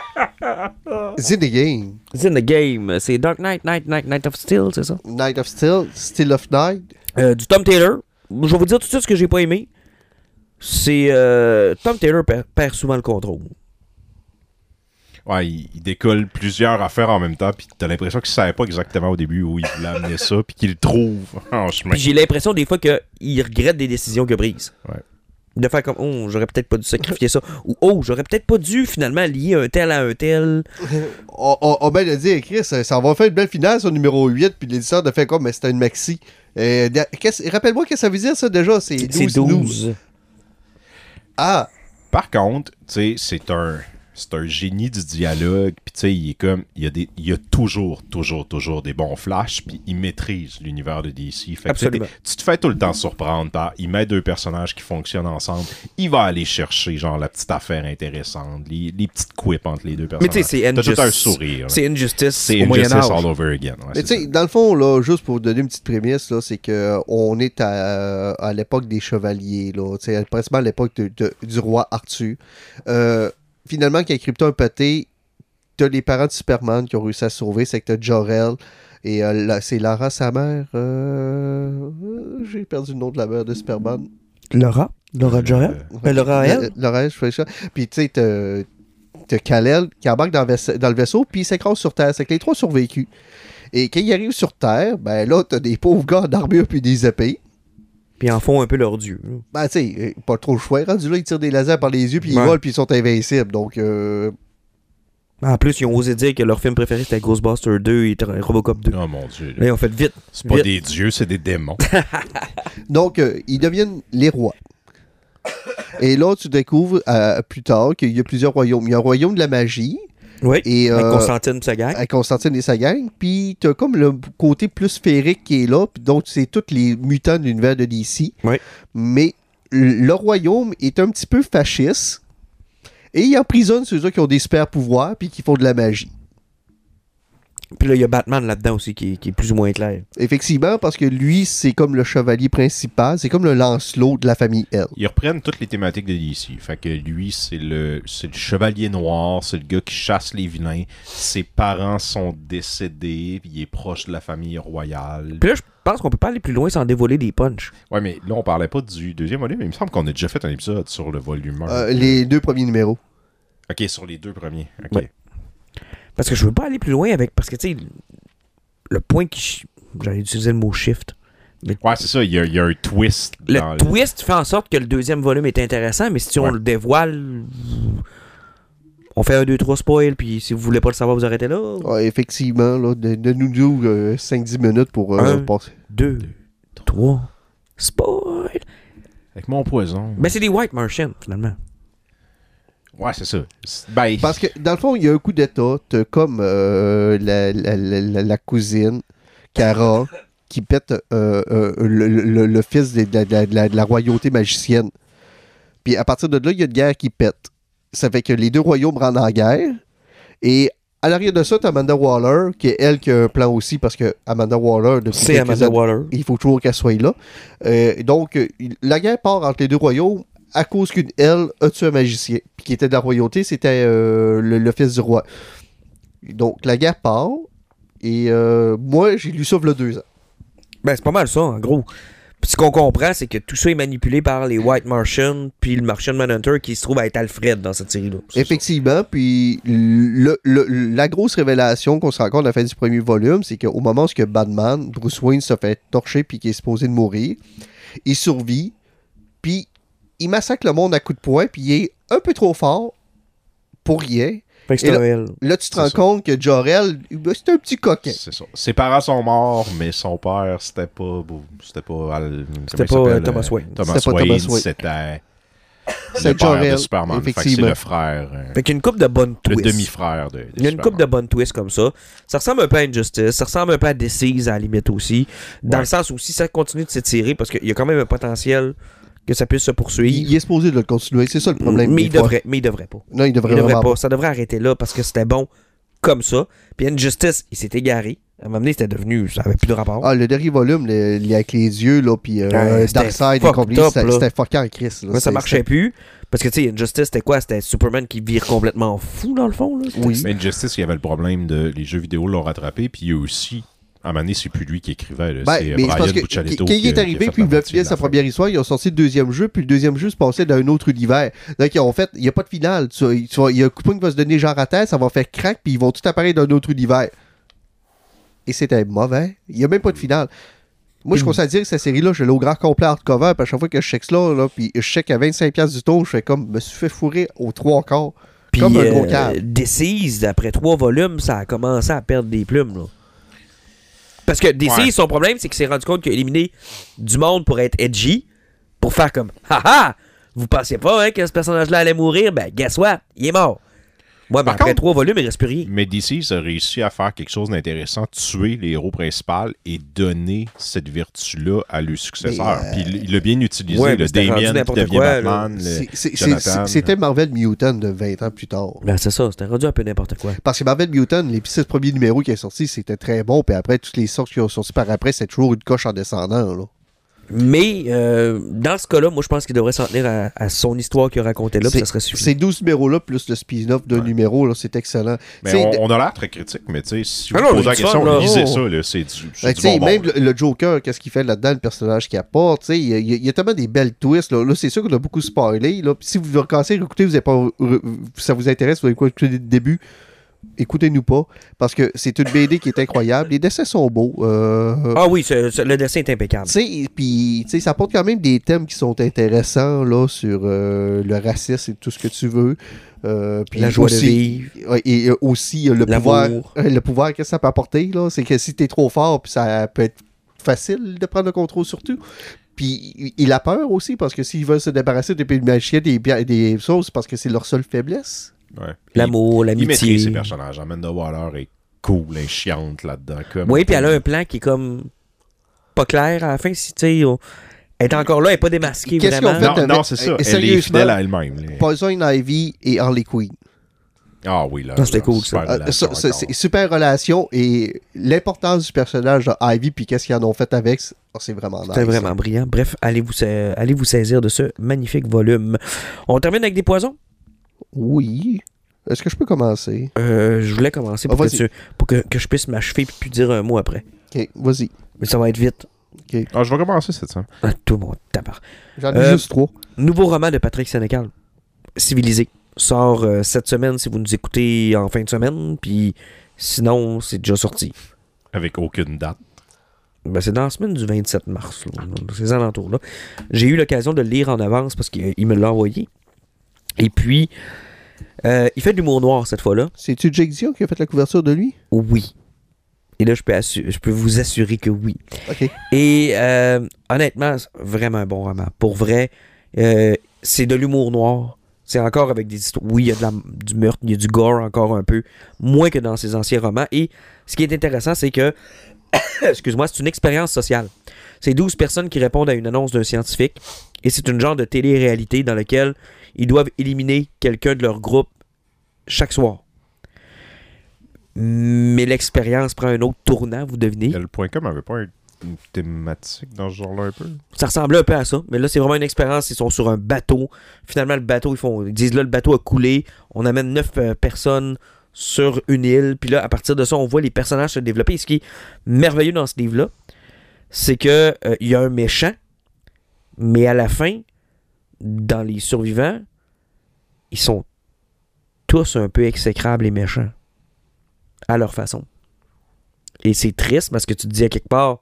C'est the game. C'est in the game. C'est Dark Knight, Night of Steel, c'est ça? Night of Steel, Still of Night. Du Tom Taylor. Je vais vous dire tout de suite ce que j'ai pas aimé. C'est Tom Taylor perd souvent le contrôle. Ouais, il décolle plusieurs affaires en même temps, puis t'as l'impression qu'il savait pas exactement au début où il voulait amener ça, puis qu'il le trouve en chemin. Puis j'ai l'impression des fois qu'il regrette des décisions qu'il a prises. Ouais. De faire comme, oh, j'aurais peut-être pas dû sacrifier ça. Ou, oh, j'aurais peut-être pas dû finalement lier un tel à un tel. On ben le dit, Chris, ça va faire une belle finale sur numéro 8, puis l'éditeur de fait comme, mais c'était une maxi. Rappelle-moi qu'est-ce que ça veut dire, ça, déjà? C'est 12. C'est 12. Ah! Par contre, tu sais, c'est un génie du dialogue, puis tu sais, il est comme, il y a toujours des bons flashs, puis il maîtrise l'univers de DC. Fait que, Absolument. tu te fais tout le temps surprendre par, il met 2 personnages qui fonctionnent ensemble, il va aller chercher, genre, la petite affaire intéressante, les petites quips entre les 2 Mais personnages. tu sais, c'est T'as tout un Injustice. sourire. là. C'est Injustice C'est au Injustice Moyen-Âge. all over again. Ouais, Mais c'est tu sais, dans le fond, là, juste pour vous donner une petite prémisse, là, c'est que on est à l'époque des chevaliers, là, tu sais, pratiquement à l'époque du roi Arthur. Finalement, quand Krypton a pété, t'as les parents de Superman qui ont réussi à se sauver, c'est que t'as Jor-El, et c'est Lara, sa mère. J'ai perdu le nom de la mère de Superman. Laura Jorel? Laura elle? Laura, je fais ça. Puis tu sais, t'as Kal-El qui embarque dans le vaisseau, puis il s'écrase sur Terre. C'est que les 3 survécus. Et quand ils arrivent sur Terre, ben là, t'as des pauvres gars d'armure puis des épées. Puis ils en font un peu leur dieu. Ben, tu sais, pas trop le choix. Rendu là, ils tirent des lasers par les yeux, puis ils Ouais. volent, puis ils sont invincibles. Donc, En plus, ils ont osé dire que leur film préféré c'était Ghostbusters 2 et Robocop 2. Oh mon dieu. Là, ils ont fait vite. C'est pas vite. des dieux, c'est des démons. donc ils deviennent les rois. Et là, tu découvres plus tard qu'il y a plusieurs royaumes. Il y a un royaume de la magie. Oui. Et, Avec Constantine et sa gang. Avec Constantine et sa gang. Puis, t'as comme le côté plus sphérique qui est là. Puis donc, c'est tous les mutants de l'univers de DC. Oui. Mais le royaume est un petit peu fasciste. Et il emprisonne ceux-là qui ont des super pouvoirs puis qui font de la magie. Puis là, il y a Batman là-dedans aussi qui est plus ou moins clair. Effectivement, parce que lui, c'est comme le chevalier principal. C'est comme le Lancelot de la famille L. Ils reprennent toutes les thématiques de DC. Fait que lui, c'est le chevalier noir, c'est le gars qui chasse les vilains. Ses parents sont décédés, puis il est proche de la famille royale. Puis là, je pense qu'on peut pas aller plus loin sans dévoiler des punchs. Ouais, mais là, on parlait pas du deuxième volume, mais il me semble qu'on a déjà fait un épisode sur le volume 1. Les 2 premiers numéros. Ok, sur les 2 premiers. Ok. Ouais. Parce que je veux pas aller plus loin avec... Parce que, tu sais, le point qui... J'allais utiliser le mot shift. Ouais, c'est ça, il y a un twist. Le twist fait en sorte que le deuxième volume est intéressant, mais si on le dévoile, on fait 1, 2, 3 spoil, puis si vous voulez pas le savoir, vous arrêtez là. Ouais, effectivement, là, donne-nous 5-10 minutes pour passer. 2, 3, spoil. Avec mon poison. Ben, c'est des White Martians, finalement. Ouais, c'est ça. Ben... Parce que, dans le fond, il y a un coup d'état. T'as comme la cousine, Kara, qui pète le fils de la royauté magicienne. Puis à partir de là, il y a une guerre qui pète. Ça fait que les deux royaumes rentrent en guerre. Et à l'arrière de ça, t'as Amanda Waller, qui est elle qui a un plan aussi, parce que Amanda Waller, c'est Amanda Waller. Il faut toujours qu'elle soit là. Donc, la guerre part entre les deux royaumes à cause qu'une elle a tué un magicien. Puis qui était de la royauté, c'était le fils du roi. Donc, la guerre part. Et moi, j'ai lu ça il y a 2 ans. Ben, c'est pas mal ça, en gros. Puis ce qu'on comprend, c'est que tout ça est manipulé par les White Martians, puis le Martian Manhunter qui se trouve à être Alfred dans cette série-là. Effectivement, puis la grosse révélation qu'on se rend compte à la fin du premier volume, c'est qu'au moment où Batman, Bruce Wayne se fait torcher puis qu'il est supposé de mourir, il survit, puis il massacre le monde à coups de poing, puis il est un peu trop fort pour rien. Fait que c'est là, tu te rends compte que Jor-El, c'est un petit coquin. C'est ça. Ses parents sont morts, mais son père, c'était pas Thomas Wayne. Thomas Wayne, c'était le père de Superman. Fait que c'est le frère. Fait qu'il y a une couple de bonnes twists. Le demi-frère de Il y a une couple de bonnes twists comme ça. Ça ressemble un peu à Injustice. Ça ressemble un peu à Deceased à la limite aussi. Dans le sens où si ça continue de s'étirer, parce qu'il y a quand même un potentiel que ça puisse se poursuivre. Il est supposé de le continuer, c'est ça le problème. Mais il devrait pas. Non, il devrait pas. Ça devrait arrêter là parce que c'était bon comme ça. Puis Injustice, il s'est égaré. À un moment donné, c'était devenu... Ça avait plus de rapport. Ah, le dernier volume, avec les yeux, là, puis Darkseid et compagnie, c'était fucké en crise. Ça marchait plus. Parce que, tu sais, Injustice, c'était quoi? C'était Superman qui vire complètement fou, dans le fond. Là. Oui. Mais Injustice, il y avait le problème de... Les jeux vidéo l'ont rattrapé, puis il y a aussi... À un moment donné, c'est plus lui qui écrivait. C'est Brian Buccialetto. Quand il est arrivé, puis il voulait finir sa première histoire, ils ont sorti le deuxième jeu, puis le deuxième jeu se passait dans un autre univers. Donc, ils ont fait, il n'y a pas de finale. Il y a un coupon qui va se donner genre à terre, ça va faire crack, puis ils vont tout apparaître dans un autre univers. Et c'était mauvais. Il n'y a même pas de finale. Moi, je considère que cette série-là, je l'ai au grand complet hardcover, puis à chaque fois que je check ça, là, puis je check à 25$ du ton, je fais comme, me suis fait fourrer aux 3/4. Puis, comme un gros câble. Deceased, après 3 volumes, ça a commencé à perdre des plumes, là. Parce que DC, son problème, c'est qu'il s'est rendu compte qu'il a éliminé du monde pour être edgy, pour faire comme « Haha! Vous pensiez pas que ce personnage-là allait mourir? Ben, guess what? Il est mort. » Ouais, mais après 3 volumes, il reste plus rien. Mais DC, ça a réussi à faire quelque chose d'intéressant, tuer les héros principaux et donner cette vertu-là à leur successeur. Puis il l'a bien utilisé, le Damien qui devient Batman, Jonathan. C'était Marvel Mutant de 20 ans plus tard. Ben c'est ça, c'était rendu un peu n'importe quoi. Parce que Marvel Mutant, les 6 premiers numéros qui sont sortis, c'était très bon, puis après, toutes les sortes qui ont sorti par après, c'est toujours une coche en descendant, là. Mais dans ce cas-là, moi je pense qu'il devrait s'en tenir à son histoire qu'il a racontée là, puis ça serait suffisant. Ces 12 numéros-là, plus le spin-off d'un numéro, là, c'est excellent. Mais on a l'air très critique, mais tu sais, si vous posez la question, lisez ça, là, c'est du bonbon. Même le Joker, qu'est-ce qu'il fait là-dedans, le personnage qu'il apporte, il y a tellement des belles twists. Là, c'est sûr qu'on a beaucoup spoilé. Là. Si vous recommencez à écouter, ça vous intéresse, vous allez écouter le début. Écoutez-nous pas, parce que c'est une BD qui est incroyable. Les dessins sont beaux. Ah oui, le dessin est impeccable. Puis, ça apporte quand même des thèmes qui sont intéressants là, sur le racisme et tout ce que tu veux. Puis la joie aussi, de vivre. Et aussi, le pouvoir que ça peut apporter. Là, c'est que si t'es trop fort, puis ça peut être facile de prendre le contrôle sur tout. Puis il a peur aussi, parce que s'ils veulent se débarrasser des magiciens, des choses, parce que c'est leur seule faiblesse. Ouais. L'amour, l'amitié. Il maîtrise ses personnages. Amanda Waller est cool, elle est chiante là-dedans. Oui, puis elle a un plan qui est comme pas clair à la fin. Si tu sais, elle est encore là, elle n'est pas démasquée vraiment. Non, c'est ça. Elle est fidèle à elle-même. Poison Ivy et Harley Quinn. Ah oui, là. C'était cool, ça. C'est super relation et l'importance du personnage de Ivy puis qu'est-ce qu'ils en ont fait avec, c'est vraiment nice. C'était vraiment brillant. Bref, allez vous saisir de ce magnifique volume. On termine avec des poisons? Oui. Est-ce que je peux commencer? Je voulais commencer pour que je puisse m'achever puis dire un mot après. Ok, vas-y. Mais ça va être vite. Okay. Je vais commencer cette semaine. Tout le monde tabarre. J'en ai juste 3. Nouveau roman de Patrick Sénécal. Civilisé. Sort cette semaine si vous nous écoutez en fin de semaine. Puis sinon, c'est déjà sorti. Avec aucune date. Ben, c'est dans la semaine du 27 mars, là, dans ces alentours-là. J'ai eu l'occasion de le lire en avance parce qu'il me l'a envoyé. Et puis, il fait de l'humour noir cette fois-là. C'est-tu Jake Dion qui a fait la couverture de lui? Oui. Et là, je peux vous assurer que oui. OK. Et honnêtement, c'est vraiment un bon roman. Pour vrai, c'est de l'humour noir. C'est encore avec des histoires. Oui, il y a du meurtre, il y a du gore encore un peu. Moins que dans ses anciens romans. Et ce qui est intéressant, c'est que excuse-moi, c'est une expérience sociale. C'est 12 personnes qui répondent à une annonce d'un scientifique et c'est une genre de télé-réalité dans laquelle ils doivent éliminer quelqu'un de leur groupe chaque soir. Mais l'expérience prend un autre tournant, vous devinez. Le point com avait pas une thématique dans ce genre-là un peu? Ça ressemblait un peu à ça, mais là c'est vraiment une expérience. Ils sont sur un bateau. Finalement, le bateau, ils disent là, le bateau a coulé. On amène 9 personnes sur une île, puis là, à partir de ça, on voit les personnages se développer. Et ce qui est merveilleux dans ce livre-là, c'est que il y a un méchant, mais à la fin, dans les survivants, ils sont tous un peu exécrables et méchants, à leur façon. Et c'est triste, parce que tu te dis à quelque part,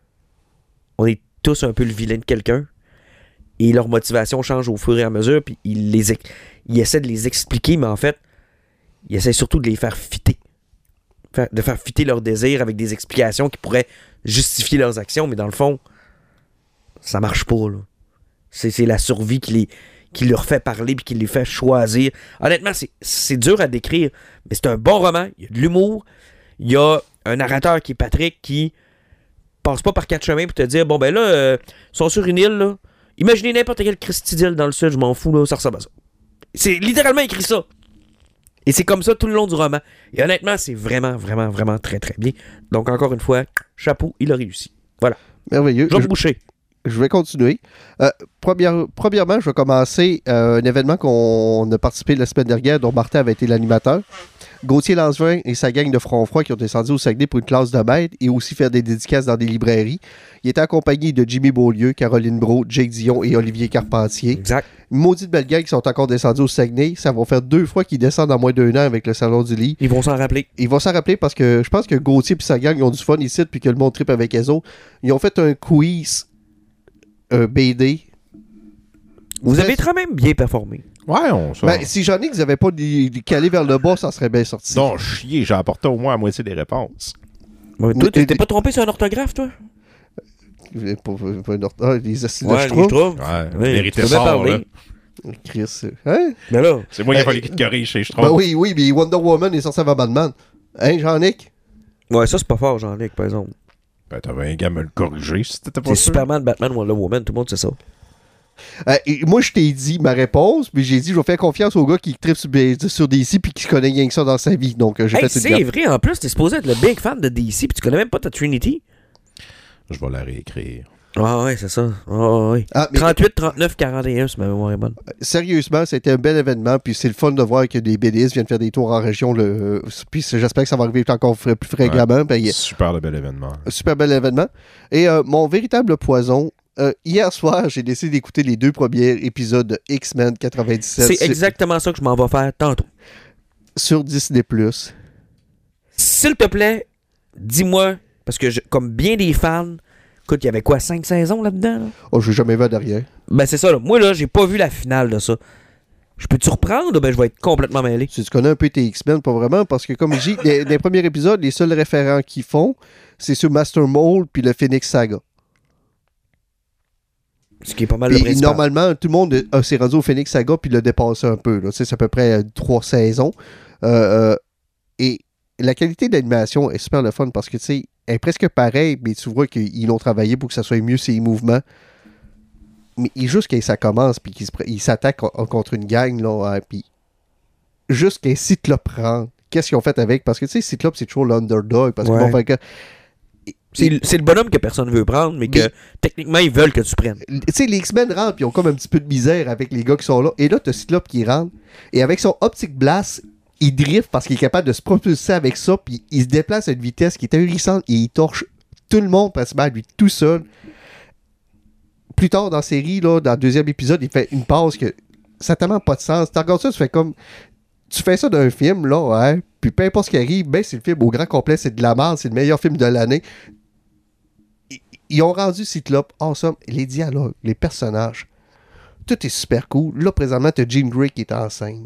on est tous un peu le vilain de quelqu'un, et leur motivation change au fur et à mesure, puis ils essaient de les expliquer, mais en fait, il essaie surtout de les faire fitter. De faire fitter leurs désirs avec des explications qui pourraient justifier leurs actions, mais dans le fond, ça marche pas, là. C'est la survie qui leur fait parler puis qui les fait choisir. Honnêtement, c'est dur à décrire, mais c'est un bon roman. Il y a de l'humour. Il y a un narrateur qui est Patrick qui passe pas par 4 chemins pour te dire, bon ben là, ils sont sur une île, là. Imaginez n'importe quelle Christie d'île dans le sud, je m'en fous, là, ça ressemble à ça. C'est littéralement écrit ça. Et c'est comme ça tout le long du roman. Et honnêtement, c'est vraiment, vraiment, vraiment très, très bien. Donc, encore une fois, chapeau, il a réussi. Voilà. Merveilleux. Jean Boucher. Je vais continuer. Premièrement, je vais commencer un événement qu'on a participé la semaine dernière, dont Martin avait été l'animateur. Gauthier Langevin et sa gang de front froid qui ont descendu au Saguenay pour une classe de maître et aussi faire des dédicaces dans des librairies. Il était accompagné de Jimmy Beaulieu, Caroline Brault, Jake Dion et Olivier Carpentier. Exact. Une maudite belle gang qui sont encore descendus au Saguenay. Ça va faire 2 fois qu'ils descendent en moins d'1 an avec le Salon du Livre. Ils vont s'en rappeler. Ils vont s'en rappeler parce que je pense que Gauthier et sa gang ils ont du fun ici puis que le monde tripe avec eux autres. Ils ont fait un quiz BD. Vous avez quand même bien performé. Ouais, on sort. Ben, si Jean-Nic n'avait pas calé vers le bas, ça serait bien sorti. Non, chier, j'ai apporté au moins la moitié des réponses. Ouais, toi, t'es pas trompé sur un orthographe, toi? Les acides Ouais, de Schtroumpf. Ouais, Oui, vérité tu peux bien fort, là. parler. Chris, hein? Mais là, C'est moi qui ai fallu qu'il te corrige, je Ben oui, mais Wonder Woman est sorti avant Batman. Hein, Jean-Nic? ouais, ça c'est pas fort, Jean-Luc, par exemple. Ben, t'avais un gars à me le corriger si t'étais pas C'est sûr. Superman, Batman, Wonder Woman, tout le monde sait ça. Et moi, je t'ai dit ma réponse, mais j'ai dit, je vais faire confiance au gars qui tripe sur DC puis qui connaît rien que ça dans sa vie. Donc, j'ai Hey, fait une c'est gaffe. vrai, en plus, t'es supposé être le big fan de DC, puis tu connais même pas ta Trinity. Je vais la réécrire. Ah ouais, c'est ça. Ah ouais. Ah, mais 38, 39, 41, si ma mémoire est bonne. sérieusement, c'était un bel événement, puis c'est le fun de voir que des BDistes viennent faire des tours en région. Puis j'espère que ça va arriver encore plus fréquemment. Ben, Super le bel événement. super bel événement. Et mon véritable poison, hier soir, j'ai décidé d'écouter les 2 premiers épisodes de X-Men 97 C'est exactement ça que je m'en vais faire tantôt. sur Disney+. S'il te plaît, dis-moi, parce que comme bien des fans, écoute, il y avait quoi, 5 saisons là-dedans? Là? Oh, j'ai jamais vu derrière. Ben c'est ça, là. Moi là, j'ai pas vu la finale de ça. Je peux-tu reprendre ou ben je vais être complètement mêlé? Si tu connais un peu tes X-Men, pas vraiment, parce que comme je dis, dans les premiers épisodes, les seuls référents qu'ils font, c'est sur Master Mold puis le Phoenix Saga. Ce qui est pas mal le Puis principal. normalement, tout le monde s'est rendu au Phoenix Saga puis l'a dépassé un peu. Là. C'est à peu près 3 saisons. Et la qualité d'animation est super le fun parce que tu sais, elle est presque pareille, mais tu vois qu'ils l'ont travaillé pour que ça soit mieux ses mouvements. Mais juste quand ça commence puis qu'ils s'attaquent contre une gang, là, puis juste quand Cyclope prend, qu'est-ce qu'ils ont fait avec? Parce que tu sais, Cyclope, c'est toujours l'underdog. Parce qu'ils vont faire que. C'est le bonhomme que personne veut prendre, mais que techniquement, ils veulent que tu prennes. Tu sais, les X-Men rentrent, puis ils ont comme un petit peu de misère avec les gars qui sont là. Et là, t'as Cyclope qui rentre, et avec son Optic Blast, il drift parce qu'il est capable de se propulser avec ça, puis il se déplace à une vitesse qui est ahurissante, et il torche tout le monde, pratiquement, lui, tout seul. Plus tard dans la série, là, dans le 2e épisode, il fait une passe que ça n'a tellement pas de sens. Tu regardes ça, tu fais comme... Tu fais ça d'un film, là, ouais, puis peu importe ce qui arrive, ben c'est le film au grand complet, c'est de la merde, c'est le meilleur film de l'année. Ils ont rendu Cyclope awesome. Les dialogues, les personnages, tout est super cool. Là, présentement, t'as Jean Grey qui est en scène.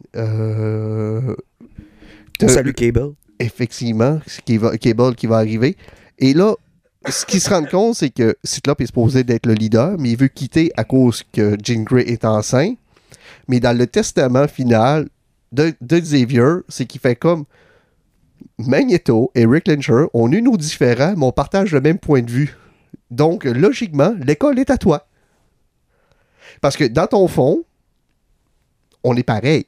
Salut Cable. Effectivement, Cable qui va arriver. Et là, ce qu'ils se rendent compte, c'est que Cyclope est supposé d'être le leader, mais il veut quitter à cause que Jean Grey est enceinte. Mais dans le testament final de Xavier, c'est qu'il fait comme Magneto et Rick Lyncher, on est nous différents, mais on partage le même point de vue. Donc, logiquement, l'école est à toi. Parce que dans ton fond, on est pareil.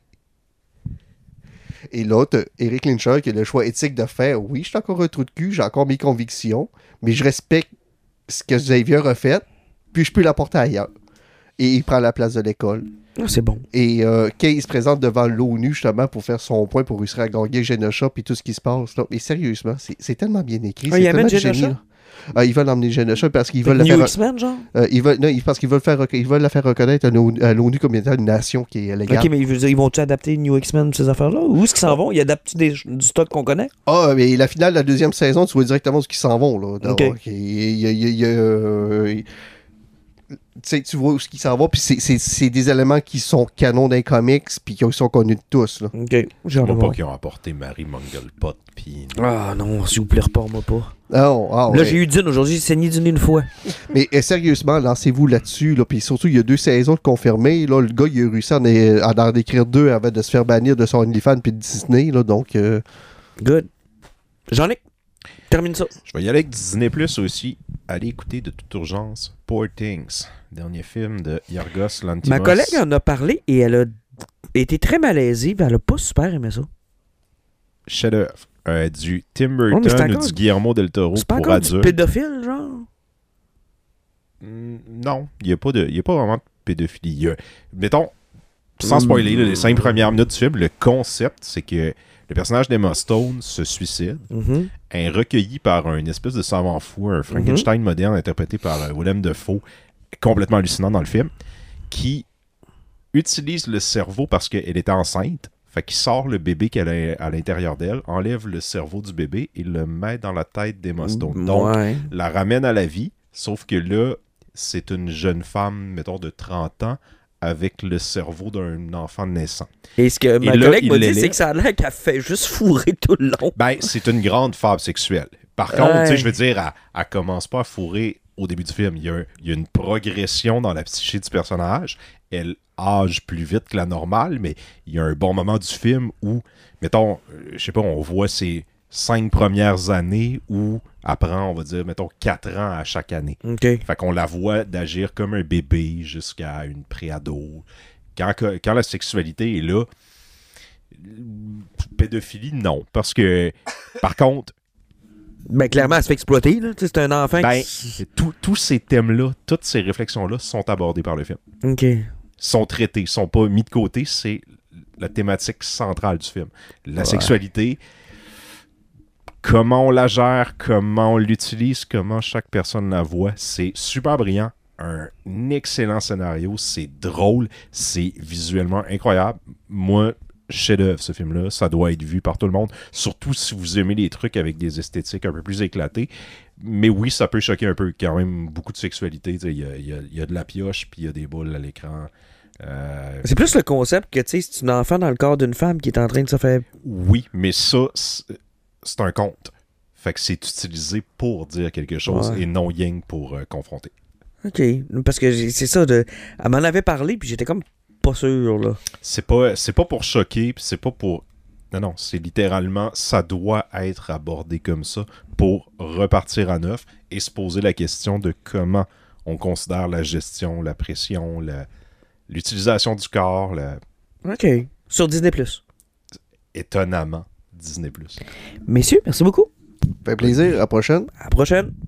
Et là, t'as Eric Lyncher qui a le choix éthique de faire oui, je suis encore un trou de cul, j'ai encore mes convictions, mais je respecte ce que Xavier a fait, puis je peux l'apporter ailleurs. Et il prend la place de l'école. Ah, c'est bon. Et Kay se présente devant l'ONU justement pour faire son point, pour réussir à gagner Genosha puis tout ce qui se passe. Là. Mais sérieusement, c'est tellement bien écrit. Ah, c'est il amène tellement génie, Genosha? Ils veulent emmener Genosha parce qu'ils veulent la New faire... X-Men, genre? parce qu'ils veulent la faire reconnaître à l'ONU comme étant une nation qui est légale. Ok, mais ils vont-tu adapter New X-Men ces affaires-là? Où est-ce qu'ils s'en vont? Ils adaptent du stock qu'on connaît? Ah, mais la finale de la deuxième saison, tu vois directement où ils s'en vont. Là. Donc, Ok. Tu vois où ils s'en vont, puis c'est des éléments qui sont canons d'un comics, puis qui sont connus de tous. Là. Ok, j'ai hâte de Moi voir. pas qu'ils ont apporté Mary Manglepot, puis... Ah non, s'il vous plaît, reporte-moi pas. Là, Là, j'ai eu Dune aujourd'hui, j'ai saigné Dune une fois. Mais sérieusement, lancez-vous là-dessus. Là, puis surtout, il y a 2 saisons de confirmées. Là, le gars, il a réussi à en écrire 2 avant de se faire bannir de son OnlyFans puis de Disney. Là, donc, Good. Jean-Luc, termine ça. Je vais y aller avec Disney Plus aussi. Allez écouter de toute urgence Poor Things, dernier film de Yorgos Lanthimos. Ma collègue en a parlé et elle a été très malaisée, mais elle a pas super aimé ça. Chef-d'œuvre du Tim mais c'est Burton ou encore du Guillermo del Toro C'est pas pour encore du adultes. pédophile, genre? Non, il n'y a pas vraiment de pédophilie. Mettons, sans spoiler les 5 premières minutes du film, le concept, c'est que le personnage d'Emma Stone se suicide, est recueilli par un espèce de savant fou, un Frankenstein moderne interprété par Willem Dafoe, complètement hallucinant dans le film, qui utilise le cerveau parce qu'elle était enceinte. Fait qu'il sort le bébé qu'elle a à l'intérieur d'elle, enlève le cerveau du bébé et le met dans la tête d'Emma Stone. Donc, la ramène à la vie, sauf que là, c'est une jeune femme, mettons, de 30 ans, avec le cerveau d'un enfant naissant. Et ce que ma là, collègue m'a il dit, l'élève. c'est que ça a l'air qu'elle fait juste fourrer tout le long. Ben, c'est une grande fable sexuelle. Par contre, tu sais, je veux dire, elle commence pas à fourrer au début du film. Il y a une progression dans la psyché du personnage. Elle âge plus vite que la normale, mais il y a un bon moment du film où, mettons, je sais pas, on voit ses 5 premières années où elle prend, on va dire, mettons, 4 ans à chaque année. OK. Fait qu'on la voit d'agir comme un bébé jusqu'à une préado. Quand la sexualité est là, pédophilie, non. Parce que, par contre, Ben, clairement, elle se fait exploiter, là. Tu sais, c'est un enfant ben, qui... tous ces thèmes-là, toutes ces réflexions-là sont abordées par le film. OK. Sont traités, sont pas mis de côté, c'est la thématique centrale du film. La sexualité, comment on la gère, comment on l'utilise, comment chaque personne la voit, c'est super brillant. Un excellent scénario, c'est drôle, c'est visuellement incroyable. Moi, chef-d'œuvre ce film-là, ça doit être vu par tout le monde, surtout si vous aimez les trucs avec des esthétiques un peu plus éclatées. Mais oui, ça peut choquer un peu, quand même beaucoup de sexualité. Il y a de la pioche, puis il y a des boules à l'écran. C'est plus le concept que, tu sais, c'est un enfant dans le corps d'une femme qui est en train de se faire... Oui, mais ça, c'est un conte. Fait que c'est utilisé pour dire quelque chose et non yang pour confronter. OK. Parce que c'est ça, elle m'en avait parlé, puis j'étais comme pas sûr, là. C'est pas pour choquer, puis c'est pas pour... Non, c'est littéralement, ça doit être abordé comme ça pour repartir à neuf et se poser la question de comment on considère la gestion, la pression, l'utilisation du corps, OK. Sur Disney+. Étonnamment, Disney+. Messieurs, merci beaucoup. fait plaisir. À la prochaine. À la prochaine.